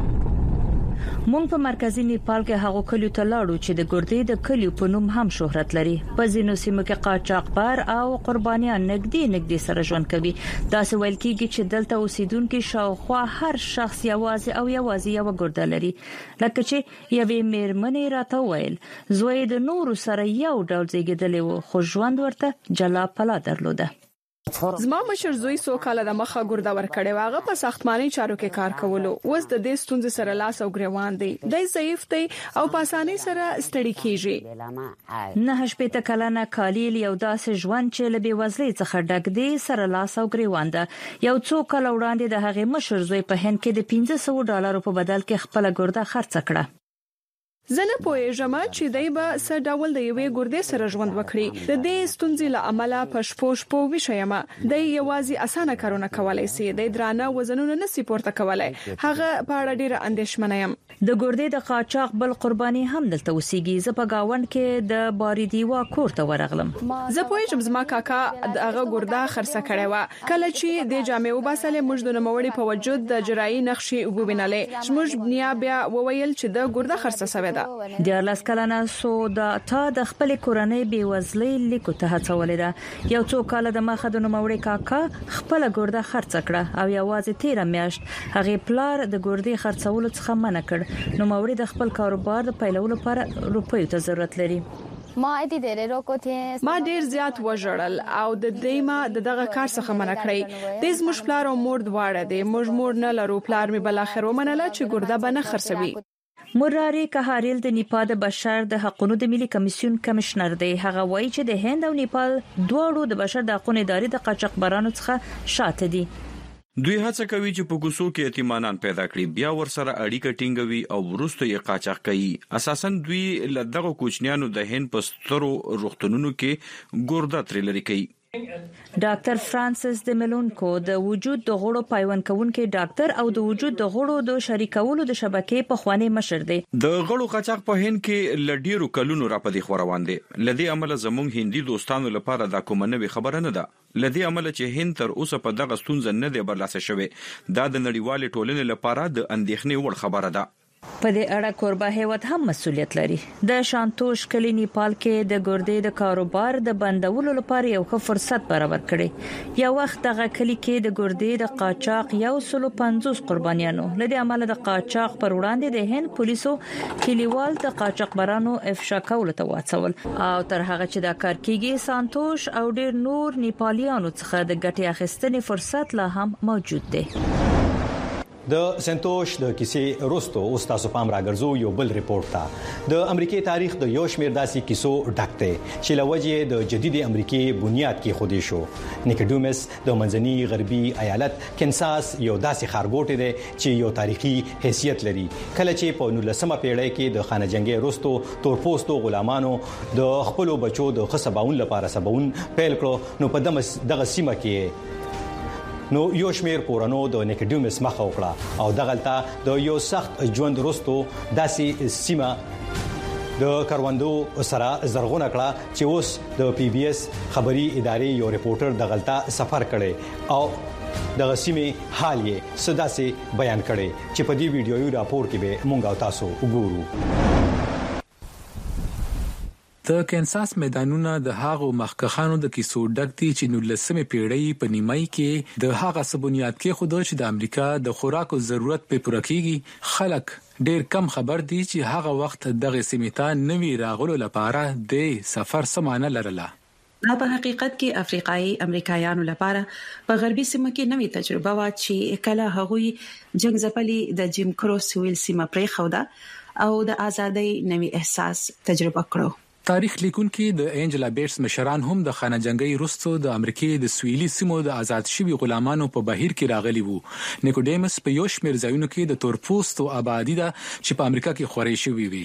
مونږ په مرکزی نیپال کې هغه کلیو ته لاړو چې د ګردې د کلیو په نوم هم شهرت لري. په ځینو سیمو کې قاچاقبر او قربانیان نګدي نګدي سره ژوند کوي. دا څه ویل کیږي چې دلته اوسیدونکو شاوخوا هر شخص یوازې او یوازې یو ګرده لري. لکه چې یوې میرمنې راته ویل زوی د نورو سره یو ډول زیږیدلی و خو ژوند ورته جلا پلا درلوده. زما مشر زوی سو کال د مخه ګردا ور کړي واغه په ساختماني چارو کې کار کولو. اوس د دې ستونزې سره لاس او ګریوان دی. د ضعیف دی او په اسانۍ سره ستړي کیږي. نه شپته کلنه کالیل یو داسې ژوند چې له بیوزلۍ څخه ډک دی سره لاس او ګریوان ده. یو څو کال وړاندې د هغې مشر زوی په هند کې د پنځه سوه ډالرو په بدل کې خپل ګردا خرڅ کړه. زه نه پوهیږم چې دای به څه ډول د یوې ګردې سره ژوند وکړي. د دې ستونزې له امله پښپوش په وشیمه د یوازې اسانه کارونه کولای شي. د درانه وزنونو نه سپورت کولای. هغه په اړه ډیره اندېښمنه یم. د ګردې د قاچاق بل قرباني هم دلته وسیږي. زه په گاوند کې د باری دیوا کور ته ورغلم. زه پوهیږم زما کاکا دغه ګردا خرڅه کړې و. کله چې د جامع وباسلې موږ د نوموړي په وجود د جرایي نقشې وګوینلې. موږ بنیا بیا وویل چې د ګردا خرڅه سوي. د ارلاس کلنه سودا تا د خپل کورنۍ بیوزلۍ لیکو ته هڅولې ده. یو څو کال د مخه د نوموړي کاکا خپل ګرده خرڅ کړه او یوازې تیر میاشت هغه پلار د ګردې خرڅولو څخه منع کړ. نوموړي د خپل کاروبار د پیلولو لپاره روپیو ته ضرورت لري. ما ډیر زیات وژړل او د دیمه دغه کار څخه منع کړی. د زموږ پلار او مور دواړه د موږ مور نه لرو. پلار می بل اخر ومنله چې ګرده بنه خرڅوي. مراري کهاریل د نیپال د بشر د حقوقو د ملي کمیسیون کمشنر دی. هغه وایي چې د هند او نیپال دواړو د بشر د حقوقو ادارې د قاچاقبرانو څخه شاته دي. دوی هڅه کوي چې په کوڅو کې اطمینان پیدا کړي بیا ور سره اړیکه ټینګوي او ورسته یې قاچاق کوي. اساسا دوی له دغه کوچنیانو د هند پسترو روغتونونو کې ګوردا تر لري کوي. ډاکټر فرانسیس د ملونکو د وجود د غړو پایون کوونکې ډاکټر او د وجود د غړو د شریکولو د شبکې په خوانې مشر دی. د غړو قاچاق په هند کې لډیرو کلونو را پدې خوروان دي. لدی عمل زموږ هندي دوستانو لپاره دا کومه نوې خبره نه ده. لدی عمل چې هند تر اوسه په دغه ستونزه نه دی برلاسه شوی. دا د نړیوال ټولنې لپاره د اندېښنې وړ خبره ده. په دې اړه کوربه هیواد هم مسؤلیت لري. د شانتوش کلی نیپال کې د ګردې د کاروبار د بندولو لپاره یو ښه فرصت برابر کړي. یو وخت دغه کلی کې د ګردې د قاچاق یو سل پنځوس قربانیانو لدې عمل د قاچاق پر وړاندې د هند پولیسو کلیوال د قاچاقبرانو افشا کول ته واڅول او تر هغه چې دا کار کیږي سانتوش او ډیر نور نیپالیانو څخه د ګټې اخیستنې فرصت لا هم موجود دی. د سنتوش د کیسې روستو اوس تاسو پام راګرځو یو بل ریپورت ته. د امریکای تاریخ د یو شمیر داسې کیسو ډک دی چې لوجه د جدید امریکای بنیاد کې خودي شو. نیکډومس د منځني غربي ایالت کنساس یو داسې خارګوټ دی چې یو تاریخي حیثیت لري. کله چې په نولسمه پیړۍ کې د خانه جنگي روستو تورپوستو غلامانو د خپل بچو د خصباون لپاره سباون پیل کړو نو په دغه سیمه کې نو یو شمیر کورانو د نیکډومس مخه وکړه او دغلطه د یو سخت ژوند وروسته داسې سیمه د کاروندو سره زرغونه کړه چې اوس د پی بي اس خبري ادارې یو ریپورټر دغلطه سفر کړي او د غسیمه حال یې صدا سي بیان کړي چې په دې ویډیوي راپور کې به مونږ او تاسو وګورو. د کینساس میدانونه د هغو مخکخانو د کیسو ډک دي چې نولسمه پیړۍ په نیمای کې د هغه سبونیات کې خود چې د امریکا د خوراکو ضرورت په پوره کیږي. خلک ډیر کم خبر دي چې هغه وخت دغه سیمه نوی راغلو لپاره د سفر سمانه لرله. دا په حقیقت کې افریقایي امریکایانو لپاره په غربي سیمه کې نوې تجربه و چې کله هغوی جنگ ځپلي د جیم کرو سویل سیمه پرې خوده او د ازادۍ نوې احساس تجربه کړو. تاریخ لیکونکي د انجلا بیټس مشران هم د خانه جنگي روستو د امریکای د سویلي سیمو د آزاد شوی غلامانو په بهیر کې راغلي وو. نیکوډیمس په یو شمېر ځایونو کې د تورپوستو آبادی ده چې په امریکا کې خوري شوی وي.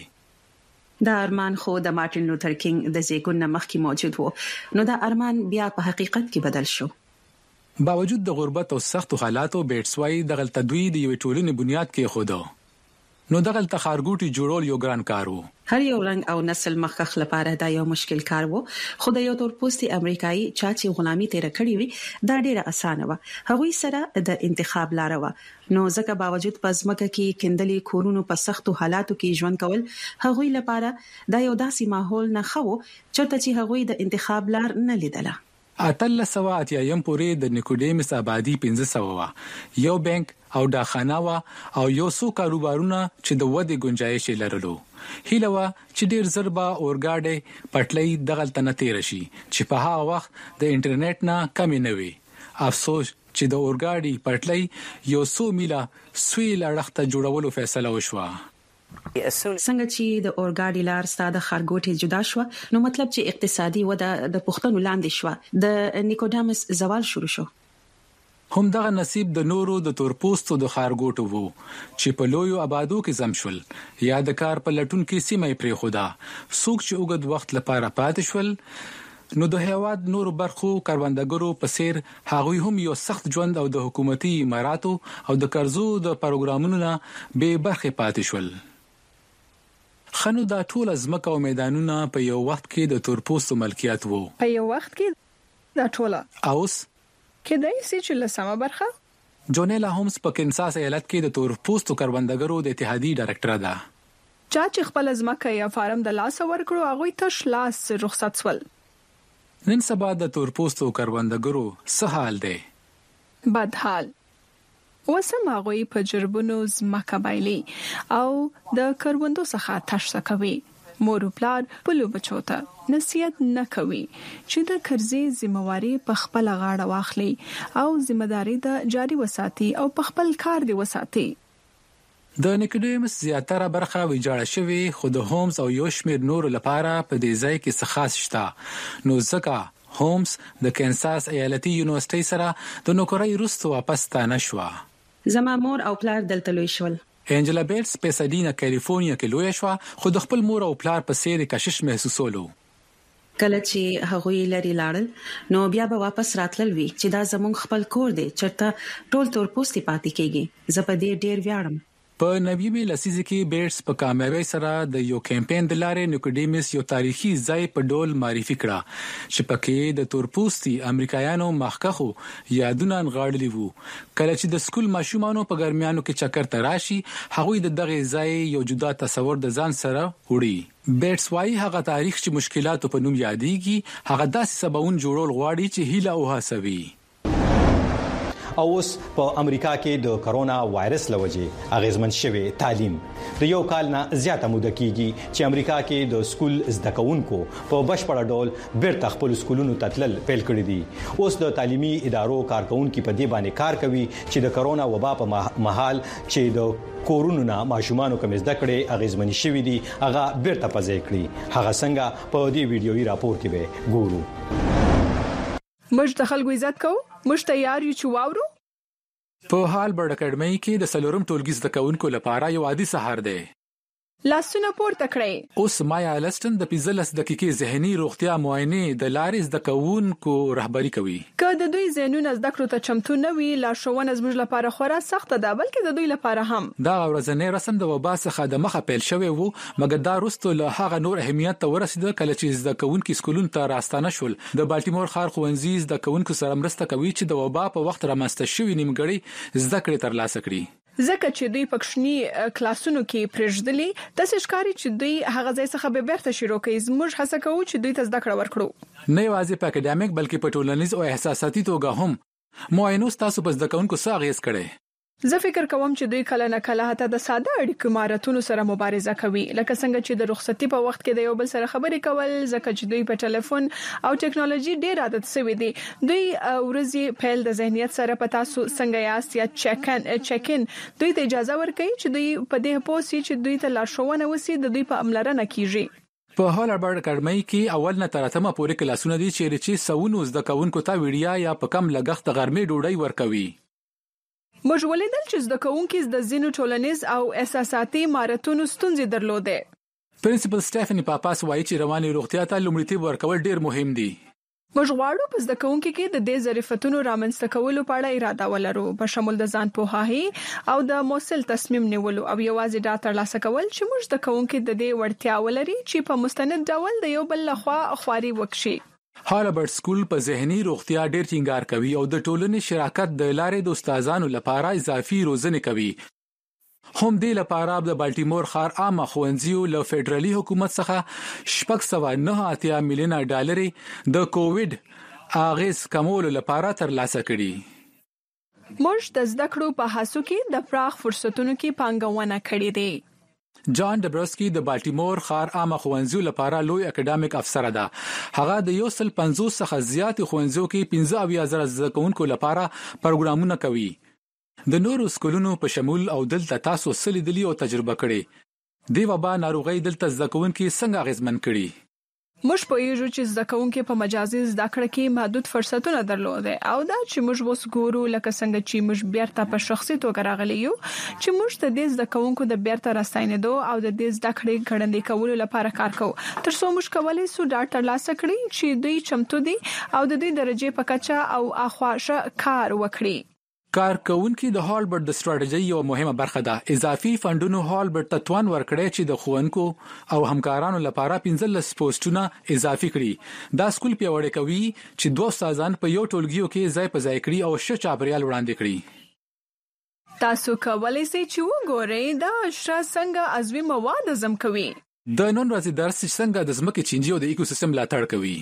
دا ارمان خو د مارټین لوتر کینګ د زیګون مخکې موجود وو، نو دا ارمان بیا په حقیقت کې بدل شو. باوجود د غربت او سختو حالاتو بیټس وايي د غلط دوی د یو ټولنې بنیاد کې خوده. نو دغه تخارګوټي جوړول یو ګران کار وو. هر یو رنګ او نسل مخخ لپاره دا یو مشکل کار وو، خو د یو تورپوستي امریکایي چا چې غلامي تیر کړی وي دا ډیره اسانه و. هغوی سره د انتخاب لار و، نو ځکه باوجود پزماکه کې کندلي کورونو په سختو حالاتو کې ژوند کول هغوی لپاره دا یو داسې ماحول نه خو چرته چې هغوی د انتخاب لار نه لیدله. اتل سوات یم پورې د نیکوډیمس آبادی پنځه سوه وا، یو بانک او داخانه وا او یو څو کاروبارونه چې د ودې گنجائش لرلو. هیله وا چې ډیر زربا اورګاډي پټلۍ دغلت نه تیر شي چې په هغه وخت د انټرنیټ نه کم نه وي. افسوس چې د اورګاډي پټلۍ یو څو میله سویل اړخته جوړولو فیصله وشوه. څنګه چې د اورګاډي لار ستاده خارګوټي جدا شو، نو مطلب چې اقتصادي وده د پښتنو لاندې شو، د نیکوډیمس زوال شروع شو. هم دغه نصیب د نورو د تورپوستو د خارګوټو وو چې په لویو آبادو کې زمشول یا د کار په لټون کې سیمه پرې خودا. څوک چې اوږد وخت لپاره پاتې شول نو د هیواد نورو برخو کاروندګرو په څیر هغوی هم یو سخت ژوند او د حکومتي اماراتو او د قرضو د پروګرامونو نه به برخه پاتې شول. خنو دا ټول ازمکه او میدانونه په یو وخت کې د تورپوستو ملکیت وو. په یو وخت کې دا ټول اوس کېدای شي چې لسمه برخه جونیلا هومز په کینساس ایالت کې د تورپوستو کاروندګرو د اتحادیې ډایرکټر ده. چا چې خپل ازمکه یا فارم د لاس ورکړو هغه تش لاس رخصت سول. نن سبا د تورپوستو کاروندګرو څه حال دی؟ بد حال. وسم هغه په جربونو زمکه بایلي او د کروندو څخه تاسو کوي. مور پلار پلو بچو ته نصیحت نه کوي چې د قرضې ذمہواری په خپل غاړه واخلي او ذمہداري د جاري وساتي او په خپل کار دی وساتي. د نیکوډیمس زیاتره برخه ویجاړه شوی، خو د هومز او یو شمېر نور لپاره په دې ځای کې څه خاص شته. نو ځکه هومز د کینساس ایالتي یونیورسيټي سره د نوکرۍ وروسته واپس ته نشو. زما مور او پلار دلته لوي شول. انجلا بیټس په سډینا کالیفورنیا کې لوی شو، خو د خپل مور او پلار په څیر کشش محسوسولو. کله چې هغوی لري لاړل نو بیا به واپس راتلل وی چې دا زموږ خپل کور دی چرته ټول تورپوستي پاتې کیږي. زه په دې ډیر ویاړم. په نویمه لسیزه کې بیټس په کامیابی سره د یو کمپاین د لارې نیکوډیمس یو تاریخي ځای په ډول معرفي کړه چې پکې د تورپوستي امریکایانو مخکخو یادونه نغاړلي وو. کله چې د سکول ماشومانو په ګرمیانو کې چکر ته راشي هغوی د دغه ځای یو جدا تصور د ځان سره وړي. بیټس وايي هغه تاریخ چې مشکلاتو په نوم یادېږي هغه داسې سباون جوړول غواړي چې هیله او هڅوي. او اوس په امریکا کې د کرونا وایرس لوجې اغیزمن شوی تعلیم د یو کال نه زیاته موده کېږي چې امریکا کې د سکول زده کوونکو په بشپړ ډول بیرته خپل سکولونو ته تلل پیل کړی دي. اوس د تعلیمي ادارو کارکونکو په دې باندې کار کوي چې د کرونا وبا په مهال چې د کورونو نه ماشومان کوم زده کړې اغیزمن شوی دي هغه بیرته پځای کړی. هغه څنګه په دې ویډیويي راپور کې به ګورو. موږ د خلکو عزت کوو، موږ تیار یو چې واورو. په حال برډ اکیډمي کې د سلورم ټولګي زده کوونکو لپاره یو عادي سهار دی. لاسونه پورته کړئ. اوس مایا الستن د پنځلس دقیقې ذهني روغتیا معاینه د لارې د کوونکو رهبری کوي. که د دوی ذهنونه زده کړو ته چمتو نه وي، لارښوونه زموږ لپاره خورا سخته ده، بلکې د دوی لپاره هم. دا ورځنی رسم د وبا څخه د مخه پیل شوی وو، مګر دا وروسته له هغه نور اهمیت ته ورسید کله چې زده کوونکو سکولونو ته راستانه شول. د بالټیمور ښار ښوونځي زده کوونکو سره مرسته کوي چې د وبا په وخت رامنځته شوی نیمګړی زده کړې ترلاسه کړي. ځکه چې دوی پکښنی کلاسونو کې پرېږدلي، تاسو ښکاري چې دوی هغه ځای څخه به بیرته شروع کوي. زموږ هڅه کوو چې دوی ته زده کړه ورکړو، نه یوازې په اکیډمیک بلکې په ټولنیز او احساساتي توګه هم. معاینو تاسو په زده کوونکو څه اغیز کړي؟ زه فکر کوم چې دوی کله نه کله حتی د ساده اړیکو مهارتونو سره مبارزه کوي، لکه څنګه چې د رخصتي په وخت کې د یو بل سره خبرې کول، ځکه چې دوی په ټلیفون او ټیکنالوژي ډېر عادت شوي دي. دوی ورځي پیل د ذهنیت سره په تاسو څنګه یاست یا چیکن چیکن دوی ته اجازه ورکړي چې دوی په دې پوسي چې دوی ته لارښوونه وسی د دوی په عملرنه کیږي. په هالبرډ اکیډمي کې اول نه تر اتمه پورې کلاسونه دي چې چې سونو زده کوونکو ته ویډیا یا په کم لګښت غرمې ډوډۍ ورکوي. موږ ولیدل چې زده کوونکي د ځینو ټولنیز او احساساتي مهارتونو ستونزې درلودې. پرنسپل سټيفني پاپاس وایي چې رواني روغتیا ته لومړیتوب ورکول ډېر مهم دي. موږ غواړو په زده کوونکو کې د دې ظرفیتونو رامنځته کولو په اړه اراده ولرو، په شمول د ځان پوهاوي او د موثل تصمیم نیولو، او یوازې دا ترلاسه کول چې موږ د کوونکو د دې وړتیا ولري چې په مستند ډول د یو بل لخوا خواري وکړي. هالبرډ سکول په ذهني روغتیا ډېر ټینګار کوي او د ټولنې شراکت د لارې د استادانو لپاره اضافي روزنه کوي. هم دې لپاره د بالټیمور ښار عامه ښوونځیو له فدرالي حکومت څخه شپږ سوه نه اتیا میلیونه ډالر د کووډ اغیز کمولو لپاره ترلاسه کړي. موږ د زده کړو په هڅو کې د پراخ فرصتونو کې پانګونه کړې ده. جان ډبرسکی د بالټیمور ښار عامه ښوونځیو لپاره لوی اکیډمیک افسر ده. هغه د یو سل پنځوس څخه زیات ښوونځیو کې پنځه اویا زره زده کوونکو لپاره پروګرامونه کوي. د نورو سکولونو په شمول او دلته تاسو سلی دلی او تجربه کړي دی وبا ناروغي دلته زده کوونکو څنګه غیزمن کړي. موږ په یو چې زده کوونکو په مجازي زده کړه کې محدود فرصتونه درلوده، او دا چې موږ وس ګورو لکه څنګه چې موږ بیرته په شخصي توګه راغلی یو چې موږ ته د زده کوونکو د بیرته راستنېدو او د دې زده کړې ګړندې کولو لپاره کار کوو، تر څو موږ کولای شو ډاټا ترلاسه کړو چې دوی چمتو دي او د دې درجه په کچه او اخواشه کار وکړي. کارکونکو د هالبرډ د ستراتیژي یو مهمه برخه ده. اضافي فندونو هالبرډ ته توان ورکړی چې د ښوونکو او همکارانو لپاره پنځلس پوسټونه اضافي کړي. دا سکول پیوړی کوي چې دوه استادان په یو ټولګیو کې ځای په ځای کړي او ښه چاپریال وړاندې کړي. تاسو کولای شئ چې وګورئ دا اشرا څنګه عضوي مواد هضم کوي. د نن ورځې درس څنګه د ځمکې چینجی او د ایکوسیستم ملاتړ کوي.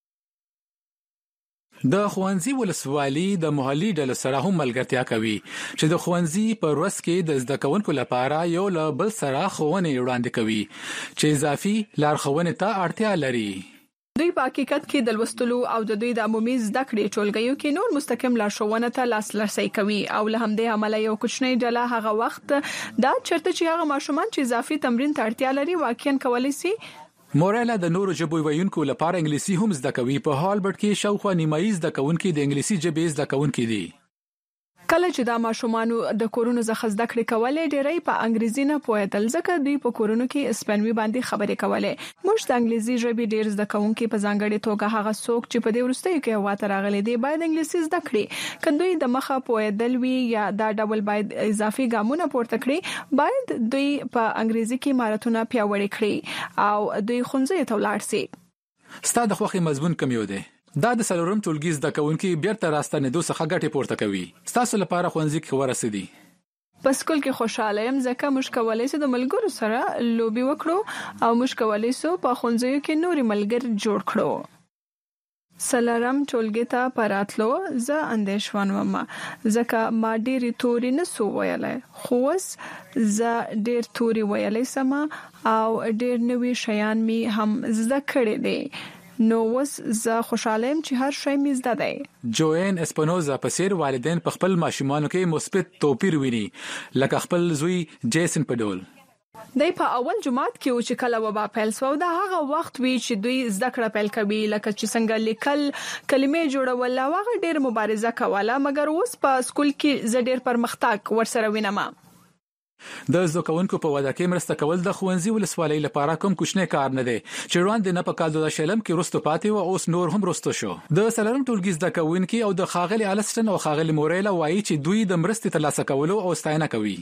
د ښوونځي ولسوالي د محلي ډلو سره هم ملګرتیا کوي چې د ښوونځي په ورځ کې د زده کوونکو لپاره یو له بل سره ښوونې وړاندې کوي چې اضافي لارښوونې ته اړتیا لري. دوی په حقیقت کې د لوستلو او د دوی د عمومي زده کړې ټولګیو کې نور مستقیم لارښوونه ته لاسرسي کوي، او له همدې عمله یو کوچنی ډله هغه وخت دا چرته چې هغه ماشومان چې اضافي تمرین ته اړتیا لري واقعا کولای شي. موريلا د نورو ژبو ویونکو لپاره انګلیسي هم زده کوي. په هالبرډ کې شاوخوا نیمایي زده کوونکي د انګلیسي ژبې زده کوونکي دي. کله چې دا ماشومان د کورونو څخه زده کړې کولې ډېرې په انګریزي نه پوهېدل، ځکه دوی په کورونو کې اسپانوي باندې خبرې کولې. موږ د انګلیسي ژبې ډېر زده کوونکي په ځانګړي توګه هغه څوک چې په دې وروستیو کې هوا ته راغلي دي باید انګلیسي زده کړي. که دوی د مخه پوهېدل وي یا دا ډول باید اضافي ګامونه پورته کړي، باید دوی په انګریزي کې مهارتونه پیاوړي کړي او دوی ښوونځي ته ولاړ شي. ستاسو د خوښي مضمون کوم یو دی؟ دا د سلورم ټولګي زده کوونکي بیرته راستنېدو څخه ګټه پورته کوي. تاسو لپاره ښوونځي کې ورسېدي؟ په سکول کې خوشاله یم ځکه موږ کولای شو د ملګرو سره لوبي وکړو او موږ کولای شو په ښوونځیو کې نوري ملګر جوړ کړو. سلورم ټولګي ته پراتلو زه اندېښمن وم ځکه ما ډېری توري نه سو ویلای، خو اوس زه ډېر توري ویلای سم او ډېر نوي شیان می هم زده کړي دي. نو اوس زه خوشاله یم چې هر شی می زده دی. جوین اسپنوزا په څیر والدین په خپل ماشومانو کې مثبت توپیر ویني، لکه خپل زوی جیسن په ډول. دوی په اول جماعت کې و چې کله وبا پیل شو، دا هغه وخت وی چې دوی زده کړه پیل کوي، لکه چې څنګه لیکل، کلمې جوړول، هغه ډېر مبارزه کوله، مګر اوس په سکول کې زه ډېر پرمختګ ورسره وینم. د زکونکو په وده کې مرسته کول د خوندزي ولسوالۍ لپاره کوم کوچنی کار نه دی چې وړاندې نه په کال دوه هزار شلم کې رستو پاتې او اوس نور هم رستو شو. د سلرم ټولګي زده کوونکي او د خاغلی الستن او خاغلی موريلا وایي چې دوی د مرستې ترلاسه کولو او ستاینه کوي.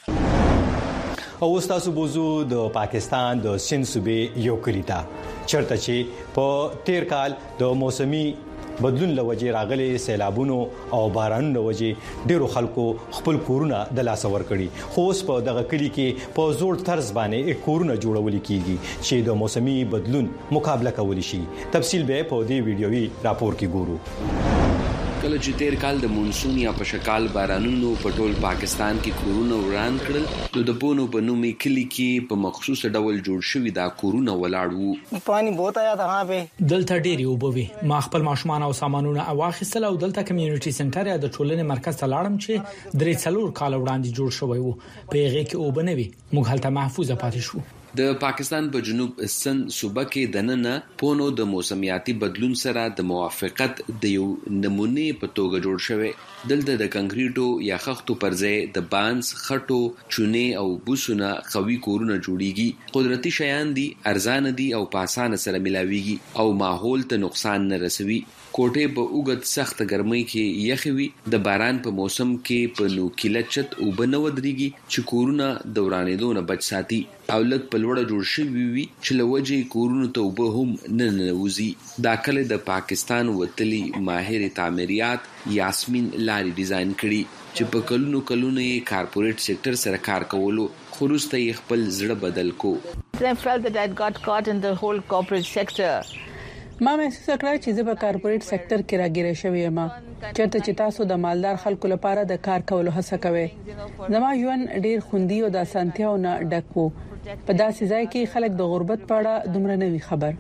او تاسو بوزو د پاکستان د سند صوبې یو کلی ته چرته چې په تیر کال د موسمي بدلون لوجه راغلي سیلابونو او بارانونو لوجه ډیرو خلکو خپل کورونه د لاس ور کړی خو اوس په دغه کلی کې په زوړ طرز باندې کورونه جوړول کیږي چې د موسمي بدلون مقابله کولی شي. تفصیل به په دې ویډیوي راپور کې ګورو. کله چې تیر کال د مونسون یا په شکال بارانونو په ټول پاکستان کې کورونه وران کړل نو د بونو په نومي کلی کې په مخصوص ډول جوړ شوی دا کورونه ولاړ وو. پانی بہت آیا تھا وہاں په دلته ډېری وبوي ما خپل ماشومان او سامانونه واخیستل او دلته کمیونټي سنټر یا د ټولنې مرکز ته لاړم چې درې څلور کال وړاندې جوړ شوی وو. په هغه کې وبنوي موږ هلته محفوظه پاتې شو. د پاکستان په جنوب سند صوبه کې د نن پونو د موسمیاتي بدلون سره د موافقت د یو نمونه په توګه جوړ شوی. دلته د کنکریټو یا خښتو پر ځای د بانس خټو چونه او بوسونه قوي کورونه جوړیږي. قدرتي شیان دي ارزان دي او په اسانه سره ملاويږي او ماحول ته نقصان نه رسوي. کوټه په اوګد سخت ګرمۍ کې یخوي. د باران په موسم کې په نوکیله چت او بنو دريږي چې کورونه دورانېدو نه بچ ساتي او لږ په لوړه جوړ شوی وي چې لوجه کورونو ته وب هم نه نوزي. دا کله د پاکستان وتلی ماهر تعمیرات یاسمین لاري ډیزاین کړي چې په کلونو کلونو یې کارپوریټ سېکټر سره کار کولو خروسته یې خپل زړه بدل کو. I felt that I got caught in the whole corporate sector. ما محسوس کړی چې زه په کارپوریټ سېکټر کې راګیره شوی یم چېرته چې تاسو د مالدار خلکو لپاره د کار کولو هڅه کوئ. زما ژوند ډیر خوندي او د اسانتیاو نه ډک وو. په داسې ځای کې خلک د غربت په اړه دومره نه وي خبر.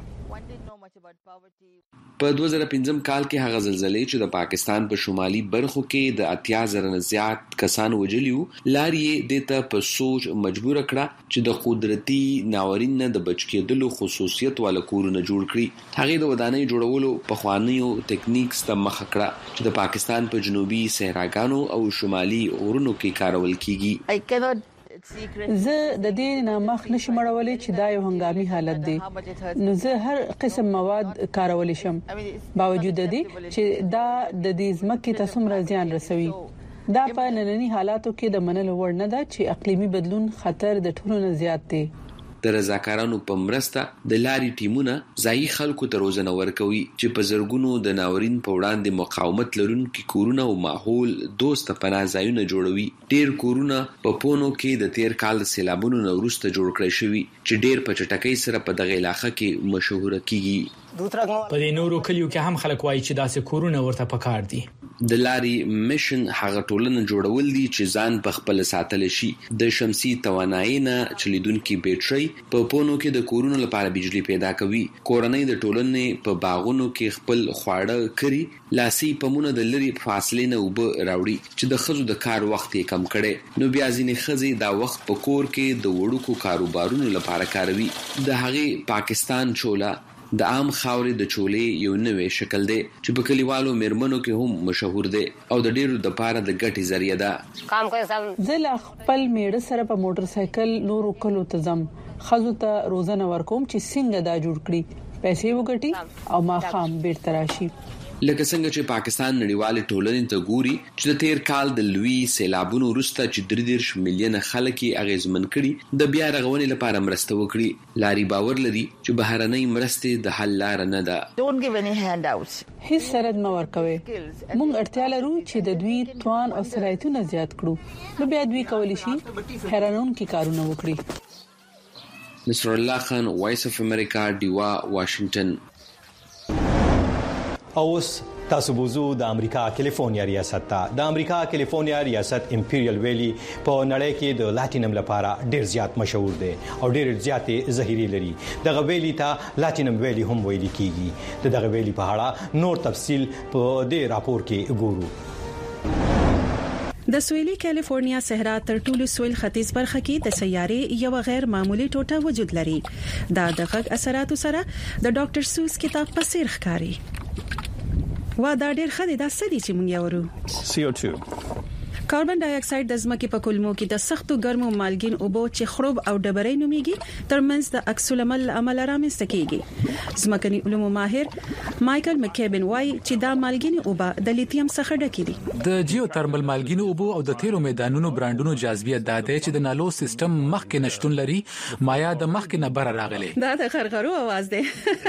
په دوه زره پنځم کال کې هغه زلزلې چې د پاکستان په شمالي برخو کې د اتیا زره نه زیات کسان وجلیو لاري دته په سوچ مجبور کړه چې د قدرتي ناورین نه د بچ کېدلو خصوصیت والا کورونه جوړ کړي. هغه د ودانۍ جوړولو په خوانیو ټیکنیکس ته مخ کړه چې د پاکستان په جنوبي صحراګانو او شمالي غرونو کې کارول کیږي. زه د دې نه مخ نشم اړولې چې دا یو هنګامي حالت دی نو زه هر قسم مواد کارول شم باوجود دې چې دا د دې ځمکې ته څومره زیان رسوي. دا په ننني حالاتو کې د منلو وړ نه ده چې اقلیمي بدلون خطر د ټولو نه زیات دی. د رضاکارانو په مرسته د لاري ټیمونه ځای خلکو ته روزنه ورکوي چې په زرګونو د ناورین په وړاندې مقاومت لرونکي کورونه او ماحول دوست پناه ځایونه جوړوي. ډیر کورونه په پونو کې د تیر کال د سیلابونو نه وروسته جوړ کړی شوی چې ډیر په چټکۍ سره په دغه علاقې کې مشهور کیږي. په دې نورو کلیو کې هم خلک وایي چې داسې کورونه ورته پکار دي. د لاري میشن هغه ټولنه جوړول دي چې ځان په خپل ساتل شي. د شمسي توانایي نه چلیدونکو بیټرۍ په پونو کې د کورونو لپاره بجلی پیدا کوي. کورنۍ د ټولنې په باغونو کې خپل خواړه کری لاسي پمونه د لري فاصله نه وب راوړي چې د خزو د کار وخت یې کم کړي. نو بیا ځینې خزي دا وخت په کور کې د وړوکو کاروبارونو لپاره کاروي. د هغه پاکستان چولا د عام خاورې د چولې یو نوې شکل دی چې په کلیوالو میرمنو کې هم مشهور دی او د ډیرو د پاره د ګټي ذریعہ ده. کام کوي سم زه لا خپل میړه سره په موټر سایکل نورو کلو ته ځم خزو ته روزنه ورکوم چې څنګه دا جوړ کړي پیسې وګټي او ما خام بیرته راشي. لکه څنګه چې پاکستان نړیوال ټولنې ته ګوري چې د تیر کال د لوی سیلابونو وروسته چې درې دېرش میلیونه خلک یې اغیزمن کړي د بیا رغونې لپاره مرسته وکړي. لاري باور لري چې بهرنۍ مرستې د حل لار نه ده. Don't give any handouts. هیڅ سرد مو ورکوي. موږ اړتیا لرو چې د دوی توان او صلاحیتونه زیات کړو نو بیا دوی کولی شي حیرانونکي کارونه وکړي. نصر الله خان وایس اف امریکا دیوا واشنگټن. اوس تاسو بوزو د امریکا کیلیفورنیا ریاست ته. د امریکا کیلیفورنیا ریاست امپیریل ویلی په نړۍ کې د لاتینم لپاره ډیر زیات مشهور دی او ډیر زیاتې ظهیري لري. دغه ویلی ته لاتینم ویلی هم ویل کیږي. د دغه ویلی په اړه نور تفصیل په دې راپور کې ګورو. د سویلي کیلیفورنیا صحرا تر ټولو سویل ختیځ برخه کې د سیارې یو غیر معمولی ټوټه وجود لري. دا د غږ اثراتو سره د ډاکټر سوس کتاب په څیر ښکاري. وا دا ډېر خدي دا سدي چې مونږ یورو سی او ټو کاربن ډای اکساید د ځمکې په کولمو کې د سختو ګرمو مالګین اوبو چې خروب او ډبرې نوميږي ترمنځ د عکس العمل عمل رامنځته کیږي. ځمکني علومو ماهر مايكل مکيبن وايي چې دا مالګین اوبه د لیتیم څخه ډکې دي. د جیوترمل مالګین اوبو او د تیرو میدانونو برانډونو جاذبیت دا دی چې د نالو سیستم مخکې نشټون لري، مایا د مخکې نه بر راغلي. دا د خرغرو आवाज دی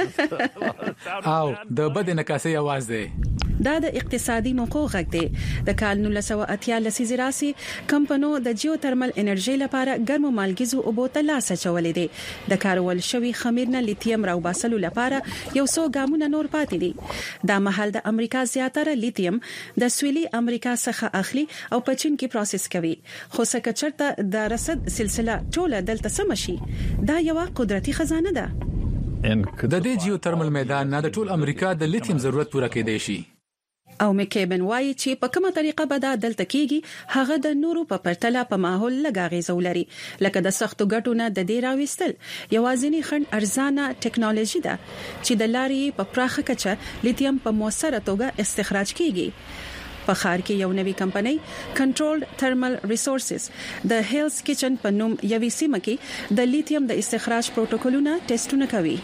او د بد نکاسي आवाज دی. دا د اقتصادي موقع غږ دی. د کال نولس سوه اتیا لسیزه راسي کمپنو د جیوترمل انرژي لپاره ګرمو مالګیزو اوبو ته لاس اچولې دي. د کارول شوی خمیر نه لیتیم راوباسلو لپاره یو څو ګامونه نور پاتې دي. دا محل د امریکا زیاتره لیتیم د سویلي امریکا څخه اخلي او په چین کې پروسس کوي. خو څنګه چرته د رصد سلسله ټوله دلته سمشي، دا یو قدرتي خزانه ده. د دې جیوترمل میدان نه د ټول امریکا د لیتیم ضرورت پوره کېدای شي. او مکیبن وايي چې په کومه طریقه به دا دلته کیږي هغه د نورو په پرتله په ماحول لګاغي زولري، لکه د سختو ګټونه د ډیر راوستل. یوازینی خند ارزانه ټکنالوژي ده چې د لارې په پراخه کچه لیتیم په موثره توګه استخراج کیږي. په خار کې یو نوې کمپنۍ کنټرولډ ترمل ریسورسز د هیلز کچن په نوم یوې سیمه کې د لیتیم د استخراج پروتوکولونه ټیسټونه کوي.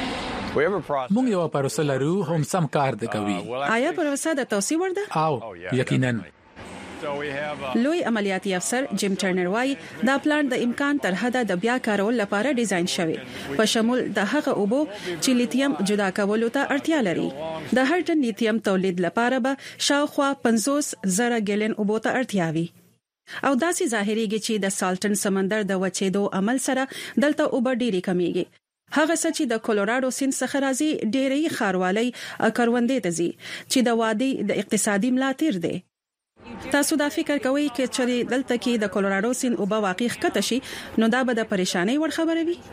مونږ یو پروسه لرو هم سم کار د کوي. آیا پروسه د توسيع ورده؟ او یقینا. لوی عملیاتي افسر جیم ټرنر وايي دا پلان د امکان تر حده د بیا کارول لپاره ډیزاین شوی، په شمول د هغه اوبو چې لیتیم جدا کولو ته اړتیا لري. د هر ټن لیتیم تولید لپاره به شاوخوا پنځوس زره ګیلن اوبو ته اړتیا وي. او داسې ظاهريږي چې د سالټن سمندر د وچېدو عمل سره دلته اوبه ډېری کمیږي. هغه څه چې د کولوراډو سیند څخه راځي ډېری خاروالۍ کروندې ته ځي چې د وادي د اقتصادي ملاتړ دی. تاسو دا فکر کوئ چې دلته کې د کولوراډو سیند اوبه واقعي ښکته شي نو دا به د پریشانی وړ خبره وي؟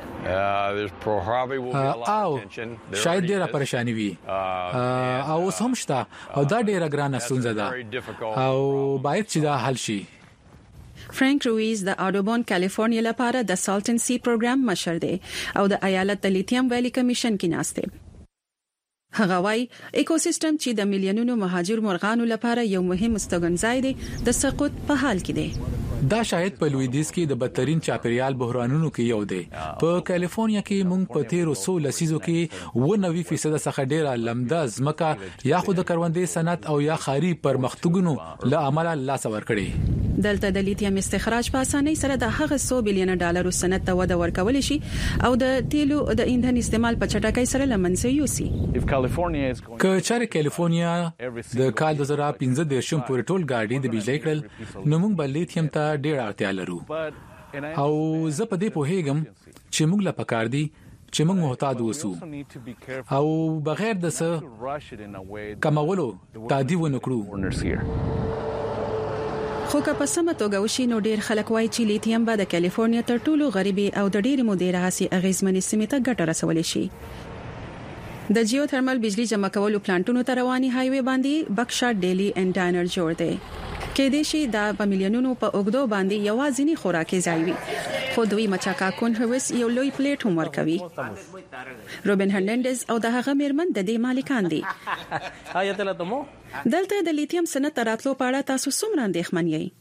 او شاید ډیره پریشانی وي او اوس هم شته او دا ډیره ګرانه ستونزه ده او باید چې دا حل شي. فرانک رویز د اډوبون کالیفورنیا لپاره د سالټن سی پروګرام مشر دی او د ایالت د لیتیم ویلی کمیشن کې ناشته. هغه وايي ایکوسیستم چې د میلیونونو مهاجر مرغانو لپاره یو مهم استوګنځای دی د سقوط په حال کې دی. دا شاید په لویدیز کې د بدترین چاپیریال بحرانونو کې یو دی. په کالیفورنیا کې موږ په تیرو څو لسیزو کې و نوي فیصد څخه ډیره لمده ځمکه یا خود کروندې صنعت او یا خاري پرمختګونو له عمله لاس ورکړي. دلته د لیتیم استخراج په اسانۍ سره د هغه څو بلین ډالرو صنعت ته وده ورکول شي او د تیلو د ایندھن استعمال په چټکۍ سره لمنځه یوسي. که چېرې کالیفورنیا د کال دوه زره پنځه دیرشم پورې ټول ګاډي د بجلی کړل نو موږ بل لیتیم ته ډېر اړتیا لرو. او زه په دې پوهیږم چې موږ لا پکار دي چې موږ محتاط اوسو او بغیر د څه کمولو تادیو نکړو. خو که په سمه توګه وشي نو ډیر خلک وایي چې لیتیم به د کالیفورنیا تر ټولو غریبي او د ډېرې مودې راهسي اغیزمنې سیمې ته ګټه رسولې شي. د جیوترمل بجلی جمع کولو پلانټونو ته رواني هایوي باندې بکشاټ ډیلی اینډ ډاینر جوړ دی. کې دې شي دا په میلیونونو په اوګدو باندې یوازینی خوراکي ځای وي، خو دوی مچاکا کونهوس یو لوی پلیټ هم ورکوي. روبن هرناندز او د هغه میرمن د دې مالکان دي. دلته د لیتیم صنعت راتلو په اړه تاسو څومره اندېښمن یئ؟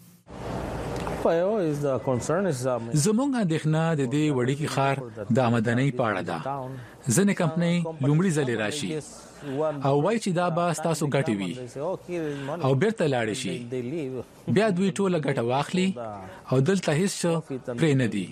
زمونږ اندېښنه د دې وړوکی ښار د آمدنۍ په اړه ده. ځینې کمپنۍ لومړی ځل راشي او وایي چې دا به تاسو ګټي وي او بیرته لاړ شي، بیا دوی ټوله ګټه واخلي او دلته هیڅ پرې نه دي.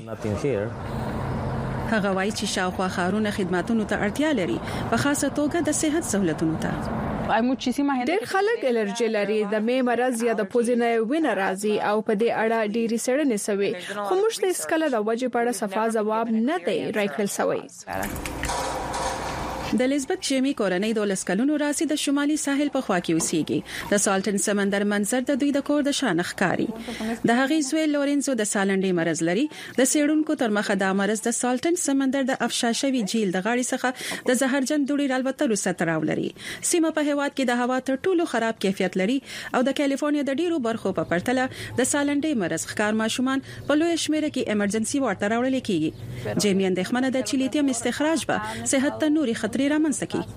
هغه وایي چې شاوخوا ښارونه خدماتونو ته اړتیا لري، په خاصه توګه د صحت سہولتونو ته. ډېر خلک الرجی لري، د مې مرز یا د پوزې نه وینه راځي او په دې اړه ډېری څېړنې شوي، خو موږ ته اسکله د وجې په اړه صفا ځواب نه دی راکړل شوی. د لیزبت جیمی کورنۍ د لسکلونو راسي د شمالي ساحل په خوا کې اوسېږي. د سالټن سمندر منظر د دوی د کور د شان ښکاری. د هغې زوی لورنزو د سالنډي مرز لري. د سیړونکو تر مخه د مرز د سالټن سمندر د افشاشوي جیل د غاړې څخه د زهرجن دوړي رالوتلو ستراو لري. سیمه په هواد کې د هوا تر ټولو خراب کیفیت لري او د کالیفورنیا د ډیرو برخو په پرتله د سالنډي مرز ښکار ماشومان په لوی شمیره کې ایمرجنسي وارډ راوړل کیږي. جیمی اندېښمنه ده چې لیتیم استخراج به صحت ته نوري خطرې رامنځته کړي.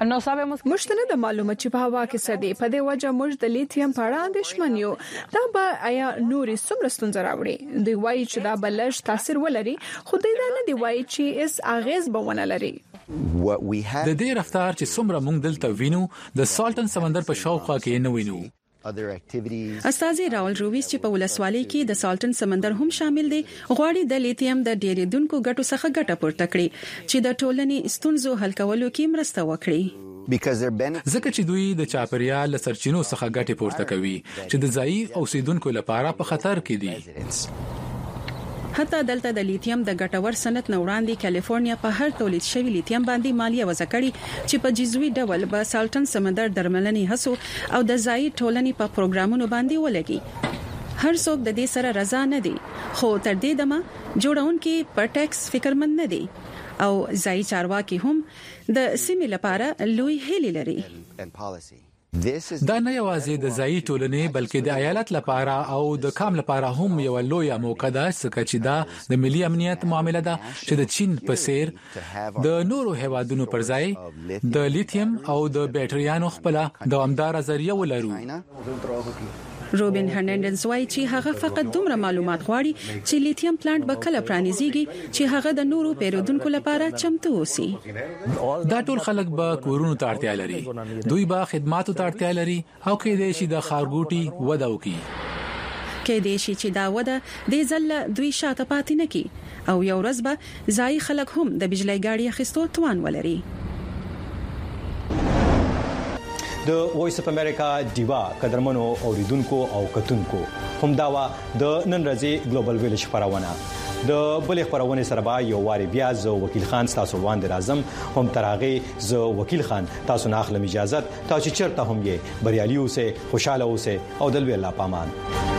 مشتنه د معلومات چې په هوا کې سدي په دې وجه موږ د لیتیم په اړه اندېښمن یو. دا به آیا نورې څومره ستونزې راوړي؟ دوی وایي چې دا بلش تاثیر ولري، خو دوی دا نه دی وایي چې اس اغیز به ونه لري. د دې رفتار چې څومره موږ دلته وینو د سالټن سمندر په شاوخوا کې نه وینو. استاذي راول رويس چې په ولسوالۍ کې د سالټن سمندر هم شامل دي غواړي د لیتیم د ډیریدونکو ګټو څخه ګټه پورته کړي چې د ټولنې ستونزو حل کولو کې مرسته وکړي. ځکه چې دوی د چاپیریال له سرچینو څخه ګټه پورته کوي چې د ځایي اوسیدونکو لپاره په خطر کې دي. حتی دلته د لیتیم د ګټور صنعت نوړاندې کالیفورنیا په هر تولید شوی لیتیم باندې مالیه وضع کړې چې په جزوي ډول به سالټن سمندر درملنې هڅو او د ځای ټولنې په پروګرامونو باندې ولګي. هر څوک د دې سره رضا نه دي، خو تر دې دمه جوړونکو په ټیکس فکرمند نه دي او ځای چارواکي هم د سیمې لپاره لوی هیلې لري. دا نه یوازې د ځای ټولنې بلکې د ایالت لپاره او د کام لپاره هم یو لوی موقع ده، ځکه چې دا د ملي امنیت معاملې ده چې د چین په څیر د نورو هیوادونو پر ځای د لیتیم او د بیټریانو خپل دوامدار ذریعہ ولرو. روبن هرناندز وايي چې هغه فقط دومره معلومات غواړي چې لیتیم پلانټ به کله پرانیزيږي چې هغه د نورو پیرودونکو لپاره چمتو اوسي. دا ټول خلک به کورونو ته اړتیا لري، دوی به خدماتو ته اړتیا لري او کې د شي د خارګوټي وده وکي. کې د شي چې دا وده د ځل دوی شاته پاتې نه کی او یو ورځ به ځای خلک هم د بجلی ګاډي اخیستو توان ولري. د وایس اف امریکا دیوا قدرمنو اوریدونکو او کتونکو هم داوا د نن ورځې ګلوبل ویلیج خبرونه د بلې خبرونه سره با یو واری بیا زه وکیل خان تاسو وړاندې راځم. هم ترغه زه وکیل خان تاسو نه اخلم اجازه تاسو چرته هم یې بریالي اوسه، خوشاله اوسه او دلوي الله پامان.